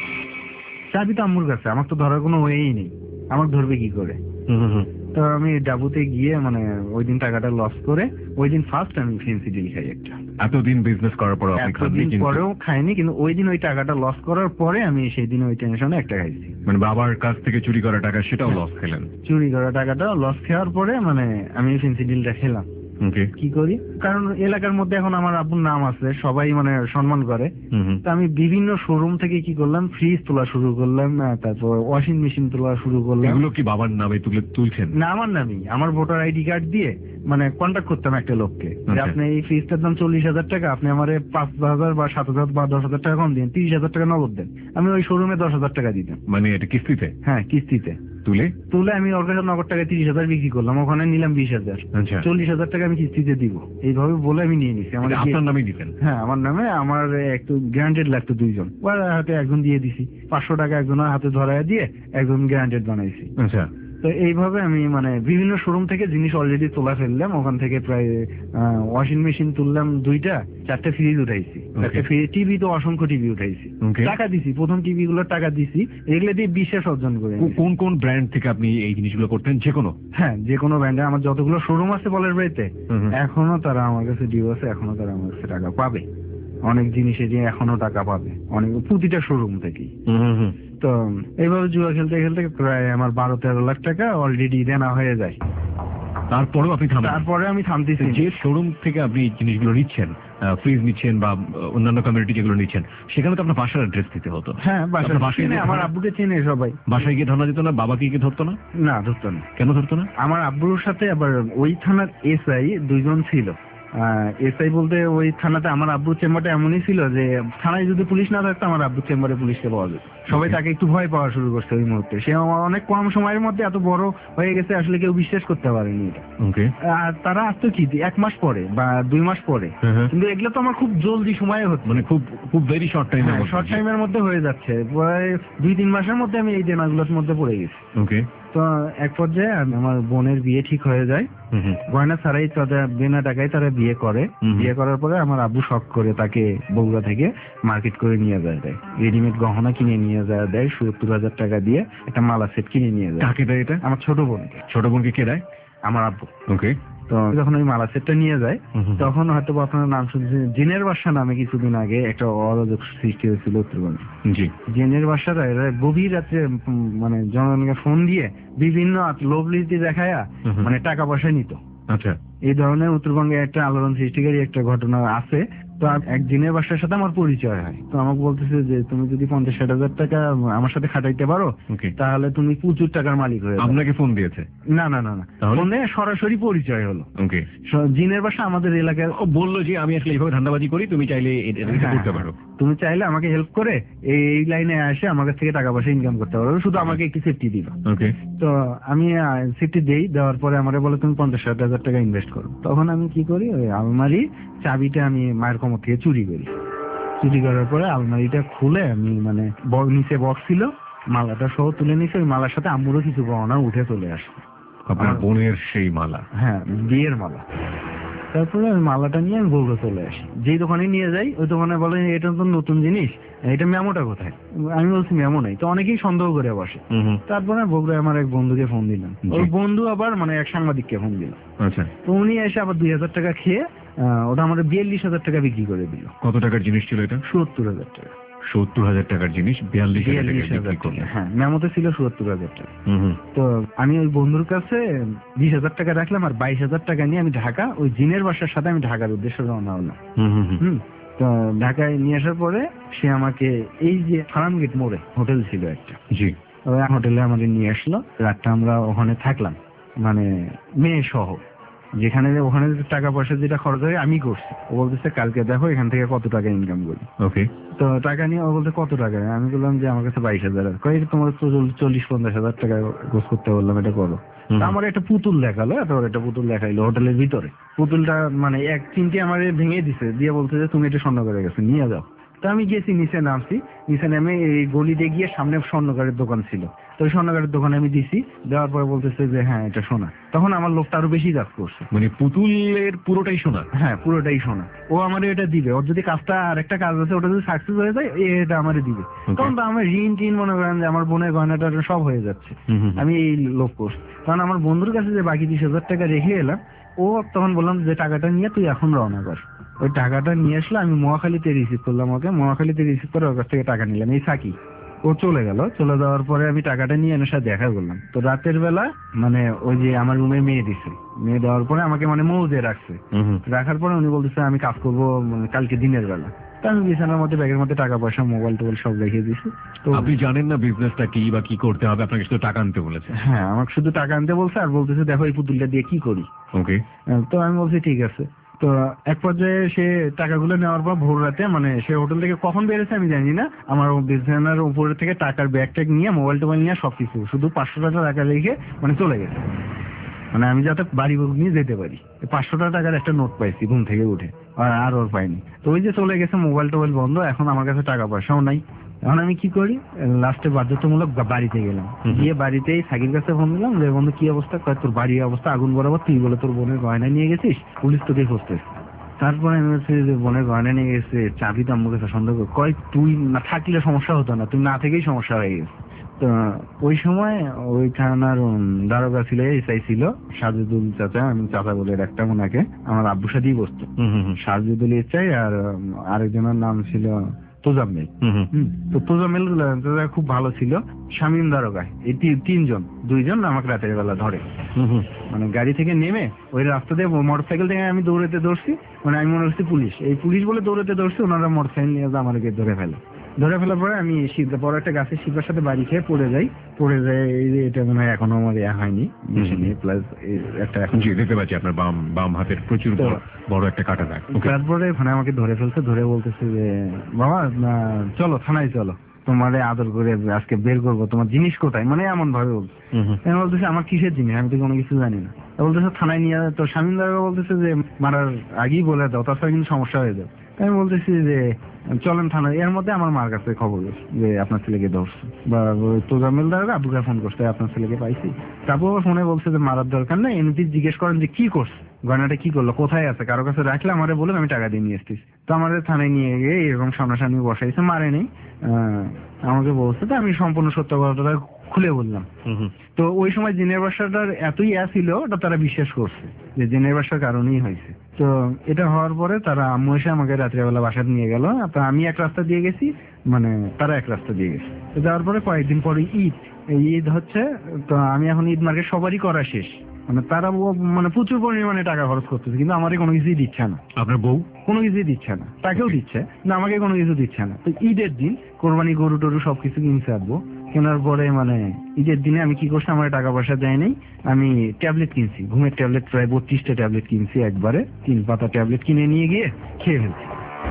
চাবি তো আম্মুর কাছে, আমার তো ধরার কোনো ওয়েই নেই, আমার ধরবে কি করে? তো আমি ডাবুতে গিয়ে মানে ওই দিন টাকাটা লস করে, ওই দিন ফার্স্ট আমি ফেন্সিডিল খাই একটা। এতদিন বিজনেস করার পর আপনি খাননি? এতদিন পরেও খাইনি, কিন্তু ওই দিন ওই টাকাটা লস করার পরে আমি সেই দিন ওই টেনশনে একটা খাইছি। মানে বাবার কাছ থেকে চুরি করা টাকা সেটাও লস খেলেন? চুরি করা টাকাটা লস খাওয়ার পরে মানে আমি ফেন্সিডিলটা খেলাম। কি করি, কারণ এলাকার মধ্যে এখন আমার আব্বুর নাম আছে, সবাই মানে সম্মান করে। তো আমি বিভিন্ন শোরুম থেকে কি করলাম, ফ্রিজ তোলা শুরু করলাম, তারপর ওয়াশিং মেশিন তোলা শুরু করলাম। এগুলো কি বাবার নামে তুলছেন? না, আমার নামই, আমার ভোটার আইডি কার্ড দিয়ে মানে কন্ট্যাক্ট করতাম একটা লোককে যে আপনি এই ফ্রিজটার দাম 40,000 টাকা, আপনি আমার 5,000 বা 7,000 বা 10,000 টাকা কম দিন, 30,000 টাকা নগদ দেন। আমি ওই শোরুমে 10,000 টাকা দিতাম। মানে এটা কিস্তিতে? হ্যাঁ, কিস্তিতে তুলে আমি ওর কাছে নগদ টাকা 30,000 বিক্রি করলাম, ওখানে নিলাম 20,000। 40,000 টাকা আমি কিস্তিতে দিব, এইভাবে বলে আমি নিয়ে নিছি। আপনার নামে দিতেন? হ্যাঁ, আমার নামে। আমার একটু গ্যারান্টেড লাগতো দুইজন, ওর হাতে একজন দিয়ে দিছি, 500 টাকা একজনের হাতে ধরায় দিয়ে একজন গ্যারান্টেড বানাইছি। আচ্ছা। তো এইভাবে আমি মানে বিভিন্ন শোরুম থেকে জিনিস অলরেডি তোলা ফেললাম। ওখান থেকে প্রায় ওয়াশিং মেশিন তুললাম 2টা, 4টে ফ্রিজ উঠাইছি, 4টে ফ্রিজ, টিভি তো অসংখ্য টিভি উঠাইছি, টাকা দিছি, প্রথম টিভি গুলোর টাকা দিছি। এগুলো দিয়ে বিশ্বাস অর্জন করে। কোন কোন ব্র্যান্ড থেকে আপনি এই জিনিসগুলো করতেন? যে কোনো? হ্যাঁ, যে কোনো ব্র্যান্ডে। আমার যতগুলো শোরুম আছে বলের বাড়িতে, এখনো তারা আমার কাছে ডিউ আছে, এখনো তারা আমার কাছে টাকা পাবে। অনেক জিনিসে যে এখনো টাকা পাবে, অনেক প্রতিটা শোরুম থেকেই। তো এইভাবে জুয়া খেলতে খেলতে প্রায় আমার 12-13 লাখ টাকা অলরেডি দেনা হয়ে যায়। তারপরে আমি থামতেছি। যে শোরুম থেকে আপনি জিনিসগুলো নিচ্ছেন, ফ্রিজ নিচ্ছেন বা অন্যান্য কমিউনিটি যেগুলো নিচ্ছেন, সেখানে তো আপনার বাসার অ্যাড্রেস দিতে হতো। হ্যাঁ, বাসায় আমার আব্বুকে চেনে সবাই। বাসায় গিয়ে ধরনা দিত না? বাবাকে গিয়ে ধরতো না? না, ধরতো না। কেন ধরতো না? আমার আব্বুর সাথে আবার ওই থানার এসআই 2জন ছিল। এসআই বলতে ওই থানাতে আমার আব্বুর চেম্বারটা এমনই ছিল যে থানায় যদি পুলিশ না থাকতো আমার আব্বুর চেম্বারে পুলিশকে পাওয়া যেত। সবাই তাকে একটু ভয় পাওয়া শুরু করছে ওই মুহূর্তে। সে অনেক কম সময়ের মধ্যে এত বড় হয়ে গেছে, আসলে কেউ বিশ্বাস করতে পারেনি এটা। আর তারা আসতো কি 1 মাস পরে বা 2 মাস পরে, কিন্তু এগুলো তো আমার খুব জলদি সময়ে হচ্ছে, মানে খুব খুব ভেরি শর্ট টাইমের মধ্যে হয়ে যাচ্ছে। প্রায় 2-3 মাসের মধ্যে আমি এই দেনাগুলোর মধ্যে পড়ে গেছি। তো এক পর্যায়ে আমার বোনের বিয়ে ঠিক হয়ে যায়, গয়না ছাড়াই তাদের বিনা টাকায় তারা বিয়ে করে। বিয়ে করার পরে আমার আব্বু শখ করে তাকে বগুড়া থেকে মার্কেট করে নিয়ে যায় দেয়, রেডিমেড গহনা কিনে নিয়ে যায় দেয়, 70,000 টাকা দিয়ে একটা মালা সেট কিনে নিয়ে যায়। কাকে দেয় এটা? আমার ছোট বোনকে। ছোট বোনকে কে দেয়? আমার আব্বু। তো যখন ওই মালা সেটটা নিয়ে যায়, তখন হয়তো আপনার নাম শুনছেন, জিনের বাসা নামে কিছুদিন আগে একটা অরাজক সৃষ্টি হয়েছিল উত্তরবঙ্গে। জি, জিনের বাসারা এরা গভীর রাত্রে মানে জনগণকে ফোন দিয়ে বিভিন্ন লোভনীতি দেখায়া মানে টাকা পয়সা নিত। আচ্ছা, এই ধরনের উত্তরবঙ্গে একটা আলোড়ন সৃষ্টিকারী একটা ঘটনা আছে। তো এক জিনের বাসার সাথে আমার পরিচয় হয়। তো আমাকে বলতেছে যে তুমি যদি 50-60 টাকা আমার সাথে খাটাইতে পারো, তাহলে তুমি প্রচুর টাকার মালিক হয়ে যাবে। আপনাকে ফোন দিয়েছে? না, ফোনে সরাসরি পরিচয় হলো। জিনের বাসা আমাদের এলাকায়। বললো যে আমি আসলে এইভাবে ধান্দাবাজি করি, তুমি চাইলে এটা করতে পারো, তুমি চাইলে আমাকে হেল্প করে এই লাইনে এসে আমার কাছ থেকে টাকা পয়সা ইনকাম করতে পারো, শুধু আমাকে একটু সেফটি দিবা। তো আমি সেফটি দেওয়ার পরে আমারে বলে তুমি 50-60 টাকা ইনভেস্ট করো। তখন আমি কি করি, ওই আলমারি চাবিটা আমি মায়ের কোমর থেকে চুরি করি। চুরি করার পরে আলমারিটা খুলে আমি মানে নিচে বক্স ছিল, মালাটা সহ তুলে নিয়েছি। ওই মালার সাথে আম্মুরও কিছু গহনা উঠে চলে আসে। আপনার বোনের সেই মালা? হ্যাঁ, বিয়ের মালা। তারপরে ওই মালাটা নিয়ে আমি বগুড়া চলে আসি। যেই দোকানে নিয়ে যাই, ওই দোকানে বলে এটা তো নতুন জিনিস, এটা মেমোটা কোথায়? আমি বলছি মেমো নাই। তো অনেকেই সন্দেহ করে বসে। তারপরে বগুড়ায় আমার এক বন্ধুকে ফোন দিলাম, ওই বন্ধু আবার মানে এক সাংবাদিককে ফোন দিল। আচ্ছা, তো উনি এসে আবার 2,000 টাকা খেয়ে ওটা আমাদের 42,000 টাকা বিক্রি করে দিল। কত টাকার জিনিস ছিল এটা? 70,000 টাকা। 70,000 টাকার জিনিস 42,000 টাকায় 42,000 বিক্রি টাকা। করলেন। হ্যাঁ, মেমোতে ছিল 70,000 টাকা। হুম হুম তো আমি ওই বন্ধুর কাছে 20,000 টাকা রাখলাম, আর 22,000 টাকা নিয়ে আমি ঢাকা, ওই জিনের বাসার সাথে আমি ঢাকার উদ্দেশ্যে রওনা হলাম। হুম হুম হুম। হুম। তো ঢাকায় নিয়ে আসার পরে সে আমাকে এই যে ফার্ম গেট মোড়ে হোটেল ছিল একটা, জি। ওই হোটেলে আমাদের নিয়ে আসলো। রাতটা আমরা ওখানে থাকলাম, মানে মেয়ে সহ। যেখানে ওখানে টাকা পয়সা যেটা খরচ হয় আমি করছি। ও বলতেছে কালকে দেখো এখান থেকে কত টাকা ইনকাম করি। ওকে। তো টাকা নিয়ে ও বলতে কত টাকা, আমি বললাম যে আমার কাছে 22,000। কয়েক তোমার তো 40-50,000 টাকা গোছ করতে বললাম, এটা করো। তা আমার একটা পুতুল দেখালো, এত বড় একটা পুতুল দেখাইলো হোটেলের ভিতরে। পুতুলটা মানে এক চিনকে আমার ভেঙে দিছে, দিয়ে বলছে যে তুমি এটা স্বর্ণ করে গেছো, নিয়ে যাও। তো আমি গেছি, নিচে নামছি। নিচে নেমে এই গলিতে গিয়ে সামনে স্বর্ণকারের দোকান ছিল, তো ওই স্বর্ণকারের দোকানে আমি দিছি। দেওয়ার পরে বলতেছে যে হ্যাঁ এটা সোনা। তখন আমার লোকটা আরো বেশি কাজ করছে। মানে পুতুলের পুরোটাই সোনা? হ্যাঁ, পুরোটাই সোনা। ও আমার এটা দিবে, ওর যদি কাজটা আর একটা কাজ আছে ওটা যদি সাকসেস হয়ে যায় এটা আমারে দিবে। তখন তো আমার ঋণ টিন মনে করেন যে আমার বোনের গয়নাটা সব হয়ে যাচ্ছে। আমি এই লোক করছি। কারণ আমার বন্ধুর কাছে যে বাকি 20,000 টাকা রেখে এলাম, ও তখন বললাম যে টাকাটা নিয়ে তুই এখন রওনা কর। ওই টাকাটা নিয়ে আসলো, আমি মহাখালীতে রিসিভ করলাম ওকে। মহাখালীতে রিসিভ করে ওর কাছ থেকে টাকা নিলাম, এই সাকি। ও চলে গেল। চলে যাওয়ার পরে আমি টাকাটা নিয়ে এনার সাথে দেখা করলাম। তো রাতের বেলা মানে ওই যে আমার রুমে মেয়ে দিছে, মেয়ে দেওয়ার পরে আমাকে মানে মৌজে রাখছে। রাখার পরে উনি বলতেছে আমি কাজ করবো মানে কালকে দিনের বেলা। তো আমি বিছানার মধ্যে ব্যাগের মধ্যে টাকা পয়সা মোবাইল টোবাইল সব রেখে দিছি। তো আপনি জানেন না বিজনেসটা কি বা কি করতে হবে, আপনাকে শুধু টাকা আনতে বলেছে? হ্যাঁ, আমাকে শুধু টাকা আনতে বলছে, আর বলতেছে দেখো এই পুতুলটা দিয়ে কি করি। ওকে। তো আমি বলছি ঠিক আছে। তো এক পর্যায়ে সে টাকাগুলো নেওয়ার পর ভোর রাতে মানে সে হোটেল থেকে কখন বেরিয়েছে আমি জানি না, আমার বিছানার উপরে থেকে টাকার ব্যাগ ট্যাগ নিয়ে মোবাইল টোবাইল নিয়ে সবকিছু শুধু 500 টাকা রেখে মানে চলে গেছে। মানে আমি যাতে বাড়ি নিয়ে যেতে পারি। 500 টাকার একটা নোট পাইছি ঘুম থেকে উঠে, আর ওর পাইনি। তো ওই যে চলে গেছে, মোবাইল টোবাইল বন্ধ, এখন আমার কাছে টাকা পয়সাও নাই। এখন আমি কি করি, লাস্টে বাধ্যতামূলক বাড়িতে গেলাম। গিয়ে বাড়িতেই সাকির কাছে ফোন দিলাম যে বন্ধু কি অবস্থা, কয় তোর বাড়ির অবস্থা আগুন বরাবর, তুই বলে তোর বোনের গয়না নিয়ে গেছিস, পুলিশ তোকে খুঁজতেছে। তারপরে আমি বলছি যে বোনের গয়না নিয়ে গেছে, চাবি তো আমার কাছে সন্দেহ কর। কয় তুই না থাকলে সমস্যা হতো না, তুই না থেকেই সমস্যা হয়ে গেছে। তো ওই সময় ওই থানার দারোগা ছিল, এসআই ছিল সাজেদুল চাচা, আমি চাচা বলে রাখতাম ওনাকে, আমার আব্বুর সাথেই বসতো। সাজেদুল এসআই আর আরেকজনের নাম ছিল তোজাম্মেল। তো তোজাম্মেল খুব ভালো ছিল। শামীম দারোগা, এই তিনজন, দুইজন আমাকে রাতের বেলা ধরে। মানে গাড়ি থেকে নেমে ওই রাস্তা দিয়ে মোটরসাইকেল থেকে আমি দৌড়ছি, মানে আমি মনে করছি পুলিশ, এই পুলিশ বলে দৌড়াতে দৌড়ছি, ওনারা মোটরসাইকেল নিয়ে আমাকে ধরে ফেলে। ধরে ফেলার পরে আমি বড় একটা গাছের শিল্পের সাথে বাড়ি খেয়ে পড়ে যাই। এটা মনে হয় এখনো আমার হয়নি প্লাস একটা এখন দেখতে পাচ্ছি আপনার বাম হাতের প্রচুর বড় একটা কাটা দাগ। তারপরে ওখানে আমাকে ধরে ফেলছে, ধরে বলতেছে যে বাবা চলো থানায় চলো, তোমারে আদর করে আজকে বের করবো, তোমার জিনিস কোথায়, মানে এমন ভাবে বলছে। আমি বলতেছি আমার কিসের জিনিস, আমি তো কোনো কিছু জানি না। বলতেছে থানায় নিয়ে, তো শামীম দারোগা বলতেছে যে মারার আগেই বলে দাও, তাছাড়া কিন্তু সমস্যা হয়ে যাবে। আমি বলতেছি যে চলেন থানায়। এর মধ্যে আমার মার কাছে খবর যে আপনার ছেলেকে ধরছে, বা তোজাম্মেল দারোগা আব্বুকে ফোন করছে আপনার ছেলেকে পাইছি। তারপর ফোনে বলছে যে মারার দরকার নেই, এমনি জিজ্ঞেস করেন যে কি করছে, গয়নাটা কি করলো, কোথায় আছে, কারো কাছে রাখলে আমারে বলুন, আমি টাকা দিয়ে নিয়ে আসতেছি। তো আমাদের থানায় নিয়ে গিয়ে এরকম সামনাসামনি বসাইছে, মারে নেই, আমাকে বলছে। তো আমি সম্পূর্ণ সত্য কথাটা খুলে বললাম। তো ওই সময় জিনের বাসাটার এতই ছিল, ওটা তারা বিশ্বাস করছে যে জিনের বাসার কারণেই হয়েছে। তো এটা হওয়ার পরে তারা আম্মু এসে আমাকে রাত্রেবেলা বাসায় নিয়ে গেল। তো আমি এক রাস্তা দিয়ে গেছি, মানে তারা এক রাস্তা দিয়ে গেছে। তো যাওয়ার পরে কয়েকদিন পরে ঈদ হচ্ছে। তো আমি এখন ঈদ মার্কেট সবারই করা শেষ, মানে তারা মানে প্রচুর পরিমাণে টাকা খরচ করতেছে, কিন্তু আমারই কোনো কিছুই দিচ্ছে না। আপনার বউ কোনো কিছুই দিচ্ছে না, তাকেও দিচ্ছে না, আমাকে কোনো কিছু দিচ্ছে না। তো ঈদের দিন কোরবানি গরু টরু সবকিছু কিনতে আসবো। কেনার পরে মানে ঈদের দিনে আমি কি করছি, আমার টাকা পয়সা দেয় নাই, আমি ট্যাবলেট কিনছি, ঘুমের ট্যাবলেট, প্রায় 32টা ট্যাবলেট কিনছি একবারে, 3 পাতা ট্যাবলেট কিনে নিয়ে গিয়ে খেয়ে ফেলছি।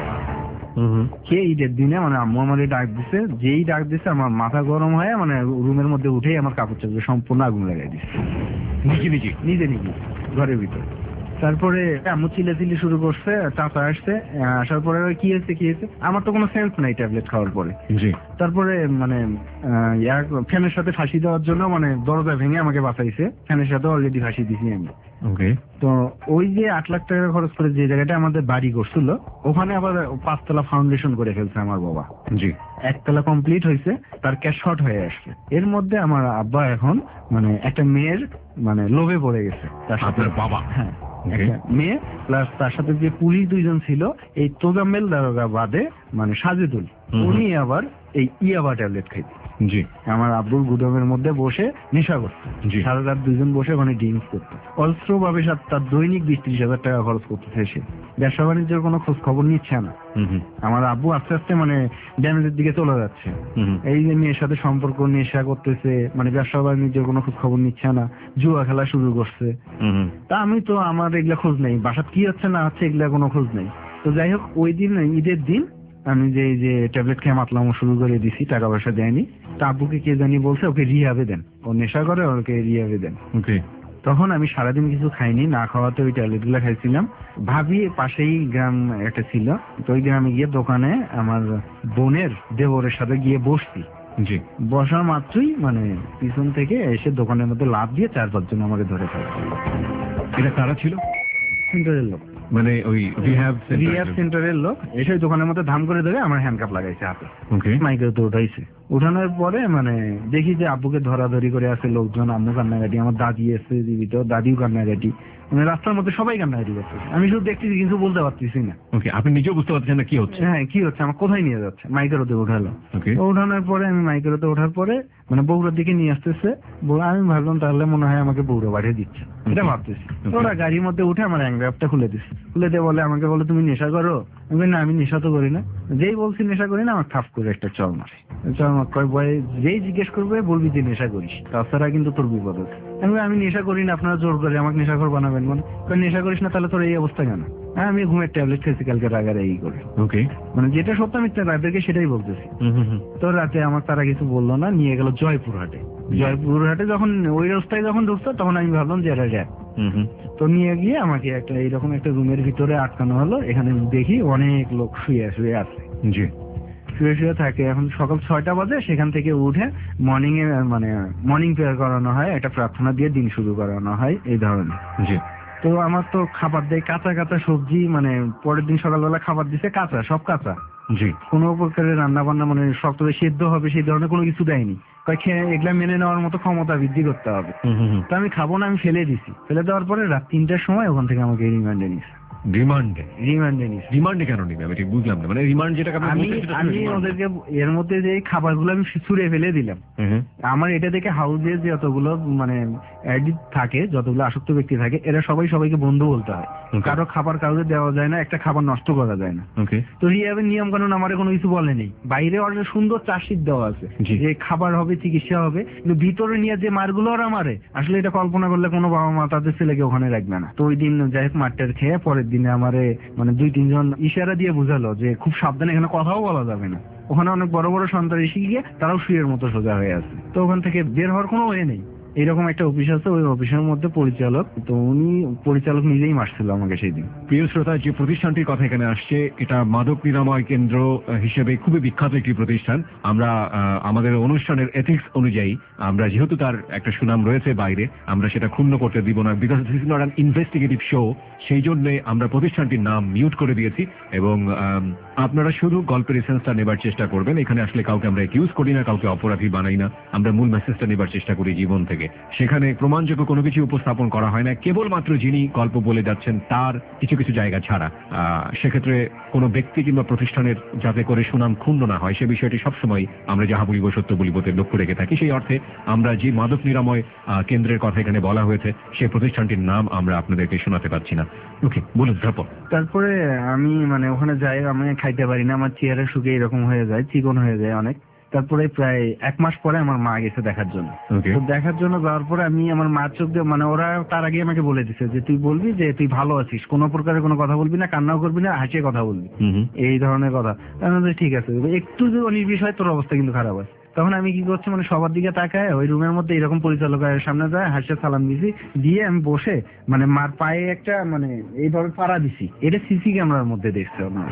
খেয়ে ঈদের দিনে মানে আম্মু আমাদের ডাক দিছে, যেই ডাক দিছে আমার মাথা গরম হয়ে মানে রুমের মধ্যে উঠেই আমার কাপড় চাপড় সম্পূর্ণ আগুন লাগাই দিচ্ছে, নিজে ঘরের ভিতরে। তারপরে আম্মু চিল্লাচিল্লি শুরু করছে, চাচা আসছে, আসার পরে কি হয়েছে, আমার তো কোনো সেন্স নাই ট্যাবলেট খাওয়ার পরে। তারপরে মানে ফ্যানের সাথে ফাঁসি দেওয়ার জন্য মানে দরজা ভেঙে আমাকে বাঁচাইছে, ফ্যানের সাথে অলরেডি ফাঁসি দিছি আমি। তো ওই যে 8 লাখ টাকা খরচ করে যে জায়গাটা আমাদের বাড়ি করছিল, ওখানে আবার 5 তলা ফাউন্ডেশন করে ফেলছে আমার বাবা। 1 তলা কমপ্লিট হয়েছে, তার ক্যাশ শর্ট হয়ে আসছে। এর মধ্যে আমার আব্বা এখন মানে একটা মেয়ের মানে লোভে পড়ে গেছে তার সাথে। বাবা? হ্যাঁ, একটা মেয়ে প্লাস তার সাথে যে পুলিশ 2 জন ছিল, এই তোজাম্মেল দারোগা বাদে মানে সাজেদুল, উনি আবার এই ইয়াবা ট্যাবলেট খাইত। জি। আমার আব্বুর গুদামের মধ্যে বসে নেশা করতো, সারা রাত 2 জন বসে ওখানে ড্রিঙ্কস করতো, অস্ত্র ভাবে তার দৈনিক 20-30 হাজার টাকা খরচ করতেছে। সে ব্যবসা বাণিজ্যের কোনো খোঁজ খবর নিচ্ছে না। আমার আব্বু আস্তে আস্তে মানে ড্যামেজের দিকে চলে যাচ্ছে। এই যে মেয়ের সাথে সম্পর্ক, নেশা করতেছে, মানে ব্যবসা বাণিজ্যের কোনো খোঁজ খবর নিচ্ছে না, জুয়া খেলা শুরু করছে। তা আমি তো আমার এগুলা খোঁজ নেই, বাসাত কি হচ্ছে না হচ্ছে এগুলা কোনো খোঁজ নেই। তো যাই হোক, ওই দিন ঈদের দিন আমি যে ট্যাবলেট খেয়ে মাতলামো শুরু করে দিছি, টাকা পয়সা দেয়নি। তা আব্বুকে কে জানি বলছে ওকে রিহাবে দেন, ও নেশা করে, ওকে রিহাবে দেন। তখন আমি সারাদিন কিছু খাইনি, না খাওয়াতে ওই ট্যাবলেট গুলা খাইছিলাম। ভাবি পাশেই গ্রাম একটা ছিল, তো ওই গ্রামে গিয়ে দোকানে আমার বোনের দেবরের সাথে গিয়ে বসছি। জি। বসার মাত্রই মানে পিছন থেকে এসে দোকানের মধ্যে লাফ দিয়ে 4-5 জন আমাকে ধরে ফেলে। এটা কারা ছিল? সেন্টারের লোক, মানে ওই রিহ্যাব সেন্টারের লোক এসে দোকানের মধ্যে ধাম করে ধরে আমার হ্যান্ডকাপ লাগাইছে হাতে, মাইকের তো উঠাইছে। উঠানোর পরে মানে দেখি যে আব্বুকে ধরাধরি করে আছে লোকজন, আম্মু কান্নাকাটি, আমার দাদি এসে জীবিত, দাদিও কান্নাকাটি, মানে রাস্তার মধ্যে সবাই কান্নাকাটি করতেছে। আমি শুধু দেখতেছি, কিছু বলতে পারতেছি না। আপনি নিজেও বুঝতে পারছেন না কি হচ্ছে? হ্যাঁ, কি হচ্ছে, আমার কোথায় নিয়ে যাচ্ছে। মাইকের ওতে উঠালো, উঠানোর পরে আমি মাইকের ওতে ওঠার পরে মানে বগুড়ার দিকে নিয়ে আসতেছে। আমি ভাবলাম তাহলে মনে হয় আমাকে বগুড়া পাঠিয়ে দিচ্ছে, এটা ভাবতেছি। ওরা গাড়ির মধ্যে উঠে আমার হ্যান্ডগ্রাফটা খুলে দিচ্ছে, খুলে দিয়ে বলে আমাকে বলে তুমি নেশা করো? আমি বলি না, আমি নেশা তো করি না। যেই বলছি নেশা করি না, আমার থাপ করে একটা চল মারে। কয় বয় যেই জিজ্ঞেস করবে বলবি যে নেশা করিস, তাছাড়া কিন্তু তোর বিপদ আছে। আমি নেশা করি না, আপনারা জোর করে আমাকে নেশা কর বানাবেন। মানে নেশা করিস না, তাহলে তোর এই অবস্থা কেন? আমি ঘুমের ট্যাবলেট খেয়েছি কালকে রাগারে এই করে। মানে যেটা সত্য আমি তাদেরকে সেটাই বলতেছি। তো রাতে আমার তারা কিছু বললো না, নিয়ে গেল জয়পুরহাটে। জয়পুরহাটে যখন ওই রাস্তায় যখন ঢুকতো, তখন আমি ভাবলাম যে এটা র্যাব। তো নিয়ে গিয়ে আমাকে একটা এইরকম একটা রুমের ভিতরে আটকানো হলো। এখানে দেখি অনেক লোক শুয়ে শুয়ে আছে, শুয়ে শুয়ে থাকে। এখন সকাল 6টা বাজে, সেখান থেকে উঠে মর্নিং এ মানে মর্নিং প্রেয়ার করানো হয়, একটা প্রার্থনা দিয়ে দিন শুরু করানো হয়, এই ধরনের। তো আমার তো খাবার দেয় কাঁচা কাঁচা সবজি, মানে পরের দিন সকালবেলা খাবার দিছে কাঁচা, সব কাঁচা, কোনো প্রকারের রান্না বান্না মানে শক্ত সেদ্ধ হবে সেই ধরনের কোনো কিছু দেয়নি। এগুলা মেনে নেওয়ার মতো ক্ষমতা বৃদ্ধি করতে হবে। তো আমি খাবো না, আমি ফেলে দিছি। ফেলে দেওয়ার পরে রাত 3টার সময় ওখান থেকে আমাকে রিমান্ডে নিয়েছে। রিমান্ডে কেন নিবে আমি ঠিক বুঝলাম না। মানে রিমান্ড যেটা আমি ওদেরকে এর মধ্যে যে খাবারগুলো আমি ছুঁড়ে ফেলে দিলাম। আমার এটা দেখে হাউসে যতগুলো মানে অ্যাডিক্ট থাকে, যতগুলো আসক্ত ব্যক্তি থাকে, এরা সবাইকে বন্ধু বলতে হয়। কারো খাবার কাউকে দেওয়া যায় না, একটা খাবার নষ্ট করা যায় না। তো রিহাবের নিয়ম কানুন আমার কোনো কিছু বলেনি। বাইরে অনেক সুন্দর চার্জশিট দেওয়া আছে যে খাবার হবে, চিকিৎসা হবে, কিন্তু ভিতরে নিয়ে যে মারগুলো ওরা মারে, আসলে এটা কল্পনা করলে কোনো বাবা মা তাদের ছেলেকে ওখানে রাখবে না। তো ওই দিন যাই হোক মারটার খেয়ে পরের দিনে আমারে মানে 2-3 জন ইশারা দিয়ে বুঝালো যে খুব সাবধানে, এখানে কথাও বলা যাবে না। ওখানে অনেক বড় বড় সন্ত্রাসী গিয়ে তারাও শুয়ের মতো সোজা হয়ে আছে। তো ওখান থেকে বের হওয়ার কোনো ওয়ে নেই। এরকম একটা অফিস আছে, ওই অফিসের মধ্যে পরিচালক, তো উনি পরিচালক নিজেই মারছিল আমাকে সেই দিন। প্রিয় শ্রোতা, যে প্রতিষ্ঠানটির কথা এখানে আসছে, এটা মাদক নিরাময় কেন্দ্র হিসেবে খুবই বিখ্যাত একটি প্রতিষ্ঠান। আমরা আমাদের অনুষ্ঠানের এথিক্স অনুযায়ী আমরা যেহেতু তার একটা সুনাম রয়েছে বাইরে, আমরা সেটা ক্ষুণ্ণ করতে দিব না, because this is not an investigative show. সেই জন্য আমরা প্রতিষ্ঠানটির নাম মিউট করে দিয়েছি এবং আপনারা শুধু গল্পের এসেন্সটা নেবার চেষ্টা করবেন। এখানে আসলে কাউকে আমরা অ্যাকিউজ করি না, কাউকে অপরাধী বানাই না, আমরা মূল মেসেজটা নেবার চেষ্টা করি জীবন থেকে। সেখানে প্রমাণযোগ্য কোনো কিছু উপস্থাপন করা হয় না, কেবলমাত্র যিনি গল্প বলে যাচ্ছেন তার কিছু কিছু জায়গা ছাড়া। সেক্ষেত্রে কোনো ব্যক্তি কিংবা প্রতিষ্ঠানের যাতে করে সুনাম ক্ষুণ্ণ না হয়, সে বিষয়টি সবসময় আমরা যাহা বলিব সত্য বলিবতে লক্ষ্য রেখে থাকি। সেই অর্থে আমরা যে মাদক নিরাময় কেন্দ্রের কথা এখানে বলা হয়েছে, সেই প্রতিষ্ঠানটির নাম আমরা আপনাদেরকে শোনাতে পারছি না। ওকে, বলুন। তারপরে আমি মানে ওখানে যাই, আমি খাইতে পারি না, আমার চেহারা শুকে এরকম হয়ে যায়, চিকন হয়ে যায় অনেক। তারপরে প্রায় 1 মাস পরে আমার মা গেছে দেখার জন্য। তো দেখার জন্য যাওয়ার পরে আমি আমার মার চোখ দিয়ে মানে ওরা তার আগে আমাকে বলে দিচ্ছে যে তুই বলবি যে তুই ভালো আছিস, কোনো প্রকারের কোনো কথা বলবি না, কান্নাও করবি না, হাসিয়ে কথা বলবি, এই ধরনের কথা। ঠিক আছে, একটু যদি অনির্বিষ হয় তোর অবস্থা কিন্তু খারাপ হয়। তখন আমি কি করছি মানে সবার দিকে তাকায় ওই রুমের মধ্যে এরকম পরিচালকের সামনে যায়, হাসিয়ে সালাম দিছি, দিয়ে আমি বসে মানে মার পায়ে একটা মানে এইভাবে পাড়া দিছি। এটা সিসি ক্যামেরার মধ্যে দেখছে আমার।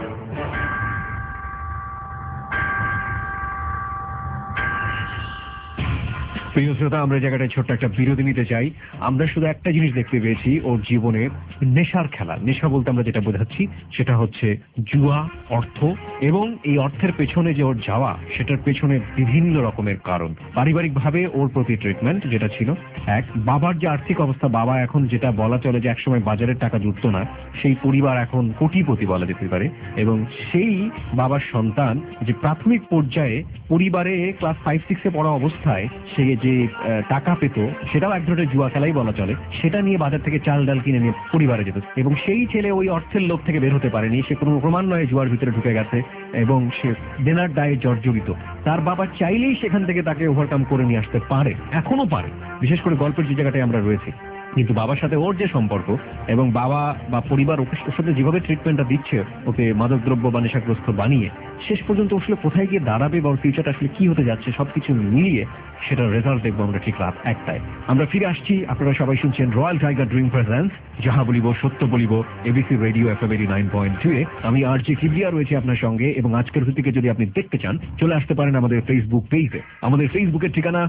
প্রিয় শ্রোতা, আমরা এই জায়গাটায় ছোট্ট একটা বিরতি নিতে চাই। আমরা শুধু একটা জিনিস দেখতে পেয়েছি, ওর জীবনে নেশার খেলা। নেশা বলতে আমরা যেটা বোঝাচ্ছি সেটা হচ্ছে জুয়া, অর্থ, এবং এই অর্থের পেছনে যে ওর যাওয়া, সেটার পেছনে বিভিন্ন রকমের কারণ। পারিবারিকভাবে ওর প্রতি ট্রিটমেন্ট যেটা ছিল, এক, বাবার যে আর্থিক অবস্থা, বাবা এখন যেটা বলা চলে যে একসময় বাজারের টাকা জুটতো না, সেই পরিবার এখন কোটিপতি বলা যেতে পারে। এবং সেই বাবার সন্তান যে প্রাথমিক পর্যায়ে পরিবারে ক্লাস 5-6 পড়া অবস্থায় সে যে টাকা পেত, সেটাও এক ধরনের জুয়া খেলাই বলা চলে। সেটা নিয়ে বাজার থেকে চাল ডাল কিনে নিয়ে পরিবারে যেত, এবং সেই ছেলে ওই অর্থের লোভ থেকে বের হতে পারেনি। সে কোনো ক্রমান্বয়ে জুয়ার ভিতরে ঢুকে গেছে এবং সে দেনার দায়ে জর্জরিত। তার বাবা চাইলেই সেখান থেকে তাকে ওভারকাম করে নিয়ে আসতে পারে, এখনো পারে, বিশেষ করে গল্পের যে জায়গাটায় আমরা রয়েছি। কিন্তু বাবার সাথে ওর যে সম্পর্ক, এবং বাবা বা পরিবার ওর সাথে যেভাবে ট্রিটমেন্টটা দিচ্ছে, ওকে মাদকদ্রব্য বা নেশাগ্রস্ত বানিয়ে শেষ পর্যন্ত আসলে কোথায় গিয়ে দাঁড়াবে বা ওর ফিউচারটা আসলে কি হতে যাচ্ছে, সবকিছু মিলিয়ে সেটার রেজাল্ট দেখবো আমরা ঠিক রাত 1টায়। আমরা ফিরে আসছি। আপনারা সবাই শুনছেন রয়্যাল টাইগার ড্রিম প্রেজেন্স যাহা বলিব সত্য বলিব, এবিসি রেডিও FM 89.2 এ। আমি আরজে কিবরিয়া রয়েছে আপনার সঙ্গে, এবং আজকের থেকে যদি আপনি দেখতে চান, চলে আসতে পারেন আমাদের ফেসবুক পেজে। আমাদের ফেসবুকের ঠিকানা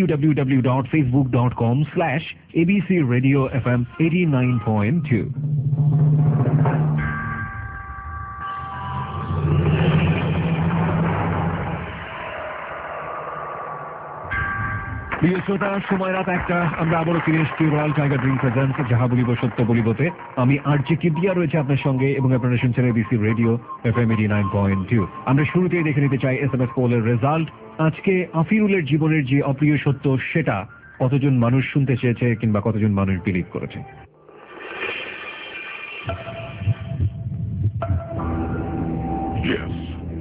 www.facebook.com/ABC Radio FM 89.2। প্রিয় শ্রোতা, সময় রাত 1টা। আমরা আবারও ফিরে এসেছি রয়্যাল টাইগার ড্রিম প্রেজেন্স যাহা বলিব সত্য বলিবতে। আমি আরজে কিবরিয়া রয়েছে আপনার সঙ্গে, এবং আপনারা শুনছেন এবিসি রেডিও FM 89.2। আমরা শুরুতেই দেখে নিতে চাই SMS পোলের রেজাল্ট। আজকে আফিরুলের জীবনের যে অপ্রিয় সত্য, সেটা কতজন মানুষ শুনতে চেয়েছে কিংবা কতজন মানুষ বিলিভ করেছে? Yes,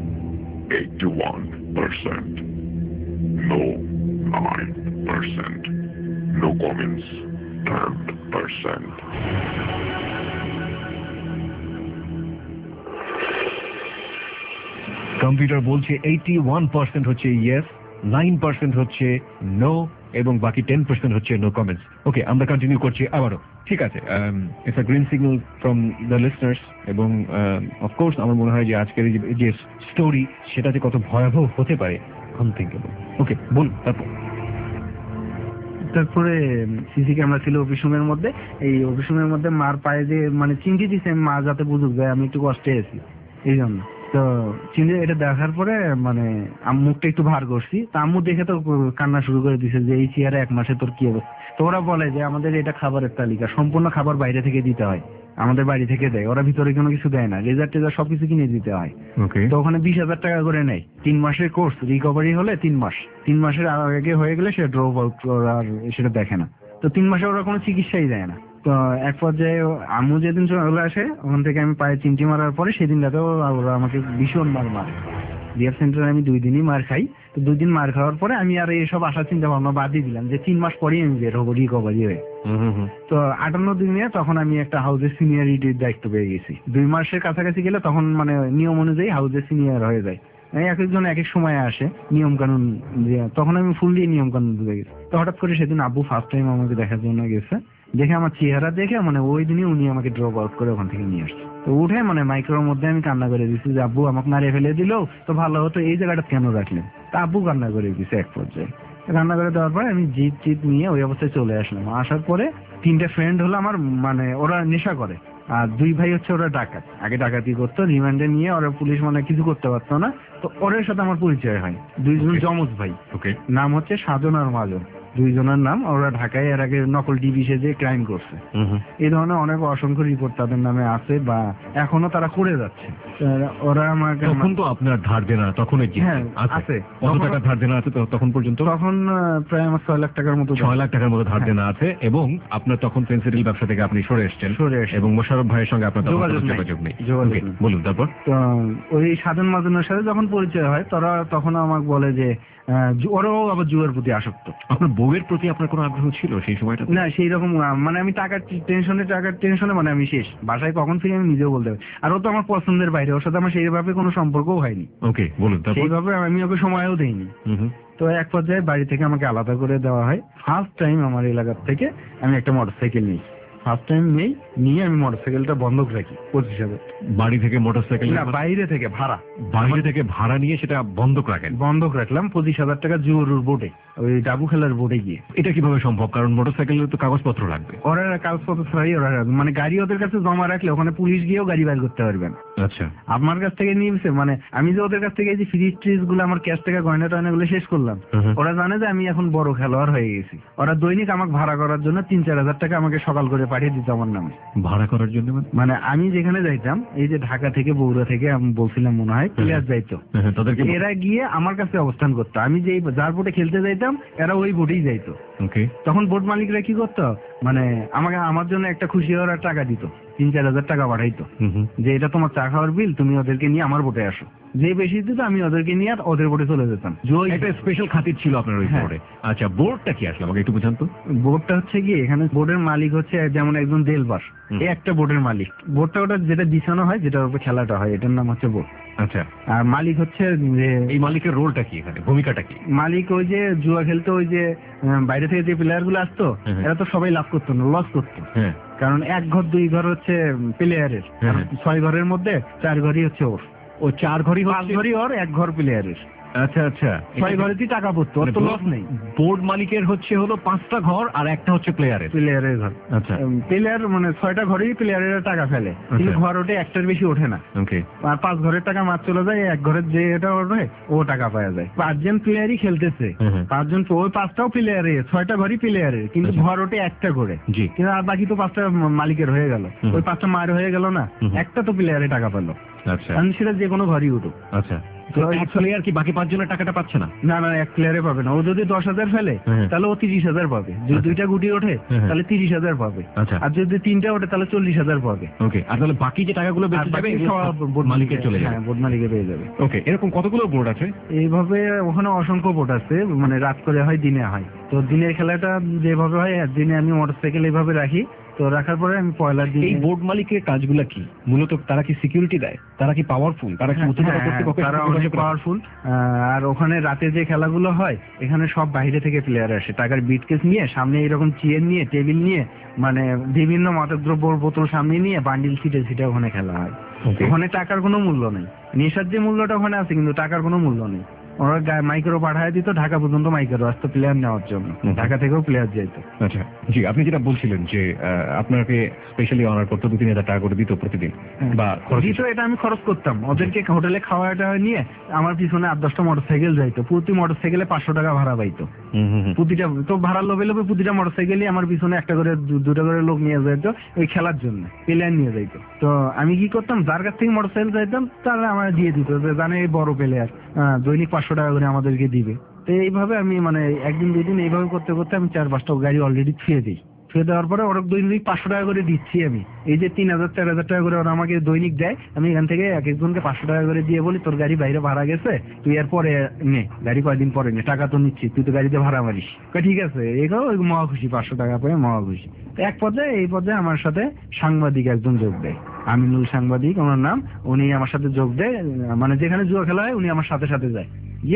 81%. No, 9%. No comments, 10%. Computer বলছে 81% হচ্ছে ইয়েস, 9% হচ্ছে নো, এবং বাকি 10% হচ্ছে নো কমেন্টস। ওকে, আমরা কন্টিনিউ করছি আবারও। ঠিক আছে, it's a green signal from the listeners, এবং অফকোর্স আমার মনে হয় যে আজকের যে স্টোরি, সেটা যে কত ভয়াবহ হতে পারে আনথিঙ্কেবল। ওকে, বলুন তারপর। তারপরে সিসি ক্যামেরা ছিল অফিস রুমের মধ্যে। এই অফিস রুমের মধ্যে মার পায়ে যে মানে চিমটি দিছে, মা যাতে বুঝুক যায় আমি একটু কষ্টে আছি, এই জন্য। তো চিমটি এটা দেখার পরে মানে মুখটা একটু ভার করছি, তা আম্মু দেখে তো কান্না শুরু করে দিছে যে এই চেয়ারে 1 মাসে তোর কি অবস্থা। তো ওরা বলে যে আমাদের এটা খাবারের তালিকা, সম্পূর্ণ খাবার বাইরে থেকে দিতে হয়, আমাদের বাড়ি থেকে দেয়, ওরা ভিতরে কোনো কিছু দেয় না, রেজার টেজার সবকিছু কিনে দিতে হয়। তো ওখানে 20,000 টাকা করে নেয়, 3 মাসের কোর্স, রিকভারি হলে 3 মাস, 3 মাসের আগে হয়ে গেলে সে ড্রপ আউট আর সেটা দেখে না। তো 3 মাসে ওরা কোনো চিকিৎসাই দেয় না। তো এক পর্যায়ে আম্মু যেদিন চলে আসে, ওখান থেকে আমি পায়ে চিমটি মারার পরে সেদিন রাতে ওরা আমাকে ভীষণ মারে। রিহাব সেন্টারে আমি 2 দিনই মার খাই। তো 2 দিন মার খাওয়ার পরে আমি আর এইসব আশা চিন্তা ভাবনা বাদ দিয়ে দিলাম যে 3 মাস পরেই আমি বের হবো রিকভারি হয়ে। তো 58 দিনে তখন আমি একটা হাউসের সিনিয়রিটির দায়িত্ব পেয়ে গেছি। 2 মাসের কাছাকাছি গেলে তখন মানে নিয়ম অনুযায়ী হাউসের সিনিয়র হয়ে যায়। এক একজন এক এক সময় আসে, নিয়ম কানুন, তখন আমি ফুললি নিয়ম কানুন বুঝে গেছি। তো হঠাৎ করে সেদিন আব্বু ফার্স্ট টাইম আমাকে দেখার জন্য গেছে, দেখে আমার চেহারা দেখে মানে ওই দিনই উনি আমাকে ড্রপ আউট করে ওখান থেকে নিয়ে আসছে। তো উঠে মানে মাইক্রোর মধ্যে আমি কান্না করে দিচ্ছি যে আব্বু আমাকে মারিয়ে ফেলে দিল, তো ভালো হতো, এই জায়গাটা কেন রাখলেন। তা আব্বু কান্না করে দিচ্ছে এক পর্যায়ে। রান্না করে দেওয়ার পরে আমি জিত নিয়ে ওই অবস্থায় চলে আসলাম। আসার পরে 3টে ফ্রেন্ড হলো আমার, মানে ওরা নেশা করে, আর 2 ভাই হচ্ছে ওরা ডাকাত, আগে ডাকাতি করতো, রিমান্ডে নিয়ে ওরা পুলিশ মানে কিছু করতে পারতো না। তো ওদের সাথে আমার পরিচয় হয়, 2জন জমজ ভাই। ওকে, নাম হচ্ছে সাজন আর মাজন, 2 জনের নাম। ওরা ঢাকায় এর আগে নকল ডিবি সেজে ক্রাইম করছে। এই ধরনের অনেক অসংখ্য রিপোর্ট তাদের নামে আছে বা এখনো তারা করে যাচ্ছে। ওরা আমাকে তখন তো আপনার ধার দেনা তখন আছে, কত টাকা ধার দেনা আছে তখন পর্যন্ত? তখন প্রায় আমার 6 লাখ টাকার মতো 6 লাখ টাকার মতো ধার দেনা আছে, এবং আপনার তখন পেন্সিল ব্যবসা থেকে আপনি সরে এসেছেন, এবং মোশাররফ ভাইয়ের সঙ্গে আপনার যোগাযোগ নেই। বলুন তারপর। তো ওই সাধন মাজনের সাথে যখন পরিচয় হয়, তারা তখন আমাকে বলে যে ওরাও আবার জুয়ার প্রতি আসক্ত। আপনার বউয়ের প্রতি আপনার কোনো আগ্রহ ছিল সেই সময়টা? না, সেই রকম মানে আমি টাকার টেনশনে মানে আমি শেষ, বাসায় কখন ফিরে আমি নিজেও বলতে পারি। আর ও তো আমার পছন্দের বাইরে, ওর সাথে আমার সেইভাবে কোনো সম্পর্কও হয়নি। ওকে, বলুন তারপর। সেইভাবে আমি ওকে সময়ও দেইনি। তো এক পর্যায়ে বাড়ি থেকে আমাকে আলাদা করে দেওয়া হয়। ফার্স্ট টাইম আমার এলাকার থেকে আমি একটা মোটরসাইকেল নিই। ফার্স্ট টাইম নিয়ে আমি মোটরসাইকেলটা বন্ধক রাখি 25,000। বাড়ি থেকে মোটরসাইকেল না, বাইরে থেকে ভাড়া, বাইরে থেকে ভাড়া নিয়ে সেটা বন্ধক রাখেন? বন্ধক রাখলাম 25,000 টাকা জুয়ারুর বোর্ডে, ওই ডাবু খেলার বোর্ডে গিয়ে। এটা কিভাবে সম্ভব? কারণ মোটরসাইকেলের তো কাগজপত্র লাগবে। ওরা কাগজপত্র ছাড়াই ওরা মানে গাড়ি ওদের কাছে জমা রাখলে ওখানে পুলিশ গিয়েও গাড়ি বাইর করতে পারবেন। আচ্ছা, আমার কাছ থেকে নিয়েছে, মানে আমি যে ওদের কাছ থেকে এই যে ফ্রিজ ট্রিজ গুলো আমার ক্যাশ টাকা গয়না টয়না গুলো শেষ করলাম, ওরা জানে যে আমি এখন বড় খেলোয়াড় হয়ে গেছি। ওরা দৈনিক আমাকে ভাড়া করার জন্য 3-4 হাজার টাকা আমাকে সকাল করে পাঠিয়ে দিত আমার নামে। ভাড়া করার জন্য? মানে আমি যেখানে যাইতাম, এই যে ঢাকা থেকে বগুড়া থেকে আমি বলছিলাম মনে হয় প্লেয়ার যাইতো, এরা গিয়ে আমার কাছে অবস্থান করতো। আমি যে যার বোটে খেলতে যাইতাম এরা ওই বোটেই যাইতো। তখন বোট মালিকরা কি করতো, মানে আমার জন্য একটা খুশি হওয়ার টাকা দিত, 3-4 হাজার টাকা পাঠাইতো যে এটা তোমার চা খাওয়ার বিল, তুমি ওদেরকে নিয়ে আমার বোটে আসো। যে বেশি দিত আমি ওদেরকে নিয়ে আর ওদের বোটে চলে যেতাম। একটা স্পেশাল খাতির ছিল আপনার ওই বোর্ডে। আচ্ছা, বোর্ডটা কি আসলে আমাকে একটু বুঝান তো। বোর্ডটা হচ্ছে কি, এখানে বোর্ডের মালিক হচ্ছে যেমন একজন দেলবার, এই একটা বোর্ডের মালিক। বোর্ডটা ওটা যেটা বিছানো হয়, যেটার উপর খেলাটা হয়, এটার নাম হচ্ছে বোর্ড। আচ্ছা, আর মালিক হচ্ছে যে, এই মালিকের রোলটা কি এখানে, ভূমিকাটা কি? মালিক ওই যে জুয়া খেলতো, ওই যে বাইরে থেকে যে প্লেয়ার গুলো আসতো, এরা তো সবাই লাভ করতো না, লস করতো। কারণ 1 ঘর 2 ঘর হচ্ছে প্লেয়ারের, 6 ঘরের মধ্যে 4 ঘরই হচ্ছে ওর। ও 4 ঘরই, 5 ঘরই ওর, 1 ঘর প্লেয়ারের। আচ্ছা আচ্ছা, 6 ঘরেতেই টাকা পড়তো, ওর তো লস নেই। বোর্ড মালিকের হলো 5টা ঘর আর একটা হচ্ছে প্লেয়ারের ঘর। আচ্ছা, প্লেয়ার মানে 6টা ঘরেই প্লেয়ারের টাকা ফেলে, কিন্তু ঘর ওঠে একটার বেশি ওঠে না। আর 5 ঘরের টাকা মাছ চলে যায়, 1 ঘরের যে এটা ওঠে ও টাকা পাওয়া যায়। 5 জন প্লেয়ারই খেলতেছে, 5 জন, ওই 5টাও প্লেয়ারের, 6টা ঘরই প্লেয়ারের, কিন্তু ঘর ওঠে একটা করে। কিন্তু আর বাকি তো 5টা মালিকের হয়ে গেল, ওই 5টা মায়ের হয়ে গেল না, একটা তো প্লেয়ারে টাকা পেলো। আচ্ছা, সেটা যে কোনো ঘরই উঠুক। আচ্ছা, এক প্লেয়ার কি বাকি 5 জনের টাকাটা পাচ্ছে না? না, 1 প্লেয়ারে পাবে না। ও যদি 10,000 ফেলে তাহলে ও 30,000 পাবে। যদি 2টা গুটি ওঠে তাহলে 30,000 পাবে। আর যদি 3টা ওঠে তাহলে 40,000 পাবে। ওকে, আর তাহলে বাকি যে টাকাগুলো বেঁচে যাবে বোর্ড মালিকের চলে যাবে? হ্যাঁ, বোর্ড মালিকে পেয়ে যাবে। ওকে, এরকম কতগুলো বোর্ড আছে? এইভাবে ওখানে অসংখ্য বোর্ড আছে, মানে রাত করে হয়, দিনে হয়। তো দিনের খেলাটা যেভাবে হয়, দিনে আমি মোটরসাইকেল এইভাবে রাখি, তো রাখার পরে আমি পয়লার দিন। এই বোর্ড মালিকের কাজগুলো কি মূলত? তারা কি সিকিউরিটি দেয়? তারা কি পাওয়ারফুল? তারা কি তারা অনেক পাওয়ারফুল। আর ওখানে রাতে যে খেলাগুলো হয়, এখানে সব বাইরে থেকে প্লেয়ার আসে, টাকার বিটকেস নিয়ে, সামনে এরকম চেয়ার নিয়ে, টেবিল নিয়ে, মানে বিভিন্ন মাদকদ্রব্য বোতল সামনে নিয়ে বান্ডিল সিটে ওখানে খেলা হয়। ওখানে টাকার কোনো মূল্য নেই। নেশার যে মূল্যটা ওখানে আছে, কিন্তু টাকার কোনো মূল্য নেই। ওরা মাইক্রো পাঠায় দিত, ঢাকা পর্যন্ত মাইক্রো আসতো প্লেয়ার নেওয়ার জন্য, ঢাকা থেকেও প্লেয়ার যেত। আচ্ছা, জি, আপনি যেটা বলছিলেন যে আপনাকে স্পেশালি অনার করতো 2-3 হাজার টাকা করে দিত প্রতিদিন, বা দিত, এটা আমি খরচ করতাম। ওদেরকে হোটেলে খাওয়াটা নিয়ে আমার পিছনে 8-10টা মোটরসাইকেল যাইতো, প্রতি মোটরসাইকেলে 500 টাকা ভাড়া পাইতো। প্রতিটা তো ভাড়া লোভে প্রতিটা মোটরসাইকেলই আমার পিছনে একটা করে 2টা করে লোক নিয়ে যাইতো ওই খেলার জন্য, প্লেয়ার নিয়ে যাইতো। তো আমি কি করতাম, যার কাছ থেকে মোটরসাইকেল যাইতাম তাহলে আমার দিয়ে দিত, জানে এই বড় প্লেয়ার, দৈনিক 500 টাকা করে আমাদেরকে দিবে। তো এইভাবে আমি মানে 1 দিন 2 দিন এইভাবে করতে করতে আমি 4-5টা গাড়ি অলরেডি ছুঁয়ে দিই। ছুঁয়ে দেওয়ার পরে ওরা দৈনিক 500 টাকা করে দিচ্ছি আমি। এই যে 3,000-4,000 টাকা করে ওরা আমাকে দৈনিক দেয়, আমি এখান থেকে এক একজনকে 500 টাকা করে দিয়ে বলি, তোর গাড়ি বাইরে ভাড়া গেছে, তুই এর পরে নে, গাড়ি কয়দিন পরে নে, টাকা তো নিচ্ছি, তুই তো গাড়িতে ভাড়া মারিস। ঠিক আছে, এগুলো মহা খুশি, 500 টাকা পেয়ে মহা খুশি। এক পর্যায়ে এই পর্যায়ে আমার সাথে সাংবাদিক একজন যোগ দেয়, আমিনুল সাংবাদিক ওনার নাম। উনি আমার সাথে যোগ দেয়, মানে যেখানে জুয়া খেলা হয় উনি আমার সাথে সাথে যায়।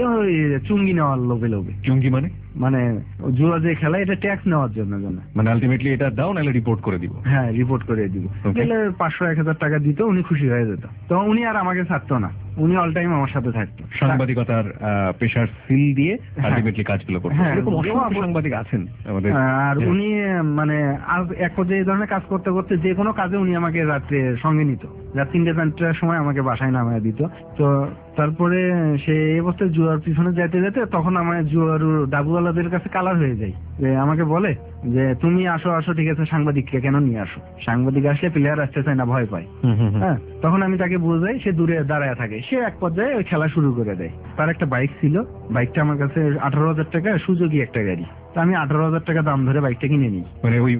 চুঙ্গি নেওয়ার লোভে। চুঙ্গি মানে জুয়া যে খেলা, এটা ট্যাক্স নেওয়ার জন্য, মানে আলটিমেটলি এটা দাও, নাহলে রিপোর্ট করে দিব। হ্যাঁ, রিপোর্ট করে দিব। 500-1,000 টাকা দিত, উনি খুশি হয়ে যেত। তো উনি আর আমাকে ছাড়তো না, উনি অল টাইম আমার সাথে থাকতো। সাংবাদিকতার পেশার সিল দিয়ে আলটিমেটলি কাজগুলো করতেন। এরকম অসংখ্য সাংবাদিক আছেন আমাদের। আর উনি মানে এক পর্যায়ে এই ধরনের কাজ করতে করতে যে কোনো কাজে উনি আমাকে রাত্রে সঙ্গে নিত, রাত 3-4টার সময় আমাকে বাসায় নামায় দিত। তো তারপরে সে অবস্থায় জুয়ার পিছনে যেতে যেতে তখন আমার জুয়ার ডাবুওয়ালাদের কাছে কালার হয়ে যায়, যে আমাকে বলে যে তুমি আসো, ঠিক আছে, সাংবাদিককে কেন নিয়ে আসো? সাংবাদিক আসলে প্লেয়ার আসতে চায় না, ভয় পায়। হ্যাঁ, তখন আমি তাকে বুঝাই, সে দূরে দাঁড়ায় থাকে। সে এক পর্যায়ে ওই খেলা শুরু করে দেয়। তার একটা বাইক ছিল, বাইকটা আমার কাছে 18,000 টাকা, সুযোগী একটা গাড়ি। তো আমি 18,000 টাকা দাম ধরে বাইকটা কিনে নিই। মানে ওই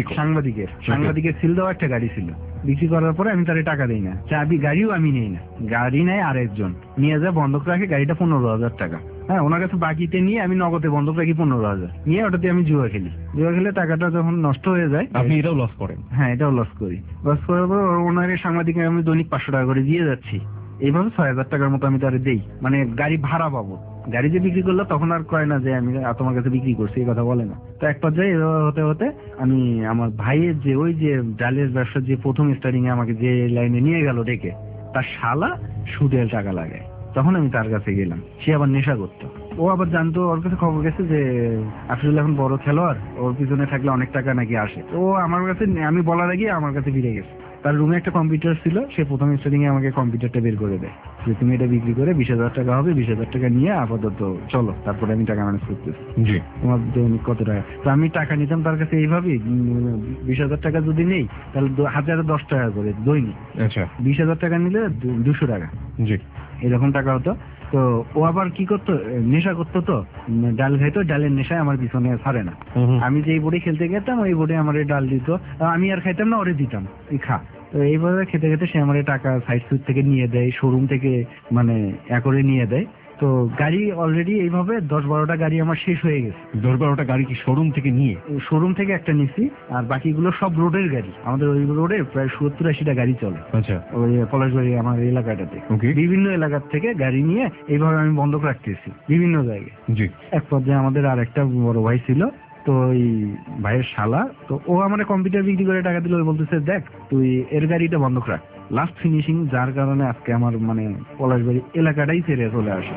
সাংবাদিকের সিল দেওয়া একটা গাড়ি ছিল। বিক্রি করার পরে আমি তারে টাকা দিই না, চাবি গাড়িও আমি নেই না, গাড়ি নেয় আরেকজন, নিয়ে যায় বন্ধক রাখে গাড়িটা 15,000 টাকা। হ্যাঁ, ওনার কাছে বাকিতে নিয়ে আমি নগদে বন্ধক রাখি 15,000, নিয়ে ওটাতে আমি জুয়া খেলি। জুয়া খেলে টাকাটা যখন নষ্ট হয়ে যায়, আপনি এটাও লস করেন? হ্যাঁ, এটাও লস করি। লস করার পর ওনার সাংবাদিক আমি দৈনিক 500 টাকা করে দিয়ে যাচ্ছি। এইভাবে 6,000 টাকার মতো আমি তারে দেই, মানে গাড়ি ভাড়া পাবো। গাড়ি যে বিক্রি করলো তখন আর কয় না যে আমি তোমার কাছে বিক্রি করছি, এই কথা বলে না। তো এক পর্যায়ে এভাবে হতে হতে আমি আমার ভাইয়ের যে ওই যে ডালের ব্যবসা যে প্রথম স্টার্টিং এ আমাকে যে লাইনে নিয়ে গেল ডেকে, তার শালা সুদের টাকা লাগে, তখন আমি তার কাছে গেলাম। সে আবার নেশা করতো, ও আবার জানতো, ওর কাছে খবর গেছে যে আসলে এখন বড় খেলোয়াড়, ওর পিছনে থাকলে অনেক টাকা নাকি আসে। তো আমার কাছে, আমি বলার আগে আমার কাছে ফিরে গেছে। তার রুমে একটা কম্পিউটার ছিল, সে প্রথম স্টার্টিং এ আমাকে কম্পিউটারটা বের করে দেয় যে তুমি এটা বিক্রি করে 20,000 টাকা হবে, 20,000 টাকা নিয়ে আপাতত চলো, তারপরে আমি টাকা ম্যানেজ করতেছি, জি তোমার দৈনিক কত টাকা। তো আমি টাকা নিতাম তার কাছে এইভাবেই, 20,000 টাকা যদি নেই তাহলে 1010 টাকা করে দৈনিক। আচ্ছা 20,000 টাকা নিলে 200 টাকা, জি এরকম টাকা হতো। তো ও আবার কি করতো, নেশা করতো, তো ডাল খাইতো, ডালের নেশায় আমার পিছনে ছাড়ে না। আমি যেই বোর্ডে খেলতে গেতাম ওই বোর্ডে আমার ডাল দিত, আমি আর খাইতাম না, ওরে দিতাম এই খা। তো এইভাবে খেতে খেতে সে আমার টাকা সাইড সুইট থেকে নিয়ে দেয়, শোরুম থেকে মানে করে নিয়ে দেয়। তো গাড়ি অলরেডি এইভাবে 10-12টা গাড়ি আমার শেষ হয়ে গেছে। 10-12টা গাড়ি কি শোরুম থেকে নিয়ে? শোরুম থেকে একটা নিছি, আর বাকিগুলো সব রোডের গাড়ি। আমাদের ওই রোডে প্রায় 70-80টা গাড়ি চলে। আচ্ছা ওই পলাশবাড়ি আমার এলাকাটাতে ওকে বিভিন্ন এলাকার থেকে গাড়ি নিয়ে এইভাবে আমি বন্ধক রাখতেছি বিভিন্ন জায়গায়। জি এক পর্যায়ে আমাদের আর একটা বড় ভাই ছিল, তো ওই ভাইয়ের শালা, তো ও আমার কম্পিউটার বিক্রি করে টাকা দিল। ওই বলতেছে দেখ তুই এর গাড়িটা বন্ধক রাখ, লাস্ট ফিনিশিং, যার কারণে আজকে আমার মানে পলাশবাড়ি এলাকাটাই ছেড়ে চলে আসে।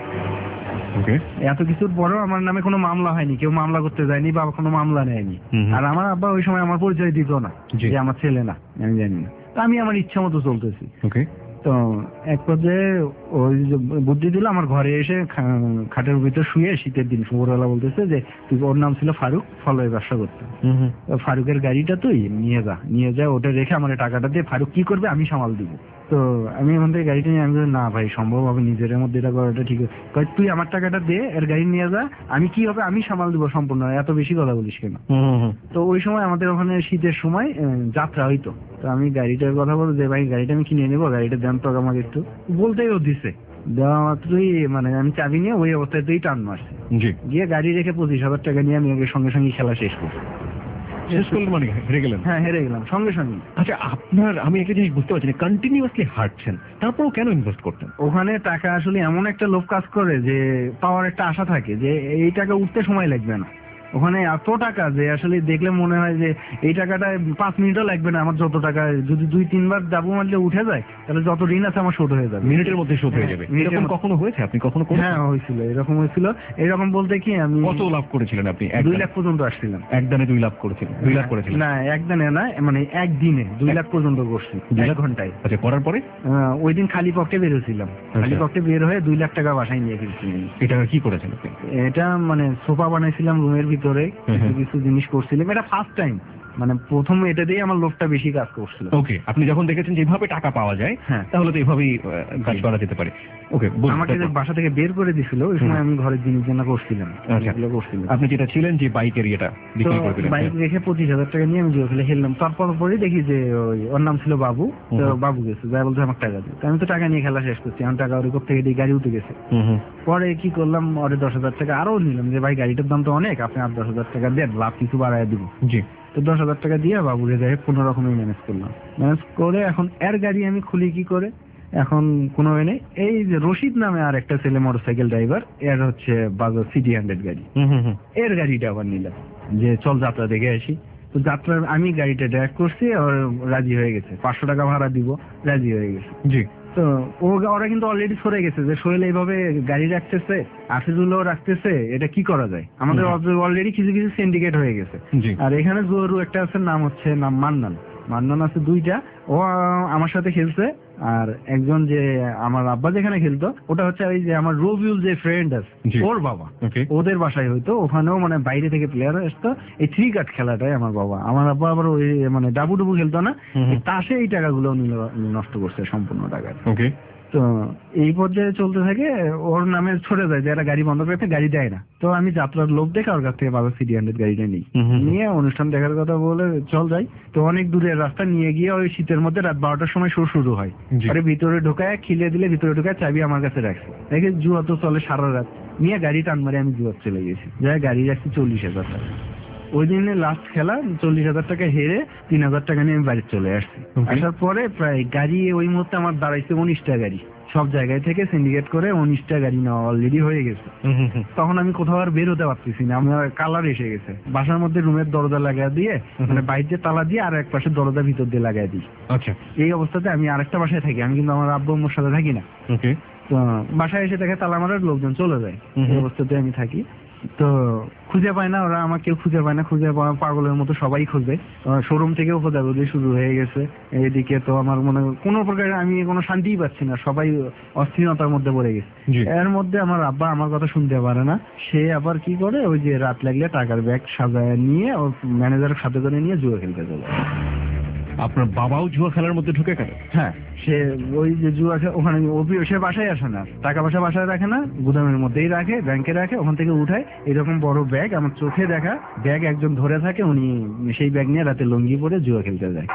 ওকে এত কিছুর পরেও আমার নামে কোনো মামলা হয়নি, কেউ মামলা করতে যায়নি, বাবা কোনো মামলা নেয়নি। আর আমার আব্বা ওই সময় আমার পরিচয় দিত না যে আমার ছেলে না, আমি জানি না। তো আমি আমার ইচ্ছা মতো চলতেছি। ওকে তো এক পর্যায়ে ওই যে বুদ্ধি দিল, আমার ঘরে এসে খাটের ভিতর শুয়ে, শীতের দিন শুভরবেলা, বলতেছে যে তুই, ওর নাম ছিল ফারুক, ফলের ব্যবসা করতে। ফারুকের গাড়িটা তুই নিয়ে যা, ওটা রেখে আমার টাকাটা দিয়ে, ফারুক কি করবে আমি সামাল দিব। তো আমি ওখান থেকে গাড়িটা নিয়ে, আমি না ভাই সম্ভব হবে, নিজের মধ্যে এটা করাটা ঠিক আছে। তুই আমার টাকাটা দে, এর গাড়ি নিয়ে যা, আমি কি হবে আমি সামাল দিব সম্পূর্ণ, এত বেশি কথা বলিস কেন। তো ওই সময় আমাদের ওখানে শীতের সময় যাত্রা হইতো। তো আমি গাড়িটার কথা বলবো যে ভাই গাড়িটা আমি কিনে নেবো, গাড়িটা দেন তো আমাকে একটু, বলতেই ও দিছে। দেওয়া মাত্রই মানে আমি চাবি নিয়ে ওই অবস্থাতেই টান মারছি, জি গিয়ে গাড়ি রেখে 25,000 টাকা নিয়ে আমি সঙ্গে সঙ্গে খেলা শেষ করছি। শেষ করলেন মানে হেরে গেলেন? হ্যাঁ হেরে গেলাম সঙ্গে সঙ্গে। আচ্ছা আপনার, আমি একটা জিনিস বুঝতে পারছি না, কন্টিনিউয়াসলি হারছেন, তারপরেও কেন ইনভেস্ট করতেন? ওখানে টাকা আসলে এমন একটা লোভ কাজ করে যে পাওয়ার একটা আশা থাকে যে এই টাকা উঠতে সময় লাগবে না। ওখানে এত টাকা যে আসলে দেখলে মনে হয় যে এই টাকাটা 5 মিনিটও লাগবে না আমার, যত টাকা যদি 2-3 বার ডাবু মারলে উঠে যায় তাহলে যত ঋণ আছে আমার শোধ হয়ে যাবে, মিনিটের মধ্যে শোধ হয়ে যাবে। এরকম কখনো হয়েছে? আপনি কখনো করেছেন? হ্যাঁ হয়েছিল, এরকম হয়েছিল। এরকম বলতে কি আমি কত লাভ করেছিলেন আপনি? 2 লাখ পর্যন্ত আসছিলাম। একদানে 2 লাখ করেছিলেন? 2 লাখ করেছিলেন? না একদিনে না, মানে একদিনে 2 লাখ পর্যন্ত করছি 1 ঘন্টায়। আচ্ছা করার পরে? ওই দিন খালি পকেটে বেরোছিলাম, খালি পকেটে বের হয়ে 2 লাখ টাকা বাসায় নিয়ে ফিরছি। এটা কি করেছেন আপনি? এটা মানে সোফা বানাইছিলাম রুমের ভিতরে, কিছু জিনিস করছিলাম, এটা ফার্স্ট টাইম, মানে প্রথম এটা দিয়ে আমার লোভটা বেশি কাজ করছিল। ওকে, আপনি যখন দেখেছেন যে এভাবে টাকা পাওয়া যায়, হ্যাঁ তাহলে তো এভাবেই কাজ করা যেতে পারে। ওকে, আমাকে বাসা থেকে বের করে দিছিল, ওই সময় আমি ঘরের জিনিস জানা করছিলাম। আচ্ছা আপনি যেটা ছিলেন যে বাইকের ইয়েটা বিক্রি করে দিলেন, বাইক রেখে 25,000 টাকা নিয়ে আমি জুয়া খেলে খেললাম। তারপর পরেই দেখি যে ওর নাম ছিল বাবু, তো বাবু গেছে, যাই বলছে আমার টাকা দিই। আমি তো টাকা নিয়ে খেলা শেষ করছি, আমার টাকা ওর থেকে দিয়ে গাড়ি উঠে গেছে। পরে কি করলাম, ওরে 10,000 টাকা আরো নিলাম যে ভাই গাড়িটার দাম তো অনেক, আপনি আর 10,000 টাকা দেন, লাভ কিছু বাড়ায় দিব। জি। তো 10,000 টাকা দিয়ে বাবুরে যাই কোনো রকমে ম্যানেজ করলাম। ম্যানেজ করে এখন এর গাড়ি আমি খুলি কি করে, এখন কোনো নেই। এই যে রশিদ নামে আর একটা ছেলে মোটরসাইকেল ড্রাইভার, এর হচ্ছে বাজাজ সিটি 100 গাড়ি, এর গাড়িটা আবার নিলাম যে চল যাত্রা দেখে আসি। তো যাত্রার আমি গাড়িটা ড্রাইভ করছি, আর রাজি হয়ে গেছে, 500 টাকা ভাড়া দিব, রাজি হয়ে গেছে। জি। তো ওরা কিন্তু অলরেডি সরে গেছে যে সোহেল এইভাবে গাড়ি রাখতেছে, আফিজুল্লাহ রাখতেছে, এটা কি করা যায়। আমাদের অলরেডি কিছু কিছু সিন্ডিকেট হয়ে গেছে। আর এখানে জোরু একটা আছে, নাম হচ্ছে নাম মান্নান আছে 2টা, ও আমার সাথে খেলছে। আর একজন যে আমার আব্বা যেখানে খেলতো, ওটা হচ্ছে ওই যে আমার রবিউল যে ফ্রেন্ড আছে ওর বাবা, ওদের বাসায় হইতো, ওখানেও মানে বাইরে থেকে প্লেয়ার আসতো। এই 3 কার্ড খেলাটাই আমার বাবা, আমার আব্বা আবার ওই মানে ডাবু খেলতো না, তাসে এই টাকাগুলো নষ্ট করছে সম্পূর্ণ টাকা। ওকে। তো এই পর্যায়ে চলতে থাকে, ওর নামে ছড়ে যায় যে এরা গাড়ি বন্ধ করতে, গাড়ি দেয় না। তো আমি যাত্রার লোভ দেখে ওর কাছ থেকে বাজাজ সিটি 100 গাড়িটা নিয়ে অনুষ্ঠান দেখার কথা বলে চল যাই। তো অনেক দূরের রাস্তা নিয়ে গিয়ে ওই শীতের মধ্যে রাত 12টার সময় শো শুরু হয়। আরে ভিতরে ঢোকায় খিলে দিলে, ভিতরে ঢোকায় চাবি আমার কাছে রাখছে, দেখে জুয়া তো চলে সারা রাত, নিয়ে গাড়ি টান মারে আমি জুয়া চলে গেছি, যাই গাড়ি রাখছি 40,000 টাকা। ওই দিনে লাস্ট খেলা, 40,000 টাকা হেরে 3,000 টাকা নিয়ে আমি বাড়ি চলে আসছি। আসার পরে প্রায় গাড়ি ওই মুহূর্তে আমার দাঁড়াইছে 19টা গাড়ি, সব জায়গায় থেকে সিন্ডিকেট করে 19টা গাড়ি নেওয়া অলরেডি হয়ে গেছে। তখন আমি কোথাও আর বের হতে পারতেছি না, আমার কালার এসে গেছে। বাসার মধ্যে রুমের দরজা লাগাই দিয়ে মানে বাইরে তালা দিয়ে আর এক পাশে দরজা ভিতর দিয়ে লাগাই দিই। আচ্ছা, এই অবস্থাতে আমি আরেকটা বাসায় থাকি, আমি কিন্তু আমার আব্বু আম্মুর সাথে থাকি না। ওকে। তো বাসায় এসে দেখে তালা মারার লোকজন চলে যায়, এই অবস্থাতে আমি থাকি। তো খুঁজে পায় না, ওরা আমাকে কেউ খুঁজে পায় না, খুঁজে পাওয়া পাগলের মতো সবাই খুঁজে, শোরুম থেকেও খোঁজাখুঁজি শুরু হয়ে গেছে। এইদিকে তো আমার মনে কোনো প্রকার আমি কোনো শান্তিই পাচ্ছি না, সবাই অস্থিরতার মধ্যে পড়ে গেছে। এর মধ্যে আমার আব্বা আমার কথা শুনতে পারে না, সে আবার কি করে ওই যে রাত লাগলে টাকার ব্যাগ সাজায় নিয়ে ওর ম্যানেজারের সাথে করে নিয়ে জুয়া খেলতে চলে। আপনার বাবাও জুয়া খেলার মধ্যে ঢুকে গেল? হ্যাঁ, সে ওই যে জুয়া ওখানে সে বাসায় আসে না, টাকা পয়সা বাসায় রাখে না, গুদামের মধ্যেই রাখে, ব্যাংকে রাখে, ওখান থেকে উঠায় এরকম বড় ব্যাগ, আমার চোখে দেখা ব্যাগ একজন ধরে থাকে, উনি সেই ব্যাগ নিয়ে রাতে লুঙ্গি পরে জুয়া খেলতে যায়।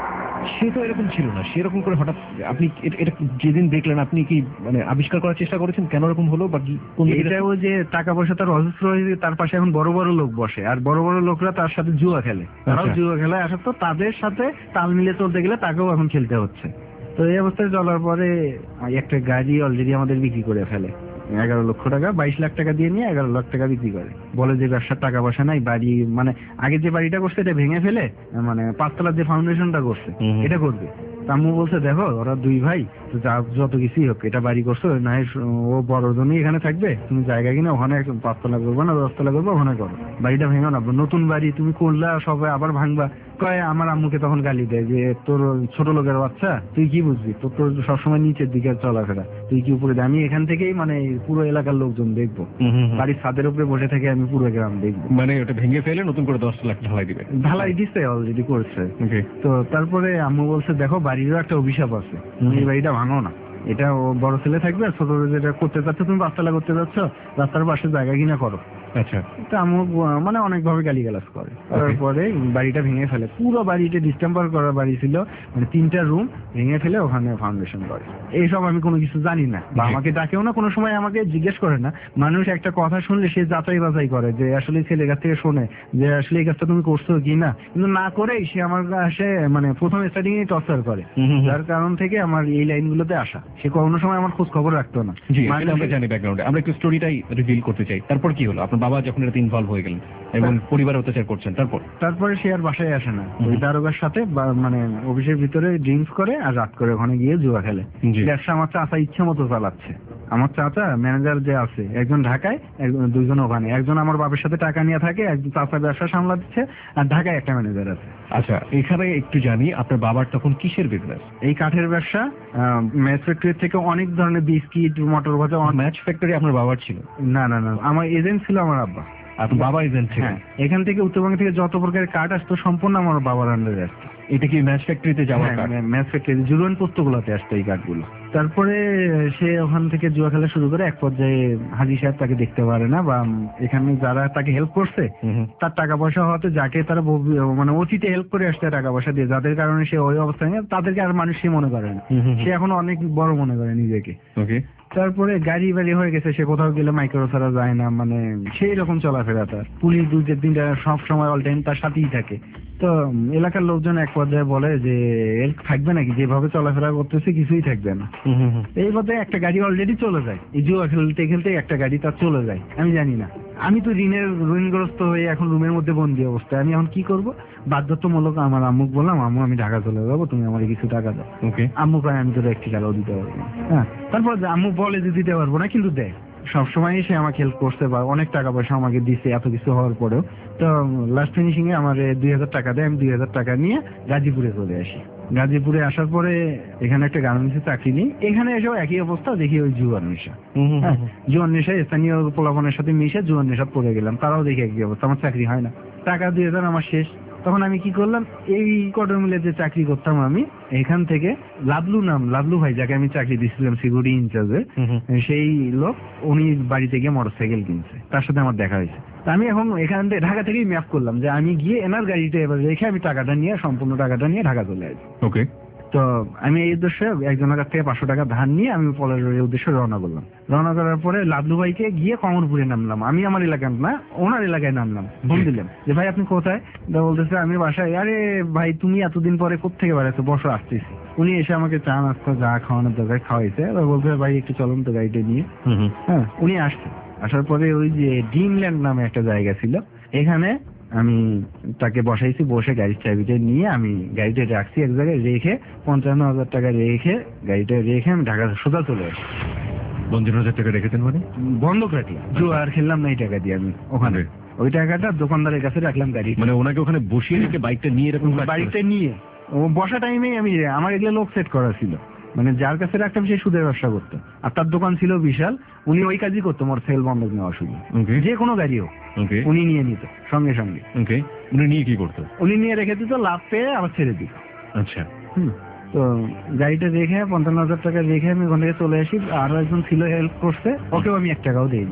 সে তো এরকম ছিল না, সেরকম করে হঠাৎ আপনি এটা যেদিন দেখলেন আপনি কি মানে আবিষ্কার করার চেষ্টা করেছেন কেন এরকম হলো বা এটাও যে টাকা পয়সা তার অজস্র হয়েছে, তার পাশে এখন বড় বড় লোক বসে, আর বড় বড় লোকরা তার সাথে জুয়া খেলে, তারাও জুয়া খেলায় আসে, তো তাদের সাথে তাল মিলে চলতে গেলে তাকেও এখন খেলতে হচ্ছে। তো এই অবস্থায় চলার পরে একটা গাড়ি অলরেডি আমাদের বিক্রি করে ফেলে 11 লক্ষ টাকা, 22 লাখ টাকা দিয়ে নিয়ে 11 লাখ টাকা বিক্রি করে, বলে যে ব্যবসার টাকা পয়সা নাই, বাড়ি মানে আগে যে বাড়িটা করছে এটা ভেঙে ফেলে মানে 5 তলার যে ফাউন্ডেশনটা করছে এটা করবে। আম্মু বলছে দেখো ওরা দুই ভাই, যত কিছুই হোক এটা বাড়ি করছো, না ও বড় জনই এখানে থাকবে, তুমি জায়গা কিনে ওখানে 5 তলা করবো না 10 তলা করবো, ওখানে করো, বাড়িটা ভেঙো না, নতুন বাড়ি তুমি করলা সবাই আবার ভাঙবা। কয় আমার আম্মুকে তখন গালি দেয় যে তোর ছোট লোকের বাচ্চা, তুই কি বুঝবি, তোর তো সবসময় নিচের দিকে চলাফেরা, তুই কি উপরে? আমি এখান থেকেই মানে পুরো এলাকার লোকজন দেখবো, বাড়ির ছাদের উপরে বসে থেকে আমি পুরো গ্রাম দেখবো। মানে ওটা ভেঙে ফেলে নতুন করে 10 লাখ ঢালাই দিবে? ঢালাই দিচ্ছে, অলরেডি করছে। তো তারপরে আম্মু বলছে দেখো বাড়িরও একটা অভিশাপ আছে, তুমি এই বাড়িটা ভাঙো না, এটা ও বড় ছেলে থাকবে, আর ছোট যেটা করতে চাচ্ছ তুমি 5 তলা করতে যাচ্ছ, রাস্তার পাশে জায়গা কিনা করো। আচ্ছা, তো আম্মু মানে অনেকভাবে গালিগালাজ করে, তারপরে বাড়িটা ভেঙে ফেলে। পুরো বাড়িটা ডিস্টেম্পার করা বাড়ি ছিল, মানে 3টা রুম ভেঙে ফেলে ওখানে ফাউন্ডেশন করে। এইসব আমি কোনো কিছু জানি না, বা আমাকে ডাকেও না, কোনো সময় আমাকে জিজ্ঞেস করে না। মানুষ একটা কথা শুনলে সে যাচাই বাছাই করে যে আসলে ছেলের কাছ থেকে শোনে যে আসলে এই কাজটা তুমি করছো কি না, কিন্তু না করেই সে আমার কাছে মানে প্রথম স্টার্টিং এ টর্চার করে, যার কারণ থেকে আমার এই লাইনগুলোতে আসা। সে কোনো সময় আমার খোঁজ খবর রাখতো না। আমরা জানি ব্যাকগ্রাউন্ডে, আমরা একটু স্টোরিটাই রিভিল করতে চাই। তারপর কি হলো? আপনার বাবা যখন এটাতে ইনভলভ হয়ে গেলেন এবং পরিবার অত্যাচার করছেন, তারপরে সে আর বাসায় আসে না, ওই দারোগার সাথে মানে অফিসের ভিতরে ড্রিঙ্কস করে আর রাত করে ওখানে গিয়ে জুয়া খেলে। ব্যবসা আমার চাচা ইচ্ছে মতো চালাচ্ছে। আমার চাচা ম্যানেজার যে আছে, একজন ঢাকায়, দুইজন ওখানে, একজন আমার বাবার সাথে টাকা নিয়ে থাকে, একজন চাচা ব্যবসা সামলাচ্ছে, আর ঢাকায় একটা ম্যানেজার আছে। আচ্ছা, এখানে একটু জানি আপনার বাবার তখন কিসের বিজনেস? এই কাঠের ব্যবসা, ম্যাচ ফ্যাক্টরি থেকে অনেক ধরনের বিস্কিট, মটর ভাজা। ম্যাচ ফ্যাক্টরি আপনার বাবার ছিল? না না না, আমার এজেন্ট ছিল আমার আব্বা। আপনার বাবা এজেন্ট ছিল? হ্যাঁ, এখান থেকে উত্তরবঙ্গ থেকে যত প্রকারের কাঠ আসতো সম্পূর্ণ আমার বাবার আন্ডারে আসতো। এটা কি ম্যাচ ফ্যাক্টরিতে যাওয়ার? ম্যাচ ফ্যাক্টরি জুরুয়ান পোস্তগুলোতে আসতো এই কাঠগুলো। তারপরে সে ওখান থেকে জুয়া খেলা শুরু করে, এক পর্যায়ে হাজি সাহেব তাকে দেখতে পারে না, বা এখানে যারা তাকে হেল্প করছে তার টাকা পয়সা হওয়াতে যাকে তারা মানে অতীতে হেল্প করে আসছে টাকা পয়সা দিয়ে, যাদের কারণে সে ওই অবস্থায়, তাদেরকে আর মানুষ সে মনে করে না, সে এখন অনেক বড় মনে করে নিজেকে। তারপরে গাড়ি বাড়ি হয়ে গেছে, সে কোথাও গেলে মাইক্রো ছাড়া যায় না, মানে সেই রকম চলাফেরা তার। পুলিশ 2-3টা সব সময় অল টাইম তার সাথেই থাকে। তো এলাকার লোকজন এক পর্যায়ে বলে যে এর থাকবে নাকি, যেভাবে চলাফেরা করতেছে কিছুই থাকবে না। এই পর্যায়ে একটা গাড়ি অলরেডি চলে যায়, এই জুয়া খেলতে খেলতে একটা গাড়ি তার চলে যায়। আমি জানি না, আমি তো ঋণগ্রস্ত হয়ে এখন রুমের মধ্যে বন্দি অবস্থায়। আমি এখন কি করব? বাধ্যতামূলক আমার আম্মুক বললাম, আম্মু আমি ঢাকা চলে যাবো, তুমি আমার কিছু টাকা দাও। আম্মু প্রায় আমি তো 1 টাকাও দিতে পারবো না। হ্যাঁ, তারপর আম্মু বলে যে দিতে পারবো না, কিন্তু দেয় সবসময়। সে আমাকে হেল্প করতে বা অনেক টাকা পয়সা আমাকে দিচ্ছে এত কিছু হওয়ার পরেও। তো লাস্ট ফিনিশিং এ আমার 2000 টাকা দেয়, আমি 2000 টাকা নিয়ে গাজীপুরে চলে আসি। গাজীপুরে আসার পরে এখানে একটা গার্মেন্টসে চাকরি নিই। এখানে এসেও একই অবস্থা, দেখি ওই জুয়ার নেশা। জুয়ার নেশায় স্থানীয় পোলাপনের সাথে মিশে জুয়ার নেশা পড়ে গেলাম, তারাও দেখি একই অবস্থা, আমার চাকরি হয় না, টাকা 2000 আমার শেষ। তখন আমি কি করলাম, এই কটন মিলে যে চাকরি করতাম আমি, এখান থেকে লাবলু ভাই যাকে আমি চাকরি দিচ্ছিলাম সিকিউরিটি ইনচার্জে, সেই লোক উনি বাড়িতে গিয়ে মোটরসাইকেল কিনছে, তার সাথে আমার দেখা হয়েছে। আমি এখন এখান থেকে ঢাকা থেকেই ম্যাপ করলাম যে আমি গিয়ে এনার গাড়িটা এবার রেখে আমি টাকাটা নিয়ে, সম্পূর্ণ টাকাটা নিয়ে ঢাকা চলে আসি। তো আমি এই উদ্দেশ্যে একজনের কাছ থেকে 500 টাকা ধার নিয়ে আমি পলাশের উদ্দেশ্যে রওনা করলাম। রওনা করার পরে লাদলু ভাইকে গিয়ে কমরপুরে নামলাম। আমি আমার এলাকায় না, ওনার এলাকায় নামলাম। ফোন দিলাম যে ভাই আপনি কোথায়? তো বলতেছে আমি বাসায়। আরে ভাই তুমি এতদিন পরে কোত্থেকে বেড়াচ্ছো, বসো আসতেছি। উনি এসে আমাকে চা নাস্তা যা খাওয়ানোর দরকার খাওয়াইছে। এবার বলছে ভাই একটু চলুন তো গাড়িটা নিয়ে। হ্যাঁ, উনি আসছে। আসার পরে ওই যে ড্রিমল্যান্ড নামে একটা জায়গা ছিল, এখানে আমি তাকে বসাইছি। বসে গাড়ির চাবিটা নিয়ে আমি গাড়িটা রাখছি এক জায়গায়, রেখে 55,000 টাকা রেখে গাড়িটা রেখে আমি ঢাকা সোজা চলে আসি। 50,000 টাকা রেখেছেন মানে? বন্ধক রাখি, জুয়ার খেললাম না এই টাকা দিয়ে আমি ওখানে। ওই টাকাটা দোকানদারের কাছে রাখলাম গাড়ি, মানে ওনাকে ওখানে বসিয়ে রেখে বাইকটা নিয়ে এরকম বাড়িতে নিয়ে ও বসা টাইমেই আমি আমার এগুলো লোক সেট করা ছিল। মানে যার কাছে রাখতাম সে সুদের ব্যবসা করতো, আর তার দোকান ছিল বিশাল। উনি ওই কাজই করতো, মোর সেল বন্ধক নেওয়া শুধু, যে কোনো গাড়ি হোক উনি নিয়ে নিত সঙ্গে সঙ্গে। উনি নিয়ে কি করতো? উনি নিয়ে রেখে দিত, লাভ পেয়ে আবার ছেড়ে দিত। আচ্ছা। তো গাড়িটা রেখে 55,000 টাকা রেখে আমি ওখান থেকে চলে আসি। আরো একজন ছিল হেল্প করছে, ওকেও আমি 1 টাকাও দিইনি।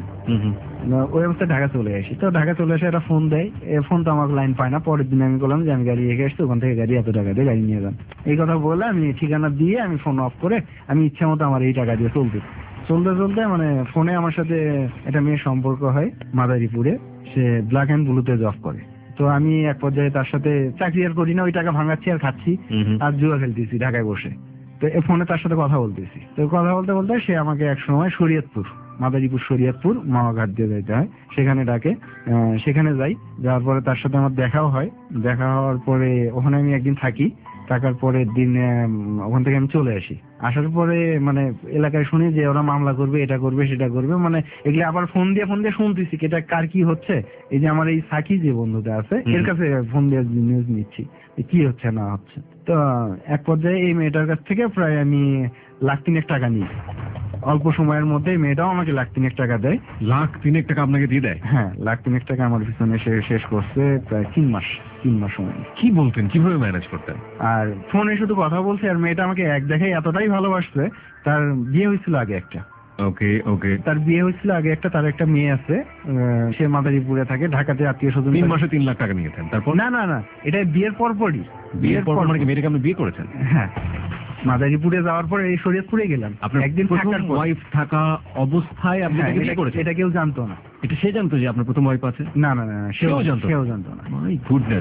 ওই অবস্থায় ঢাকা চলে আসি। তো ঢাকা চলে এসে একটা ফোন দেয়, ফোন তো আমার লাইন পায় না। পরের দিন আমি বললাম যে আমি গাড়ি রেখে আসছি, ওখান থেকে গাড়ি এত টাকা দিয়ে গাড়ি নিয়ে যান। এই কথা বলে আমি ঠিকানা দিয়ে আমি ফোন অফ করে আমি ইচ্ছা মতো আমার এই টাকা দিয়ে চলতে চলতে মানে ফোনে আমার সাথে একটা মেয়ের সম্পর্ক হয় মাদারীপুরে। সে ব্ল্যাক অ্যান্ড ব্লুতে জব করে। তো আমি এক পর্যায়ে তার সাথে চাকরি আর করি না, ওই টাকা ভাঙাচ্ছি আর খাচ্ছি আর জুয়া খেলতেছি ঢাকায় বসে। তো এই ফোনে তার সাথে কথা বলতেছি। তো কথা বলতে বলতে সে আমাকে এক সময় শরীয়তপুর, মাদারীপুর শরীয়তপুর মাওয়াঘাট দিয়ে যাইতে হয়, সেখানে ডাকে। সেখানে যাই, যাওয়ার পরে তার সাথে আমার দেখাও হয়। দেখা হওয়ার পরে ওখানে আমি একদিন থাকি। থাকার পরের দিন ওখান থেকে আমি চলে আসি। আসার পরে মানে এলাকায় শুনি যে ওরা মামলা করবে, এটা করবে সেটা করবে, মানে এগুলো আবার ফোন দিয়ে শুনতেছি এটা কার কি হচ্ছে। এই যে আমার এই সাকি যে বন্ধুটা আছে এর কাছে ফোন দিয়ে নিউজ নিচ্ছি কি হচ্ছে না হচ্ছে। তো এক পর্যায়ে এই মেয়েটার কাছ থেকে প্রায় আমি 1,03,000 টাকা নিই। অল্প সময়ের মধ্যে মেয়েটাও আমাকে 1,03,000 টাকা দেয়। 1,03,000 টাকা আপনাকে দিয়ে দেয়? হ্যাঁ, 1,03,000 টাকা আমার পিছনে শেষ করছে প্রায় 3 মাস সময়। কি বলতেন, কিভাবে ম্যানেজ করতেন? আর ফোনে শুধু কথা বলছে, আর মেয়েটা আমাকে এক দেখাই এতটাই ভালোবাসছে। তার বিয়ে হয়েছিল আগে একটা। ওকে। তার বিয়ে হয়েছিল আগে একটা, তার একটা মেয়ে আছে। সে মাদারীপুরে থাকে, ঢাকাতে আত্মীয় স্বজন। 3 মাসে 3 লাখ টাকা নিয়েছেন? তারপর? না, এটা বিয়ের পরপরই। বিয়ের পর মানে মেয়েটাকে আপনি বিয়ে করেছেন? হ্যাঁ, মাদারীপুরে যাওয়ার পরে এই শরীয়তপুরে গেলাম। একদিন থাকার ওয়াইফ থাকা অবস্থায় আপনি বিয়ে করেছেন? এটা কেউ জানতো না। এটা সে জানতো যে আপনার প্রথম ওয়াইফ আছে? না, সেও জানতো না। My goodness.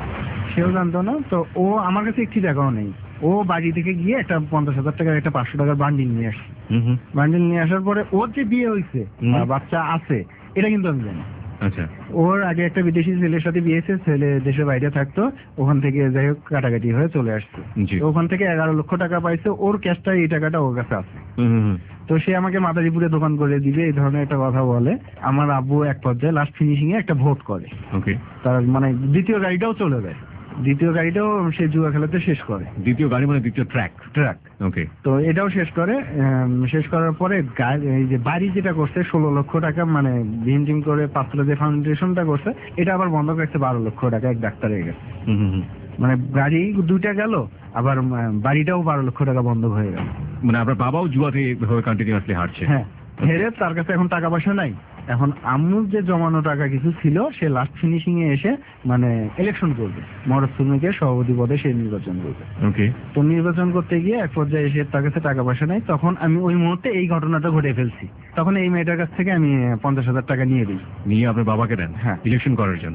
সেও জানতো না। তো ও আমার কাছে একটি টাকাও নেই। ও বাড়ি থেকে গিয়ে একটা 50,000 টাকার একটা 500 টাকার বান্ডিল নিয়ে আসছে। বান্ডিল নিয়ে আসার পরে ওর যে বিয়ে হয়েছে, বাচ্চা আছে, এটা কিন্তু আমি জানি। আচ্ছা। ওর আগে একটা বিদেশি ছেলের সাথে বিয়ে হয়েছে, ছেলে দেশের বাইরে থাকতো, ওখান থেকে যাই হোক কাটাকাটি হয়ে চলে আসছে। ওখান থেকে 11 লক্ষ টাকা পাইছে। ওর ক্যাশটা এই টাকাটা ওর কাছে আছে। তো সে আমাকে মাদারীপুরে দোকান করে দিবে এই ধরনের একটা কথা বলে। আমার আব্বু এক পর্যায়ে লাস্ট ফিনিশিং এ একটা ভোট করে। তার মানে দ্বিতীয় গাড়িটাও চলে যায়। দ্বিতীয় গাড়িটাও সে জুয়া খেলাতে শেষ করে। দ্বিতীয় গাড়ি মানে দ্বিতীয় ট্রাক? ওকে। তো এটাও শেষ করে। শেষ করার পরে এই যে বাড়ি যেটা করছে 16 লক্ষ টাকা, মানে ভিন্টিং করে 5 যে ফাউন্ডেশনটা করছে, এটা আবার বন্ধ রাখছে 12 লক্ষ টাকা এক ডাক্তারের কাছে। মানে গাড়ি দুইটা গেল, আবার বাড়িটাও 12 লক্ষ টাকা বন্ধ হয়ে গেল। মানে আপনার বাবাও জুয়াতে এভাবে কন্টিনিউয়াসলি হারছে? হ্যাঁ, হেরে তার কাছে এখন টাকা পয়সা নাই। এখন আম্মুর যে জমানো টাকা কিছু ছিল, সে লাস্ট ফিনিশিং এ এসে মানে ইলেকশন করবে, মরদ শ্রমিকের সভাপতি পদে সে নির্বাচন করবে। তো নির্বাচন করতে গিয়ে এক পর্যায়ে এসে তার কাছে টাকা পয়সা নাই। তখন আমি ওই মুহূর্তে এই ঘটনাটা ঘটে ফেলছি। তখন এই মেয়েটার কাছ থেকে আমি 50,000 টাকা নিয়ে দিই। নিয়ে আপনার বাবাকে দেন? হ্যাঁ, ইলেকশন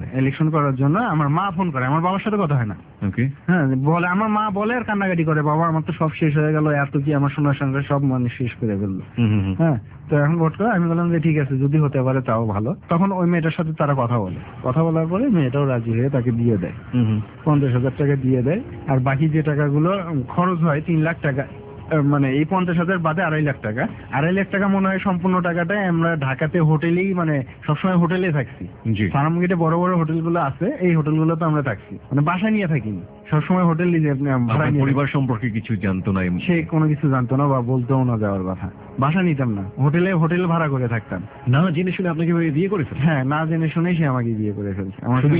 করার জন্য। আমার মা ফোন করে, আমার বাবার সাথে কথা হয় না। হ্যাঁ, বলে আমার মা বলে আর কান্নাকাটি করে, বাবা আমার তো সব শেষ হয়ে গেল, এত কি আমার সোনার সঙ্গে সব মানুষ শেষ করে ফেললো। হ্যাঁ, তো এখন ভোট করে আমি বললাম যে ঠিক আছে, যদি হতে পারে তাও ভালো। তখন ওই মেয়েটার সাথে তারা কথা বলার পরে মেয়েটাও রাজি হয়ে তাকে দিয়ে দেয়। 50,000 টাকা দিয়ে দেয়। আর বাকি যে টাকাগুলো খরচ হয় 3 লাখ টাকা, মানে এই 50,000 বাদে 2.5 লাখ টাকা। 2.5 লাখ টাকা মনে হয় সম্পূর্ণ টাকাটাই আমরা ঢাকাতে হোটেলেই, মানে সবসময় হোটেলে থাকছি। ফার্মগেটে বড় বড় হোটেলগুলো আছে, এই হোটেলগুলো তো আমরা থাকছি, মানে বাসা নিয়ে থাকিনি, সবসময় হোটেল ভাড়া। পরিবার সম্পর্কে কিছু জানতো না? সে কোনো কিছু জানতো না বা বলতেও না যাওয়ার কথা। বাসা নিতাম না, হোটেল ভাড়া করে থাকতাম। না জেনে শুনে আপনাকে বিয়ে করে ফেলছে? হ্যাঁ, না জেনে শুনেই সে আমাকে বিয়ে করে ফেলছে। শুধু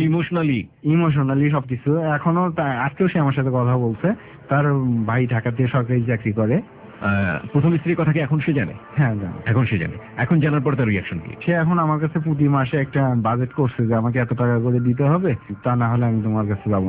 ইমোশনালি সবকিছু। এখনো আজকেও সে আমার সাথে কথা বলছে। তার ভাই ঢাকাতে সরকারি চাকরি করে। প্রথম স্ত্রীর কথা কি এখন সে জানে? হ্যাঁ, জানে। এখন সে জানে। এখন জানার পর তার রিঅ্যাকশন কি? সে এখন আমার কাছে প্রতি মাসে একটা বাজেট করছে যে আমাকে এত টাকা করে দিতে হবে, তা না হলে আমি তোমার কাছে যাবো না।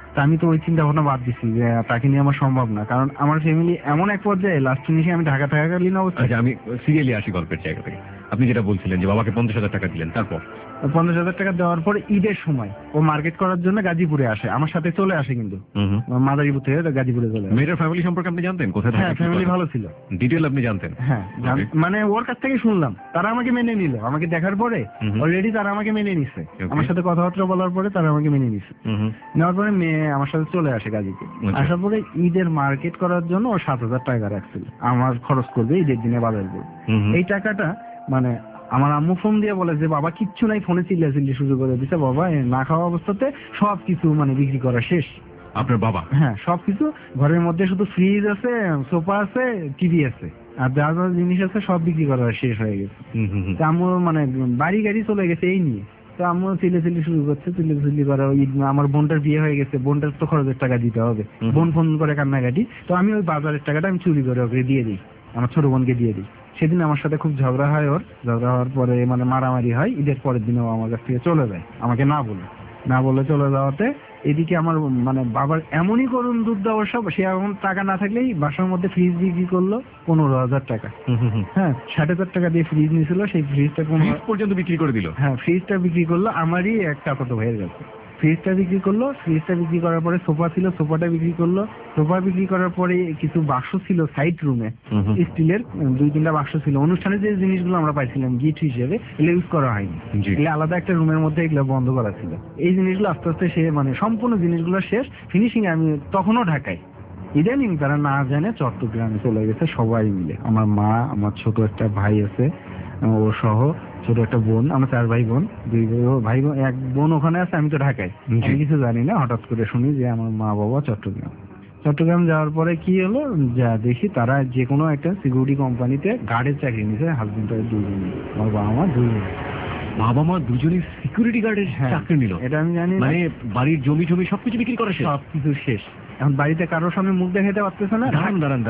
তা আমি তো ওই চিন্তা ভাবনা বাদ দিচ্ছি যে তাকে নিয়ে আমার সম্ভব না, কারণ আমার ফ্যামিলি এমন এক পর্যায়ে লাস্ট ফিনিশে আমি ঢাকা থাকাকালীন অবস্থা। আচ্ছা, আমি সিরিয়ালি আসি গল্পের জায়গা থেকে। আপনি যেটা বলছিলেন যে বাবাকে 50,000 টাকা দিলেন, তারপর 50,000 টাকা দেওয়ার পরে ঈদের সময় ও মার্কেট করার জন্য গাজীপুরে আসে, আমার সাথে চলে আসে, কিন্তু মাদারীপুর থেকে গাজীপুরে চলে আসে। মেয়েটার ফ্যামিলি সম্পর্কে আপনি জানতেন? কোথায় হ্যাঁ, ফ্যামিলি ভালো ছিল, ডিটেল আপনি জানতেন? হ্যাঁ, মানে ওর কাছ থেকে শুনলাম, তারা আমাকে মেনে নিল। আমাকে দেখার পরে অলরেডি তারা আমাকে মেনে নিছে, আমার সাথে কথাবার্তা বলার পরে তারা আমাকে মেনে নিছে। নেওয়ার পরে মেয়ে আমার সাথে চলে আসে গাজীপুর। আসার পরে ঈদের মার্কেট করার জন্য ও 7,000 টাকা রাখছিল, আমার খরচ করবে ঈদের দিনে বাজার করবে। এই টাকাটা মানে আমার আম্মু ফোন দিয়ে বলে যে বাবা কিচ্ছু নাই, ফোনে চিল্লাচিল্লি শুরু করে দিচ্ছে, বাবা না খাওয়া অবস্থাতে সবকিছু মানে বিক্রি করা শেষ। আপনার বাবা? হ্যাঁ, সবকিছু ঘরের মধ্যে শুধু ফ্রিজ আছে, সোফা আছে, টিভি আছে, আর যা যা জিনিস আছে সব বিক্রি করা শেষ হয়ে গেছে। তো আম্মু মানে বাড়ি গাড়ি চলে গেছে এই নিয়ে। তো আম্মু চিল্লাচিল্লি শুরু করছে, চিল্লাচিল্লি করা। আমার বোনটার বিয়ে হয়ে গেছে, বোনটার তো খরচের টাকা দিতে হবে, বোন ফোন করে কান্নাকাটি। তো আমি ওই বাজারের টাকাটা আমি চুরি করে ওকে দিয়ে দিই, আমার ছোট বোনকে দিয়ে দিই। সেদিন আমার সাথে খুব ঝগড়া হয়, ওর ঝগড়া হওয়ার পরে মানে মারামারি হয়। ঈদের পরের দিনেও আমার কাছ থেকে চলে যায়, আমাকে না বলে চলে যাওয়াতে এদিকে আমার মানে বাবার এমনই করুন দুর্দশা, সে এখন টাকা না থাকলেই বাসার মধ্যে ফ্রিজ বিক্রি করলো 15,000 টাকা। হ্যাঁ, 60,000 টাকা দিয়ে ফ্রিজ নিয়েছিল, সেই ফ্রিজটা পর্যন্ত বিক্রি করে দিল। হ্যাঁ, ফ্রিজটা বিক্রি করলো, আমারই একটা কত হয়ে গেছে। ফ্রিজটা বিক্রি করলো, ফ্রিজটা বিক্রি করার পরে সোফা ছিল, সোফাটা বিক্রি করলো। সোফা বিক্রি করার পরে কিছু বাক্স ছিল সাইড রুমে, স্টিলের 2-3টা বাক্স ছিল। অনুষ্ঠানে যে জিনিসগুলো আমরা পাইছিলাম গিফট হিসেবে, এগুলো ইউজ করা হয়নি, এগুলো আলাদা একটা রুমের মধ্যে এগুলো বন্ধ করা ছিল। এই জিনিসগুলো আস্তে আস্তে সে মানে সম্পূর্ণ জিনিসগুলো শেষ ফিনিশিং। আমি তখনও ঢাকায়, ইদানিং তারা না জানে চট্টগ্রামে চলে গেছে সবাই মিলে। আমার মা, আমার ছোট একটা ভাই আছে ও সহ, ছোট একটা বোন, আমরা 4 ভাই বোন, 2 ভাই বোন, এক বোন ওখানে আছে, আমি তো ঢাকায়। আমি কিছু জানি না, হঠাৎ করে শুনি যে আমার মা বাবা চট্টগ্রাম যাওয়ার পরে কি হলো, যা দেখি তারা যে কোনো একটা সিকিউরিটি কোম্পানিতে গার্ডের চাকরি নিছে, হাজবেন্ড ওয়াইফ দুজনে, আমার বাবা মা দুজনে। বাবা মা দুজনেই সিকিউরিটি গার্ডের চাকরি নিল? এটা আমি জানি না। মানে বাড়ির জমি সবকিছু বিক্রি করা শেষ? সবকিছু শেষ। এখন বাড়িতে কারোর সামনে মুখ দেখাতে পারতেছে না। দাঁড়ান,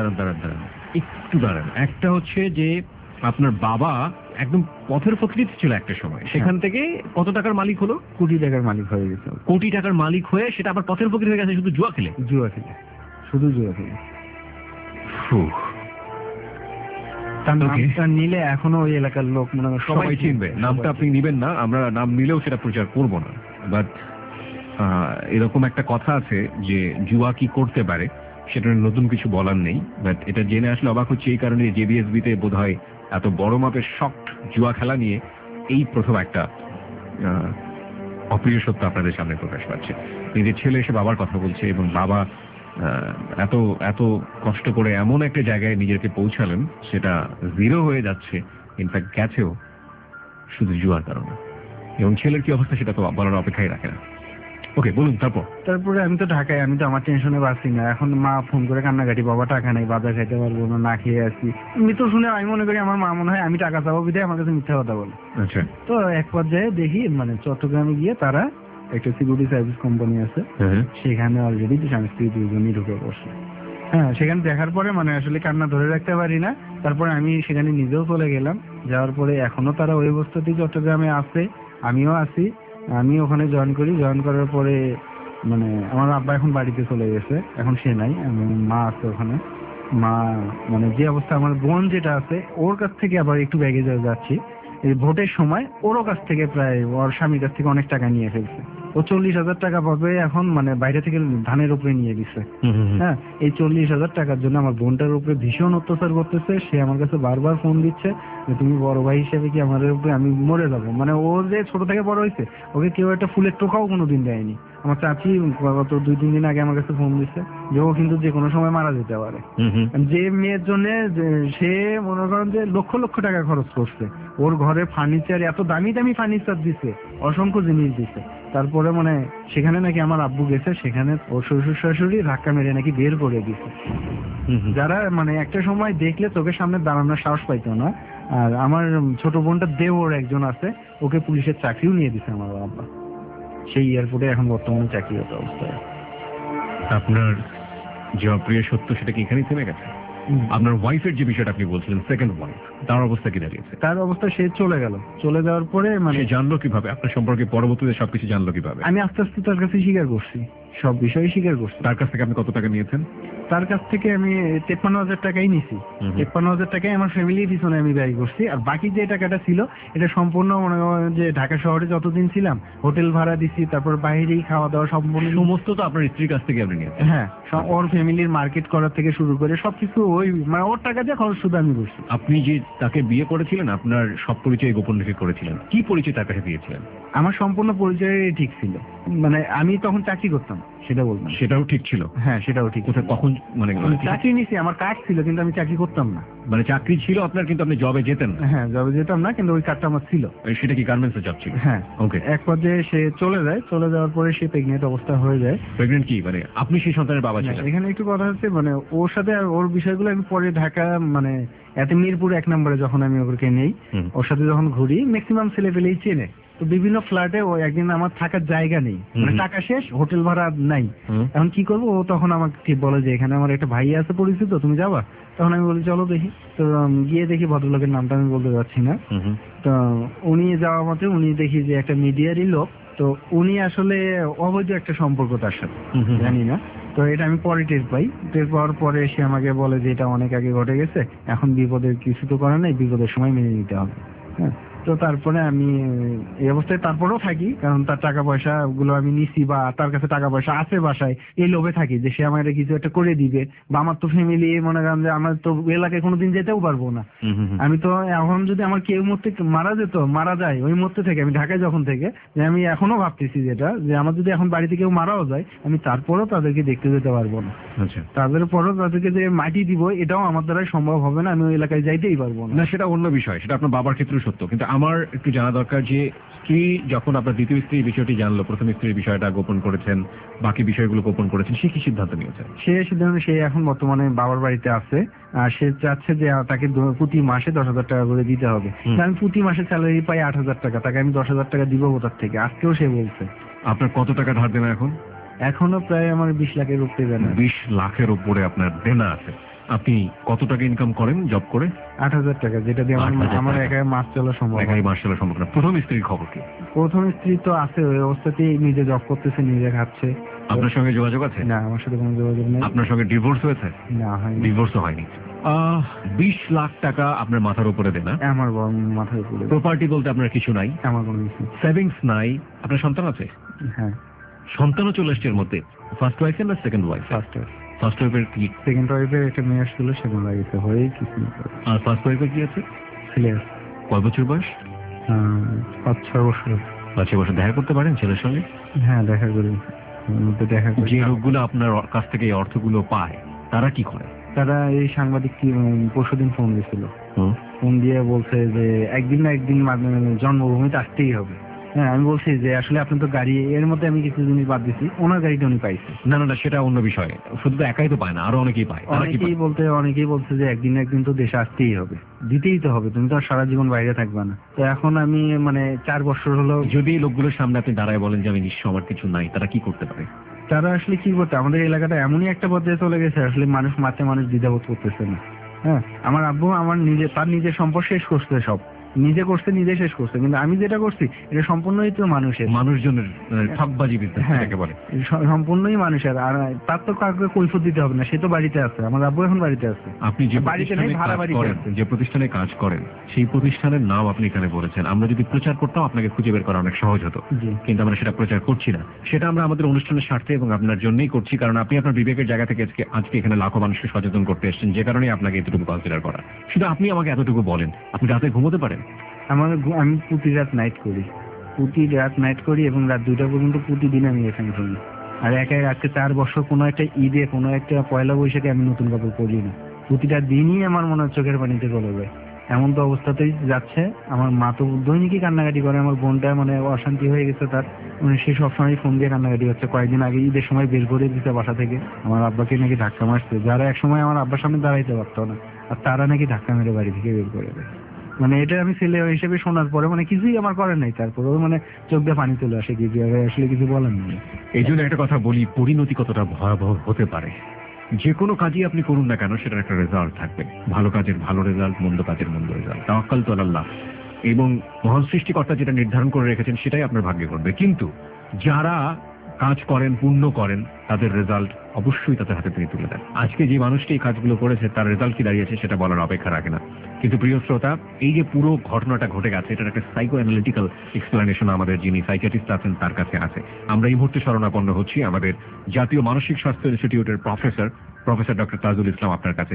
একটু দাঁড়ান। একটা হচ্ছে যে আপনার বাবা একদম পথের ফকির ছিল একটা সময়, সেখান থেকে কত টাকার মালিক হলো? কোটি টাকার মালিক হয়ে গেছে। কোটি টাকার মালিক হয়ে সেটা আবার পথের ফকির হয়ে গেছে শুধু জুয়া খেলে? শুধু জুয়া খেলে। তার নামটা নিলে এখনো ওই এলাকার লোক মনে হয় সবাই চিনবে। নামটা আপনি নিবেন না, আমরা নাম নিলেও সেটা প্রচার করব না। বাট এরকম একটা কথা আছে যে জুয়া কি করতে পারে, সেটা নতুন কিছু বলার নেই। বাট এটা জেনে আসলে অবাক হচ্ছে এই কারণে জেবিএসবিতে বোধহয় এত বড় মাপের শক্ট জুয়া খেলা নিয়ে এই প্রথম একটা অপ্রিয় সত্য আপনাদের সামনে প্রকাশ পাচ্ছে। নিজের ছেলে এসে বাবার কথা বলছে, এবং বাবা এত এত কষ্ট করে এমন একটা জায়গায় নিজেকে পৌঁছালেন, সেটা জিরো হয়ে যাচ্ছে, ইনফ্যাক্ট গেছেও শুধু জুয়ার কারণে। এবং ছেলের কি অবস্থা সেটা তো বলার অপেক্ষাই রাখে না। ওকে, বলুন। তারপরে আমি তো ঢাকায়, আমি তো আমার টেনশনে বাঁচি না। এখন মা ফোন করে কান্নাকাটি, বাবা টাকা নাই, বাজার খাইতে পারবো না, না খেয়ে আসি। মৃত্যু শুনে আমি মনে করি আমার মা মনে হয় আমি টাকা চাবো বিধায় আমার কাছে মিথ্যা কথা বলে। আচ্ছা। তো এক পর্যায়ে দেখি মানে চট্টগ্রামে গিয়ে তারা একটা সিকিউরিটি সার্ভিস কোম্পানি আছে, সেখানে অলরেডি স্বামী স্ত্রী দুজনই ঢুকে বসে। হ্যাঁ, সেখানে দেখার পরে মানে আসলে কান্না ধরে রাখতে পারি না। তারপরে আমি সেখানে নিজেও চলে গেলাম। যাওয়ার পরে এখনো তারা ওই অবস্থাতেই চট্টগ্রামে আছে, আমিও আছি। আমি ওখানে জয়েন করার পরে মানে আমার আব্বা এখন বাড়িতে চলে গেছে, এখন সে নাই, মা আছে ওখানে। মা মানে যে অবস্থা, আমার বোন যেটা আছে ওর কাছ থেকে আবার একটু ব্যাগেজ যাচ্ছি। এই ভোটের সময় ওর কাছ থেকে প্রায় ওর স্বামীর কাছ থেকে অনেক টাকা নিয়ে ফেলছে। ও 40,000 টাকা পাবে এখন, মানে বাইরে থেকে ধানের উপরে নিয়ে দিচ্ছে। হ্যাঁ, এই 40,000 টাকার জন্য আমার বোনটার উপরে ভীষণ অত্যাচার করতেছে। সে আমার কাছে বারবার ফোন দিচ্ছে যে তুমি বড় ভাই হিসেবে কি আমার উপরে, আমি মরে যাবো। মানে ও যে ছোট থেকে বড় হয়েছে, ওকে কেউ একটা ফুলের টোকাও কোনোদিন দেয়নি। আমার চাচি গত 2-3 দিন আগে আমার কাছে ফোন দিচ্ছে যে ও কিন্তু যে কোনো সময় মারা যেতে পারে। যে মেয়ের জন্য সে মনে করেন যে লক্ষ লক্ষ টাকা খরচ করছে, ওর ঘরে ফার্নিচার, এত দামি দামি ফার্নিচার দিছে, অসংখ্য জিনিস দিছে। তারপরে মানে সেখানে নাকি আমার আব্বু গেছে, সেখানে ওর শ্বশুর শাশুড়ি ধাক্কা মেরে নাকি বের করে দিছে। যারা মানে একটা সময় দেখলে চোখের সামনে দাঁড়ানোর সাহস পাইতো না। আর আমার ছোট বোনটা দেওর একজন আছে, ওকে পুলিশের চাকরিও নিয়ে দিছে আমার আব্বা, সেই এয়ারপোর্টে এখন বর্তমানে চাকরিরত অবস্থায়। আপনার যে অপ্রিয় সত্য সেটা কি এখানেই থেমে গেছে? আপনার ওয়াইফের যে বিষয়টা আপনি বলছিলেন, সেকেন্ড ওয়াইফ, তার অবস্থা কি দাঁড়িয়েছে? তার অবস্থা, সে চলে গেল। চলে যাওয়ার পরে মানে সে জানলো কিভাবে আপনার সম্পর্কে, পরবর্তীতে সবকিছু জানলো কিভাবে? আমি আস্তে আস্তে তার কাছে স্বীকার করছি, সব বিষয়ে স্বীকার করছি। তার কাছ থেকে আপনি কত টাকা নিয়েছেন? তার কাছ থেকে আমি 53,000 টাকাই নিছি। 53,000 টাকাই আমার ফ্যামিলির পিছনে আমি ব্যয় করছি। আর বাকি যে টাকাটা ছিল এটা সম্পূর্ণ মনে করেন যে ঢাকা শহরে যতদিন ছিলাম হোটেল ভাড়া দিছি, তারপর বাইরেই খাওয়া দাওয়া সম্পূর্ণ সমস্ত তো আপনার স্ত্রীর কাছ থেকে আপনি নিয়েছেন? হ্যাঁ, ওর ফ্যামিলির মার্কেট করার থেকে শুরু করে সবকিছু ওই মানে ওর টাকা দিয়ে খরচ শুধু আমি করছি। আপনি যে তাকে বিয়ে করেছিলেন, আপনার সব পরিচয় গোপন রেখে করেছিলেন, কি পরিচয় তার কাছে দিয়েছিলেন? আমার সম্পূর্ণ পরিচয় ঠিক ছিল, মানে আমি তখন চাকরি করতাম, সেটা বলতাম। সেটাও ঠিক ছিল? হ্যাঁ, সেটাও ঠিক। কোথায়, কখন, মানে চাকরি নিছি, আমার কার্ড ছিল কিন্তু আমি চাকরি করতাম না। মানে চাকরি ছিল আপনার কিন্তু আপনি জবে যেতেন না? হ্যাঁ, জবে যেতাম না, কিন্তু ওই কার্ডটা আমার ছিল। সেটা কি গার্মেন্টসের জব ছিল? হ্যাঁ। ওকে। এক পর্যায়ে সে চলে যায়, চলে যাওয়ার পরে সে প্রেগনেন্ট অবস্থা হয়ে যায়। প্রেগনেন্ট কি মানে আপনি সেই সন্তানের বাবা ছিলেন? এখানে একটু কথা হচ্ছে, মানে ওর সাথে আর ওর বিষয়গুলো আমি পরে ঢাকা মানে এত মিরপুর 1 নম্বরে যখন আমি ওকে নেই, ওর সাথে যখন ঘুরি, ম্যাক্সিমাম ছেলে পেলেই চেনে। তো বিভিন্ন ফ্ল্যাটে ও একদিন আমার থাকার জায়গা নেই, মানে টাকা শেষ, হোটেল ভাড়া নাই, এখন কি করবো? ও তখন আমাকে ঠিক বলে যে এখানে আমার একটা ভাই আছে পরিচিত, তুমি যাবা? তখন আমি বলি চলো দেখি। তো গিয়ে দেখি, ভদ্রলোকের নামটা আমি বলতে পারছি না। তো উনি যাওয়া মতে উনি দেখি যে একটা মিডিয়ারই লোক, তো উনি আসলে অবৈধ একটা সম্পর্ক তার সাথে, জানি না। তো এটা আমি পরে টের পাই। টের পাওয়ার পরে সে আমাকে বলে যে এটা অনেক আগে ঘটে গেছে, এখন বিপদের কিছু তো করার নেই, বিপদের সময় মেনে নিতে হবে। হ্যাঁ, তো তারপরে আমি এই অবস্থায় তারপরেও থাকি, কারণ তার টাকা পয়সা গুলো আমি নিছি, বা তার কাছে টাকা পয়সা আছে বাসায়, এই লোভে থাকি যে সে আমার কিছু একটা করে দিবে, বা আমার তো ফ্যামিলি মনে করেন যে আমার তো এলাকায় কোনোদিন যেতেও পারবো না। আমি তো এখন যদি আমার কেউ মধ্যে মারা যায়, ওই মধ্যে থেকে আমি ঢাকায় যখন থেকে, যে আমি এখনো ভাবতেছি যেটা, যে আমার যদি এখন বাড়িতে কেউ মারাও যায়, আমি তারপরেও তাদেরকে দেখতে যেতে পারবো না। তাদের পরও তাদেরকে যে মাটি দিব, এটাও আমার দ্বারা সম্ভব হবে না, আমি ওই এলাকায় যাইতেই পারবো না। সেটা অন্য বিষয়, সেটা আপনার বাবার ক্ষেত্রেও সত্য। কিন্তু আমার একটু জানা দরকার যে স্ত্রী যখন আপনার দ্বিতীয় স্ত্রীর বিষয়টি জানলো, প্রথম স্ত্রীর বিষয়টা গোপন করেছেন, বাকি বিষয়গুলো গোপন করেছেন, সে কি সিদ্ধান্ত নিয়েছে? সে সিদ্ধান্ত, সে এখন বর্তমানে বাবার বাড়িতে আছে, আর সে চাচ্ছে যে তাকে প্রতি মাসে 10,000 টাকা করে দিতে হবে। আমি প্রতি মাসে স্যালারি পাই 8,000 টাকা, তাকে আমি 10,000 টাকা দিব কোথার থেকে, আজকেও সে বলছে। আপনার কত টাকা ধার দেনা এখন? এখনো প্রায় আমার 20 লাখের উপরে দেনা। 20 লাখের উপরে আপনার দেনা আছে। আপনি কত টাকা ইনকাম করেন জব করে? 8,000 টাকা, যেটা দিয়ে আমার একাই মাস চলা সম্ভব। একাই মাস চলা সম্ভব না। প্রথম স্ত্রীর খবর কি? প্রথম স্ত্রী তো আছে, ওই অবস্থাতেই নিজে জব করতেছে, নিজে খাচ্ছে। আপনার সঙ্গে যোগাযোগ আছে? না, আমার সাথে কোনো যোগাযোগ নেই। আপনার সঙ্গে ডিভোর্স হয়েছে? না, হয়নি। ডিভোর্সও হয়নি। 20 লাখ টাকা আপনার মাথার উপরে দেনা। আমার মাথার উপরে। প্রপার্টি বলতে আপনার কিছু নাই? আমার কোনো কিছু। সেভিংস নাই। আপনার সন্তান আছে? হ্যাঁ। সন্তানও চলে এসছে এর মধ্যে। ফার্স্ট ওয়াইফের না সেকেন্ড ওয়াইফ? ফার্স্ট ওয়াইফের কি? সেকেন্ড ওয়াইফের একটা মেয়ে আসছিল, সেখানে লাগিয়েছে, হয়ে কিছু। আর ফার্স্ট ওয়াইফের কি আছে? ছেলে। কয় বছর বয়স? 5-6 বছর। 5 বছর। দেখা করতে পারেন ছেলের সঙ্গে? হ্যাঁ, দেখা করি। যে লোকগুলো আপনার কাছ থেকে এই অর্থগুলো পায়, তারা কি করে? তারা এই সাংবাদিক পরশুদিন ফোন দিয়েছিল, ফোন দিয়ে বলছে যে একদিন না একদিন জন্মভূমিতে আসতেই হবে। হ্যাঁ, আমি বলছি যে আসলে আপনি তো গাড়ি, এর মধ্যে আমি কিছু জিনিস বাদ দিছি, ওনার গাড়িটা উনি পাইছে। না, সেটা অন্য বিষয়। শুধু তো একাই তো পায় না, আরো অনেকেই পায়। অনেকেই বলছে যে একদিন না একদিন তো দেশে আসতেই হবে, দিতেই তো হবে, তুমি তো আর সারা জীবন বাইরে থাকবে না। তো এখন আমি মানে 4 বছর হলো। যদি লোকগুলোর সামনে আপনি দাঁড়ায় বলেন যে আমি নিঃস্ব, আমার কিছু নাই, তারা কি করতে পারে? তারা আসলে কি করতে, আমাদের এলাকাটা এমনই একটা পর্যায়ে চলে গেছে, আসলে মানুষ দ্বিধাবোধ করতেছে না। হ্যাঁ, আমার আব্বু তার নিজের সম্পদ শেষ করছে, সব নিজে করছে, নিজে শেষ করছে, কিন্তু আমি যেটা করছি এটা সম্পূর্ণই তো মানুষজনের ঠকবাজি বিজনেস বলে, সম্পূর্ণই মানুষের। আর তার তো কাউকে কৈফিয়ত দিতে হবে না, সে তো বাড়িতে আছে, আমার আব্বু এখন বাড়িতে আছে। আপনি যে বাড়িতে নেই, ভাড়া বাড়িতে করেন, যে প্রতিষ্ঠানে কাজ করেন, সেই প্রতিষ্ঠানের নাম আপনি এখানে বলেছেন। আমরা যদি প্রচার করতাম আপনাকে খুঁজে বের করা অনেক সহজ হতো, কিন্তু আমরা সেটা প্রচার করছি না। সেটা আমরা আমাদের অনুষ্ঠানের স্বার্থে এবং আপনার জন্যই করছি, কারণ আপনি আপনার বিবেকের জায়গা থেকে আজকে এখানে লাখো মানুষকে সচেতন করতে এসেছেন, যে কারণে আপনাকে এতটুকু কনসিডার করা। শুধু আপনি আমাকে এতটুকু বলেন, আপনি রাতে ঘুমোতে পারেন? আমি প্রতি রাত নাইট করি, এবং রাত 2টা পর্যন্ত প্রতিদিন আমি এখানে ঘুরি। আর একাই আজকে 4 বছর কোনো একটা ঈদে, কোনো একটা পয়লা বৈশাখে আমি নতুন কাপড় পরি না। প্রতিটা দিনই আমার মনে হয় চোখের পানিতে গলে যায়, এমন তো অবস্থাতেই যাচ্ছে। আমার মা তো দৈনিকই কান্নাকাটি করে, আমার বোনটা মানে অশান্তি হয়ে গেছে তার, মানে সে সবসময় ফোন দিয়ে কান্নাকাটি হচ্ছে। কয়েকদিন আগে ঈদের সময় বের করে দিতে বাসা থেকে, আমার আব্বাকে নাকি ধাক্কা মারছে, যারা একসময় আমার আব্বার সামনে দাঁড়াইতে পারতো না, আর তারা নাকি ধাক্কা মেরে বাড়ি থেকে বের করে দেয়। মানে এটা আমি ছেলে হিসেবে শোনার পরে মানে কিছুই আমার করার নাই, তারপরেও মানে চোখ দিয়ে পানি চলে আসে, আসলে কিছু বলার নেই। এই জন্য একটা কথা বলি, পরিণতি কতটা ভয়াবহ হতে পারে যে কোনো কাজই আপনি করুন না কেন সেটার একটা রেজাল্ট থাকবে, ভালো কাজের ভালো রেজাল্ট, মন্দ কাজের মন্দ রেজাল্ট। তাওয়াক্কালতু আলাল্লাহ, এবং মহান সৃষ্টিকর্তা যেটা নির্ধারণ করে রেখেছেন সেটাই আপনার ভাগ্যে ঘটবে। কিন্তু যারা কাজ করেন, পুণ্য করেন, তাদের রেজাল্ট অবশ্যই তাদের হাতে তিনি তুলে দেন। আজকে যে মানুষটি এই কাজগুলো করেছে তার রেজাল্ট কি দাঁড়িয়েছে সেটা বলার অপেক্ষা রাখে না। কিন্তু প্রিয় শ্রোতা, এই যে পুরো ঘটনাটা ঘটে গেছে এটার একটা সাইকো অ্যানালিটিক্যাল এক্সপ্লেনেশন আমাদের যিনি সাইকিয়াট্রিস্ট আছেন তার কাছে আছে। আমরা এই মুহূর্তে শরণাপন্ন হচ্ছি আমাদের জাতীয় মানসিক স্বাস্থ্য ইনস্টিটিউটের প্রফেসর ডক্টর তাজুল ইসলাম আপনার কাছে।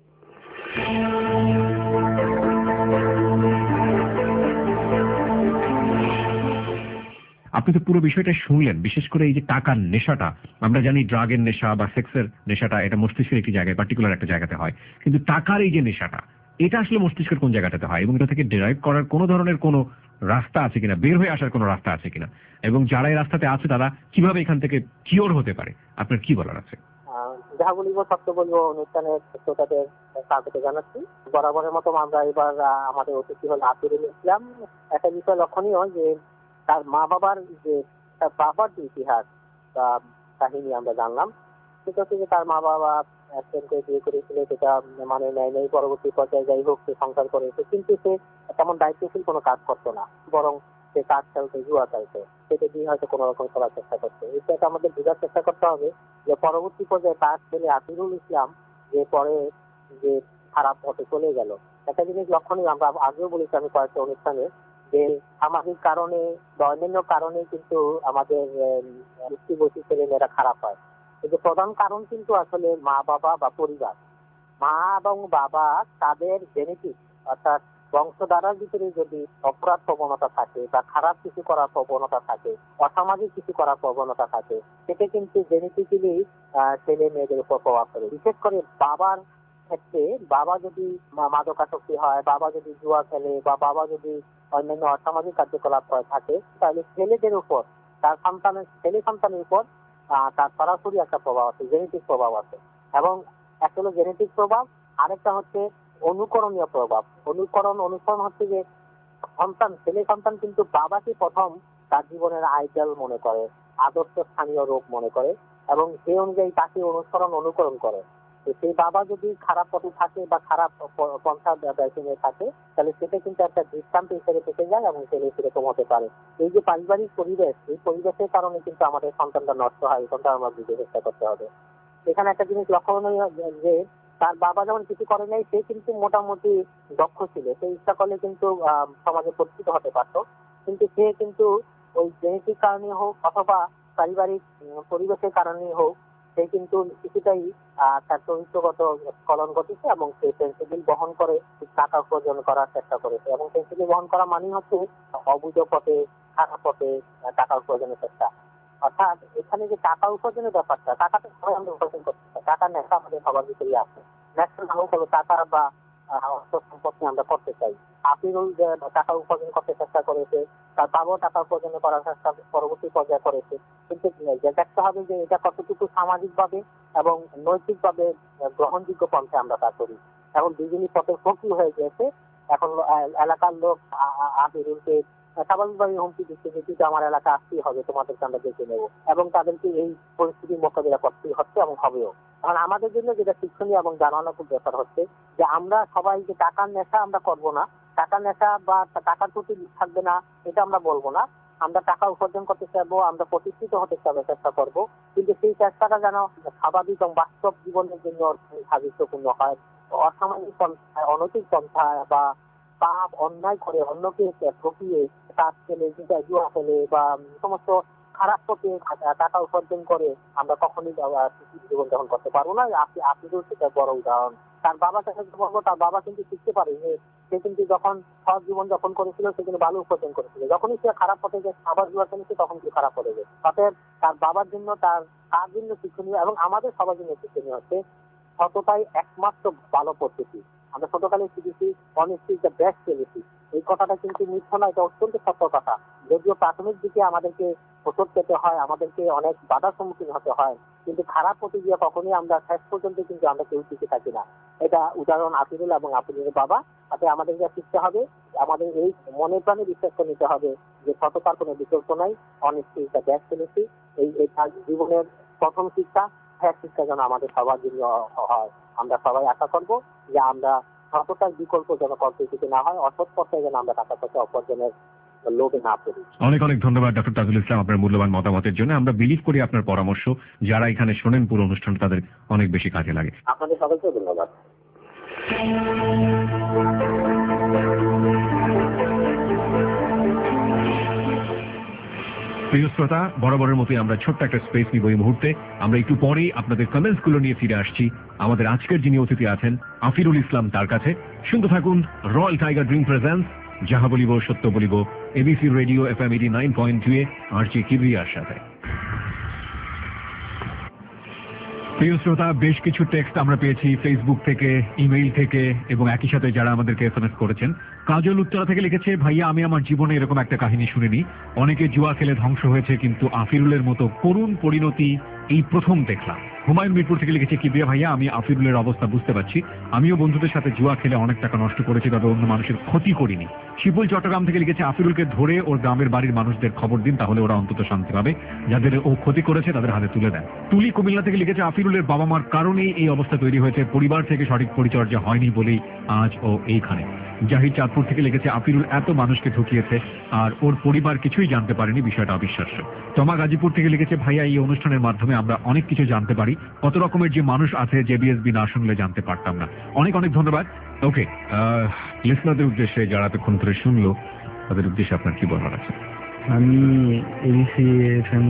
আপনি তো পুরো বিষয়টা শুনলেন, বিশেষ করে এই যে টাকার নেশাটা, আমরা জানি ড্রাগের নেশা বা সেক্সের নেশাটা এটা মস্তিষ্কের একটি জায়গায়, পার্টিকুলার একটা জায়গাতে হয়, কিন্তু টাকার এই যে নেশাটা এটা আসলে মস্তিষ্কের কোন জায়গাটাতে হয় এবং এটা থেকে ডেরাইভ করার কোনো ধরনের কোনো রাস্তা আছে কিনা, বের হয়ে আসার কোনো রাস্তা আছে কিনা, এবং যারা এই রাস্তাতে আছে তারা কিভাবে এখান থেকে কিওর হতে পারে, আপনার কি বলার আছে? যা বলিব সত্য বলবো অনুষ্ঠানের শ্রোতাদের স্বাগত জানাচ্ছি। বরাবরের মতো আমরা এবার আমাদের অতিথি হল আতিরুল ইসলাম। একটা বিষয় লক্ষণীয় যে তার মা বাবার যে তার বাবার যে ইতিহাস বা কাহিনী আমরা জানলাম, সেটা হচ্ছে যে তার মা বাবা প্রেম করে বিয়ে করেছিল, সেটা মানে নেয় নেই। পরবর্তী পর্যায়ে যাই হোক সে সংসার করেছে, কিন্তু সে তেমন দায়িত্বশীল কোনো কাজ করতো না, বরং সে কাজ খেলতে, জুয়া খেলতে, সেটা দিয়ে হয়তো কোনো রকম করার চেষ্টা করছে। এটা আমাদের বোঝার চেষ্টা করতে হবে যে পরবর্তী পর্যায়ে তার ছেলে আতিরুল ইসলাম যে পরে যে খারাপ পথে চলে গেল। একটা জিনিস লক্ষণীয়, আমরা আগেও বলেছি আমি কয়েকটা অনুষ্ঠানে, যে সামাজিক কারণে বা অন্যান্য কারণে কিন্তু আমাদের উচ্চ বয়সী ছেলে মেয়েরা খারাপ হয়। কিন্তু প্রধান কারণ কিন্তু আসলে মা বাবা বা পরিবার। মা এবং বাবা তাদের জেনেটিক অর্থাৎ বংশধারার ভিতরে যদি অপরাধ প্রবণতা থাকে বা খারাপ কিছু করার প্রবণতা থাকে, অসামাজিক কিছু করার প্রবণতা থাকে, সেটা কিন্তু জেনেটিক্যালি ছেলে মেয়েদের উপর প্রভাব পড়ে। বিশেষ করে বাবার ক্ষেত্রে, বাবা যদি মাদকাসক্তি হয়, বাবা যদি জুয়া খেলে বা বাবা যদি অন্যান্য অসামাজিক কার্যকলাপ করে থাকে, তাহলে ছেলেদের উপর, তার ছেলে সন্তানের উপর তার সরাসরি একটা প্রভাব আছে, জেনেটিক প্রভাব আছে। এবং একটা হলো জেনেটিক প্রভাব, আরেকটা হচ্ছে অনুকরণীয় প্রভাব। অনুসরণ হচ্ছে যে ছেলে সন্তান কিন্তু বাবাকে প্রথম তার জীবনের আইডল মনে করে, আদর্শ স্থানীয় রূপ মনে করে, এবং সেই অনুযায়ী তাকে অনুকরণ করে। সেই বাবা যদি খারাপ পথে থাকে বা খারাপ পন্থা বেছে নিয়ে থাকে, তাহলে সেটা কিন্তু একটা দৃষ্টান্ত হিসেবে থেকে যায় এবং ছেলে সেরকম হতে পারে। এই যে পারিবারিক পরিবেশ, এই পরিবেশের কারণে কিন্তু আমাদের সন্তানটা নষ্ট হয়, এটা আমরা বুঝে চেষ্টা করতে হবে। এখানে একটা জিনিস লক্ষণীয় যে তার বাবা যখন কিছু করে নাই, সে কিন্তু মোটামুটি দক্ষ ছিল, সে ইচ্ছা করলে কিন্তু সমাজে পরিচিত হতে পারতো, কিন্তু সে কিন্তু ওই জেনেটিক কারণে হোক অথবা পারিবারিক পরিবেশের কারণে হোক, সে কিন্তু কিছুটাই তার চরিত্রগত স্খলন ঘটেছে এবং সে পেন্সিল বহন করে টাকা উপার্জন করার চেষ্টা করেছে। এবং পেন্সিল বহন করা মানে হচ্ছে অবৈধ পথে, খারাপ পথে টাকা উপার্জনের চেষ্টা। অর্থাৎ এখানে যে টাকা উপার্জনের ব্যাপারটা, টাকাটা সবাই আমরা উপার্জন করতে চাই, টাকার নেশা আমাদের সবার ভিতরেই আছে। নেশা না হোক হলো টাকা বা অর্থ সম্পত্তি আমরা করতে চাই। আপিরুল যে টাকা উপার্জন করতে চেষ্টা করেছে, তার বাবাও টাকা উপার্জন করার চেষ্টা পরবর্তী পর্যায়ে করেছে, কিন্তু দেখতে হবে যে এটা কতটুকু সামাজিকভাবে এবং নৈতিকভাবে গ্রহণযোগ্য পন্থে আমরা তা করি। এখন দুজনই পথে ফকির হয়ে গেছে। এখন এলাকার লোক আপিরুলকে স্বাভাবিকভাবে হুমকি দিচ্ছে যে তুই আমার এলাকা আসতেই হবে, তোমাদেরকে আমরা দেখে নেবো, এবং তাদেরকে এই পরিস্থিতির মোকাবিলা করতেই হচ্ছে এবং হবেও। এখন আমাদের জন্য যেটা শিক্ষণীয় এবং জানানোর ব্যাপার হচ্ছে যে আমরা সবাই যে টাকার নেশা আমরা করবো না, টাকার নেশা বা টাকার প্রতি থাকবে না এটা আমরা বলবো না। আমরা টাকা উপার্জন করতে চাইবো, আমরা প্রতিষ্ঠিত হতে চেষ্টা করবো, কিন্তু সেই চেষ্টাটা যেন স্বাভাবিক এবং বাস্তব জীবনের জন্য সাদৃশ্যপূর্ণ হয়। অসামাজিক পন্থায়, অনৈতিক পন্থায় বা পাপ অন্যায় করে অন্যকে ঠকিয়ে তার ছেলে জুয়া ফেলে বা সমস্ত খারাপ পথে টাকা উপার্জন করে আমরা কখনই জীবন যাপন করতে পারবো না। আপনি সেটা বড় উদাহরণ। তার বাবার কাছে বলবো, তার বাবা কিন্তু শিখতে পারে যে সে কিন্তু যখন সৎ জীবন যাপন করেছিল সে কিন্তু ভালো উপার্জন করেছিল, যখনই সে খারাপ পথে যে আবার জুয়া খেলেছে তখন সে খারাপ পথে যায়। অতএব তার বাবার জন্য তার জন্য শিক্ষণীয় এবং আমাদের সবার জন্য শিক্ষণীয় হচ্ছে সততাই একমাত্র ভালো পদ্ধতি। আমরা ছোটকালে শিখেছি honesty is the best policy, এই কথাটা কিন্তু মিথ্য না, এটা অত্যন্ত সত্য কথা। যদিও প্রাথমিক দিকে আমাদেরকে ওষুধ খেতে হয়, আমাদেরকে অনেক বাধার সম্মুখীন হতে হয়, কিন্তু খারাপ পথে গিয়ে কখনোই আমরা শেষ পর্যন্ত কিন্তু আমরা কেউ টিকে থাকি না। এটা উদাহরণ আপিরুল এবং আপিরুলের বাবা। তাতে আমাদের যা শিখতে হবে, আমাদের এই মনে প্রাণে বিশ্বাস করে নিতে হবে যে সততার কোনো বিকল্প নাই, honesty is the best policy. এই জীবনের প্রথম শিক্ষা। ফ্যাক্টরিটা যেন আমাদের সবার জন্য হয়। আমরা সবাই আশা করব যে আমরা সততার বিকল্প যেন পদ্ধতিতে না হয়, অসৎ পথে যেন আমরা টাকা পয়সা অর্জনের লোভে না পড়ি। অনেক অনেক ধন্যবাদ ডক্টর তাজুল ইসলাম আপনার মূল্যবান মতামতের জন্য। আমরা বিলিভ করি আপনার পরামর্শ যারা এখানে শোনেন পুরো অনুষ্ঠান তাদের অনেক বেশি কাজে লাগে। আপনাদের সবাইকে ধন্যবাদ। প্রিয় শ্রোতা, বরাবরের মতোই আমরা ছোট্ট একটা স্পেস নিব এই মুহূর্তে। আমরা একটু পরেই আপনাদের কমেন্টস গুলো নিয়ে ফিরে আসছি। আমাদের আজকের যিনি অতিথি আছেন আফিরুল ইসলাম, তার কাছে শুনতে থাকুন রয়্যাল টাইগার ড্রিম প্রেজেন্স যাহা বলিব সত্য বলিব, এবিসি রেডিও FM 89.2 এ RJ কিবরিয়ার সাথে। প্রিয় শ্রোতা, বেশ কিছু টেক্সট আমরা পেয়েছি ফেসবুক থেকে, ইমেইল থেকে এবং একই সাথে যারা আমাদেরকে SMS করেছেন। কাজল উত্তরা থেকে লিখেছে, ভাইয়া আমি আমার জীবনে এরকম একটা কাহিনী শুনিনি। অনেকে জুয়া খেলে ধ্বংস হয়েছে, কিন্তু আফিরুলের মতো করুণ পরিণতি এই প্রথম দেখলাম। হুমায়ুন মিরপুর থেকে লিখেছে, কিবরিয়া ভাইয়া আমি আফিরুলের অবস্থা বুঝতে পারছি। আমিও বন্ধুদের সাথে জুয়া খেলে অনেক টাকা নষ্ট করেছি, তবে অন্য মানুষের ক্ষতি করিনি। শিপুল চট্টগ্রাম থেকে লিখেছে, আফিরুলকে ধরে ওর গ্রামের বাড়ির মানুষদের খবর দিন, তাহলে ওরা অন্তত শান্তি পাবে। যাদের ও ক্ষতি করেছে তাদের হাতে তুলে দেন। তুলি কুমিল্লা থেকে লিখেছে, আফিরুলের বাবা মার কারণেই এই অবস্থা তৈরি হয়েছে, পরিবার থেকে সঠিক পরিচর্যা হয়নি বলেই আজ ও এইখানে। জাহির চাঁদপুর থেকে লিখেছে, আফিরুল এত মানুষকে ঠকিয়েছে আর ওর পরিবার কিছুই জানতে পারেনি, বিষয়টা অবিশ্বাস্য। তমা গাজীপুর থেকে লিখেছে, ভাইয়া এই অনুষ্ঠানের মাধ্যমে আমরা অনেক কিছু জানতে পারি, কত রকমের যে মানুষ আছে যে বিএসবি না শুনলে জানতে পারতাম না। অনেক অনেক ধন্যবাদ। ওকে, লিসনারদের উদ্দেশ্যে যারা এতক্ষণ ধরে শুনলো তাদের উদ্দেশ্যে আপনার কি বলার আছে? আমি এবিসি FM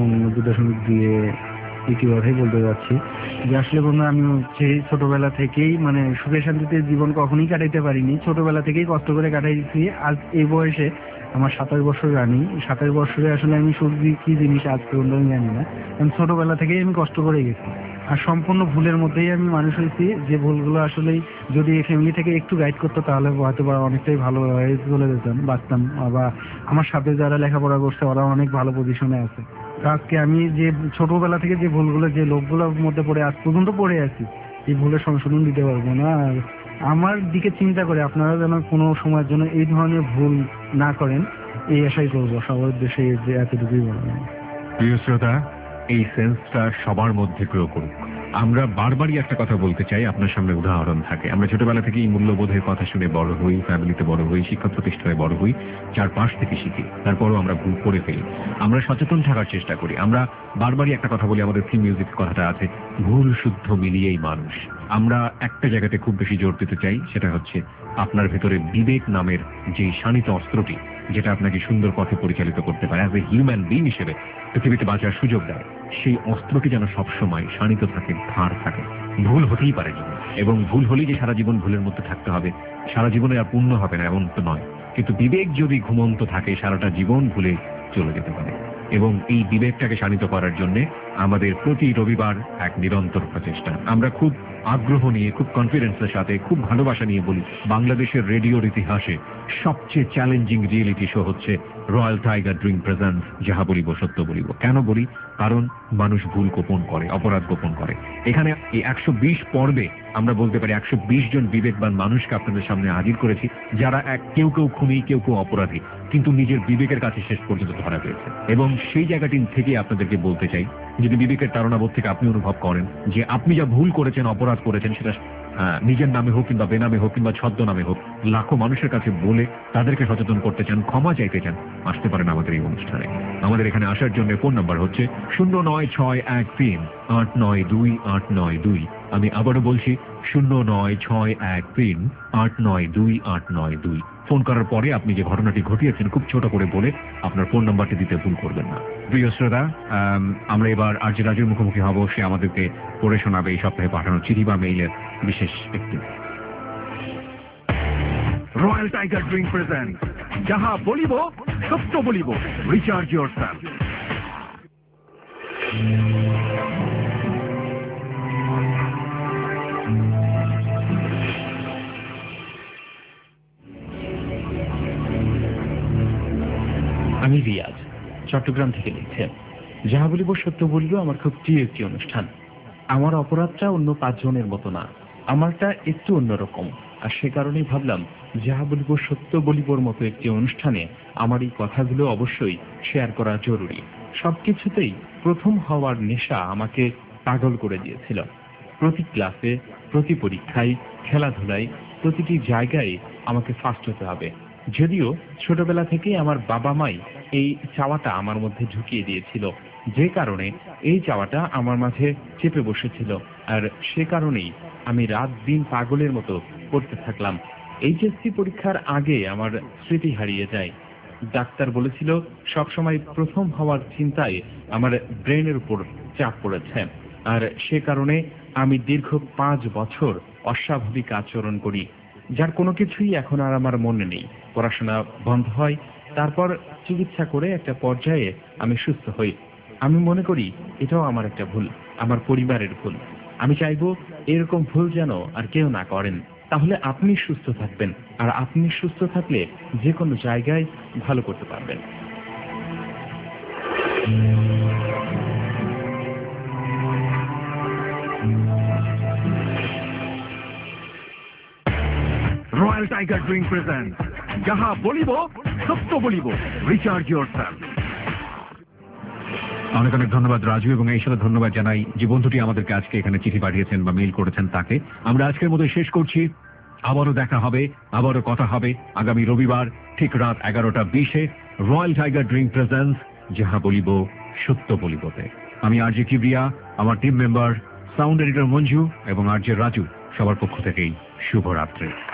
92.2 একটি কথাই বলতে যাচ্ছি যে আসলে বন্ধু আমি হচ্ছে ছোটবেলা থেকেই মানে সুখে শান্তিতে জীবন কখনোই কাটাইতে পারিনি। ছোটবেলা থেকেই কষ্ট করে কাটাইছি। আজ এই বয়সে আমার 27 বছর রানি। 27 বছরে আসলে আমি সুখ কি জিনিস আজ পর্যন্ত আমি জানি না। কারণ ছোটবেলা থেকেই আমি কষ্ট করে গেছি আর সম্পূর্ণ ভুলের মধ্যেই আমি মানুষ হয়েছি। যে ভুলগুলো আসলে যদি ফ্যামিলি থেকে একটু গাইড করতো তাহলে হয়তো বা অনেকটাই ভালো হয়ে চলে যেতাম, বাঁচতাম। বা আমার সাথে যারা লেখাপড়া করছে ওরা অনেক ভালো পজিশনে আছে। আজকে আমি যে ছোটবেলা থেকে যে ভুলগুলো যে লোকগুলোর মধ্যে পড়ে আজ পর্যন্ত পড়ে আছি, এই ভুলের সংশোধন দিতে পারবো না। আর আমার দিকে চিন্তা করে আপনারা যেন কোনো সময়ের জন্য এই ধরনের ভুল না করেন, এই আশাই করবো সবার উদ্দেশ্যে। যে এতটুকুই বলবেন। প্রিয় শ্রোতা, এই সেন্সটা সবার মধ্যে প্রয়োগ করুক। আমরা বারবারই একটা কথা বলতে চাই, আপনার সামনে উদাহরণ থাকে। আমরা ছোটবেলা থেকে এই মূল্যবোধের কথা শুনে বড় হই, ফ্যামিলিতে বড় হই, শিক্ষা প্রতিষ্ঠানে বড় হই, চারপাশ থেকে শিখি, তারপরও আমরা ভুল করে ফেলি। আমরা সচেতন থাকার চেষ্টা করি। আমরা বারবারই একটা কথা বলি, আমাদের থিম মিউজিক কথাটা আছে, ভুল শুদ্ধ মিলিয়েই মানুষ। আমরা একটা জায়গাতে খুব বেশি জোর দিতে চাই, সেটা হচ্ছে আপনার ভেতরে বিবেক নামের যে শানিত অস্ত্রটি, যেটা আপনাকে সুন্দর পথে পরিচালিত করতে পারে, অ্যাজ এ হিউম্যান বিং হিসেবে পৃথিবীতে বাঁচার সুযোগ দেয়, সেই অস্ত্রটি যেন সবসময় শানিত থাকে, ধার থাকে। ভুল হতেই পারে জীবন, এবং ভুল হলেই যে সারা জীবন ভুলের মধ্যে থাকতে হবে, সারা জীবনে আর পূর্ণ হবে না এমন তো নয়। কিন্তু বিবেক যদি ঘুমন্ত থাকে সারাটা জীবন ভুলে চলে যেতে পারে। এবং এই বিবেকটাকে শানিত করার জন্য আমাদের প্রতি রবিবার এক নিরন্তর প্রচেষ্টা। আমরা খুব আগ্রহ নিয়ে, খুব কনফিডেন্সের সাথে, খুব ভালোবাসা নিয়ে বলি, বাংলাদেশের রেডিওর ইতিহাসে সবচেয়ে চ্যালেঞ্জিং রিয়েলিটি শো হচ্ছে রয়্যাল টাইগার ড্রিম প্রেজেন্স যাহা বলিব সত্য বলিব। কেন বলি? কারণ মানুষ ভুল গোপন করে, অপরাধ গোপন করে। এখানে এই 120 পর্বে আমরা বলতে পারি 120 জন বিবেকবান মানুষকে আপনাদের সামনে হাজির করেছি, যারা কেউ কেউ খুনি, কেউ কেউ অপরাধী, কিন্তু নিজের বিবেকের কাছে শেষ পর্যন্ত ধরা পেয়েছে। এবং সেই জায়গাটি থেকে আপনাদেরকে বলতে চাই, যদি বিবেকের তাড়নাবোধ থেকে আপনি অনুভব করেন যে আপনি যা ভুল করেছেন, অপরাধ করেছেন, সেটা নিজের নামে হোক কিংবা বেনামে হোক কিংবা ছদ্ম নামে হোক, লাখো মানুষের কাছে বলে তাদেরকে সচেতন করতে চান, ক্ষমা চাইতে চান, আসতে পারেন আমাদের এই অনুষ্ঠানে। আমাদের এখানে আসার জন্য ফোন নাম্বার হচ্ছে 09613892892। আমি আবারও বলছি 09613892892। ফোন করার পরে আপনি যে ঘটনাটি ঘটিয়েছেন খুব ছোট করে বলে আপনার ফোন নাম্বারটি দিতে ভুল করবেন না। প্রিয় শ্রোতা, আমরা এবার RJ রাজুর মুখোমুখি হব। সে আমাদেরকে পড়ে শোনাবে এই সপ্তাহে পাঠানো চিঠি বা মেইলের বিশেষ একটি। রয়্যাল টাইগার ড্রিম প্রেজেন্ট যাহা বলিব সত্য বলিব, রিচার্জ ইয়োরসেলফ। আমি রিয়াজ চট্টগ্রাম থেকে লিখছেন, যাহা বলিব সত্য বলিব আমার খুব প্রিয় একটি অনুষ্ঠান। আমার অপরাধটা অন্য 5 জনের মতো না, আমারটা একটু অন্যরকম। আর সে কারণেই ভাবলাম যাহা বলিব সত্য বলিবর মতো একটি অনুষ্ঠানে আমার এই কথাগুলো অবশ্যই শেয়ার করা জরুরি। সবকিছুতেই প্রথম হওয়ার নেশা আমাকে পাগল করে দিয়েছিল। প্রতি ক্লাসে, প্রতি পরীক্ষায়, খেলাধুলায়, প্রতিটি জায়গায় আমাকে ফার্স্ট হতে হবে। যদিও ছোটবেলা থেকেই আমার বাবা মাই এই চাওয়াটা আমার মধ্যে ঢুকিয়ে দিয়েছিল, যে কারণে এই চাওয়াটা আমার মাঝে চেপে বসেছিল, আর সে কারণেই আমি রাত দিন পাগলের মতো পড়তে থাকলাম। এইচএসসি পরীক্ষার আগে আমার স্মৃতি হারিয়ে যায়। ডাক্তার বলেছিল সবসময় প্রথম হওয়ার চিন্তায় আমার ব্রেনের উপর চাপ পড়েছে, আর সে কারণে আমি দীর্ঘ 5 বছর অস্বাভাবিক আচরণ করি, যার কোনো কিছুই এখন আর আমার মনে নেই। পড়াশোনা বন্ধ হয়, তারপর চিকিৎসা করে একটা পর্যায়ে আমি সুস্থ হই। আমি মনে করি এটাও আমার একটা ভুল, আমার পরিবারের ভুল। আমি চাইবো এরকম ভুল যেন আর কেউ না করেন। তাহলে আপনি সুস্থ থাকবেন, আর আপনি সুস্থ থাকলে যে কোনো জায়গায় ভালো করতে পারবেন। রয়্যাল টাইগার ড্রিঙ্ক প্রেজেন্ট যাহা বলিব সত্য বলিব, রিচার্জ ইয়োরসেলফ। অনেক অনেক ধন্যবাদ রাজু, এবং এই সাথে ধন্যবাদ জানাই যে বন্ধুটি আমাদেরকে আজকে এখানে চিঠি পাঠিয়েছেন বা মেইল করেছেন তাকে। আমরা আজকের মতো শেষ করছি। আবারও দেখা হবে, আবারও কথা হবে আগামী রবিবার ঠিক রাত 11:20 রয়্যাল টাইগার ড্রিঙ্ক প্রেজেন্টস যাহা বলিব সত্য বলিবতে। আমি আরজে কিবরিয়া, আমার team member sound editor Manju এবং আরজে রাজু, সবার পক্ষ থেকেই শুভরাত্রি।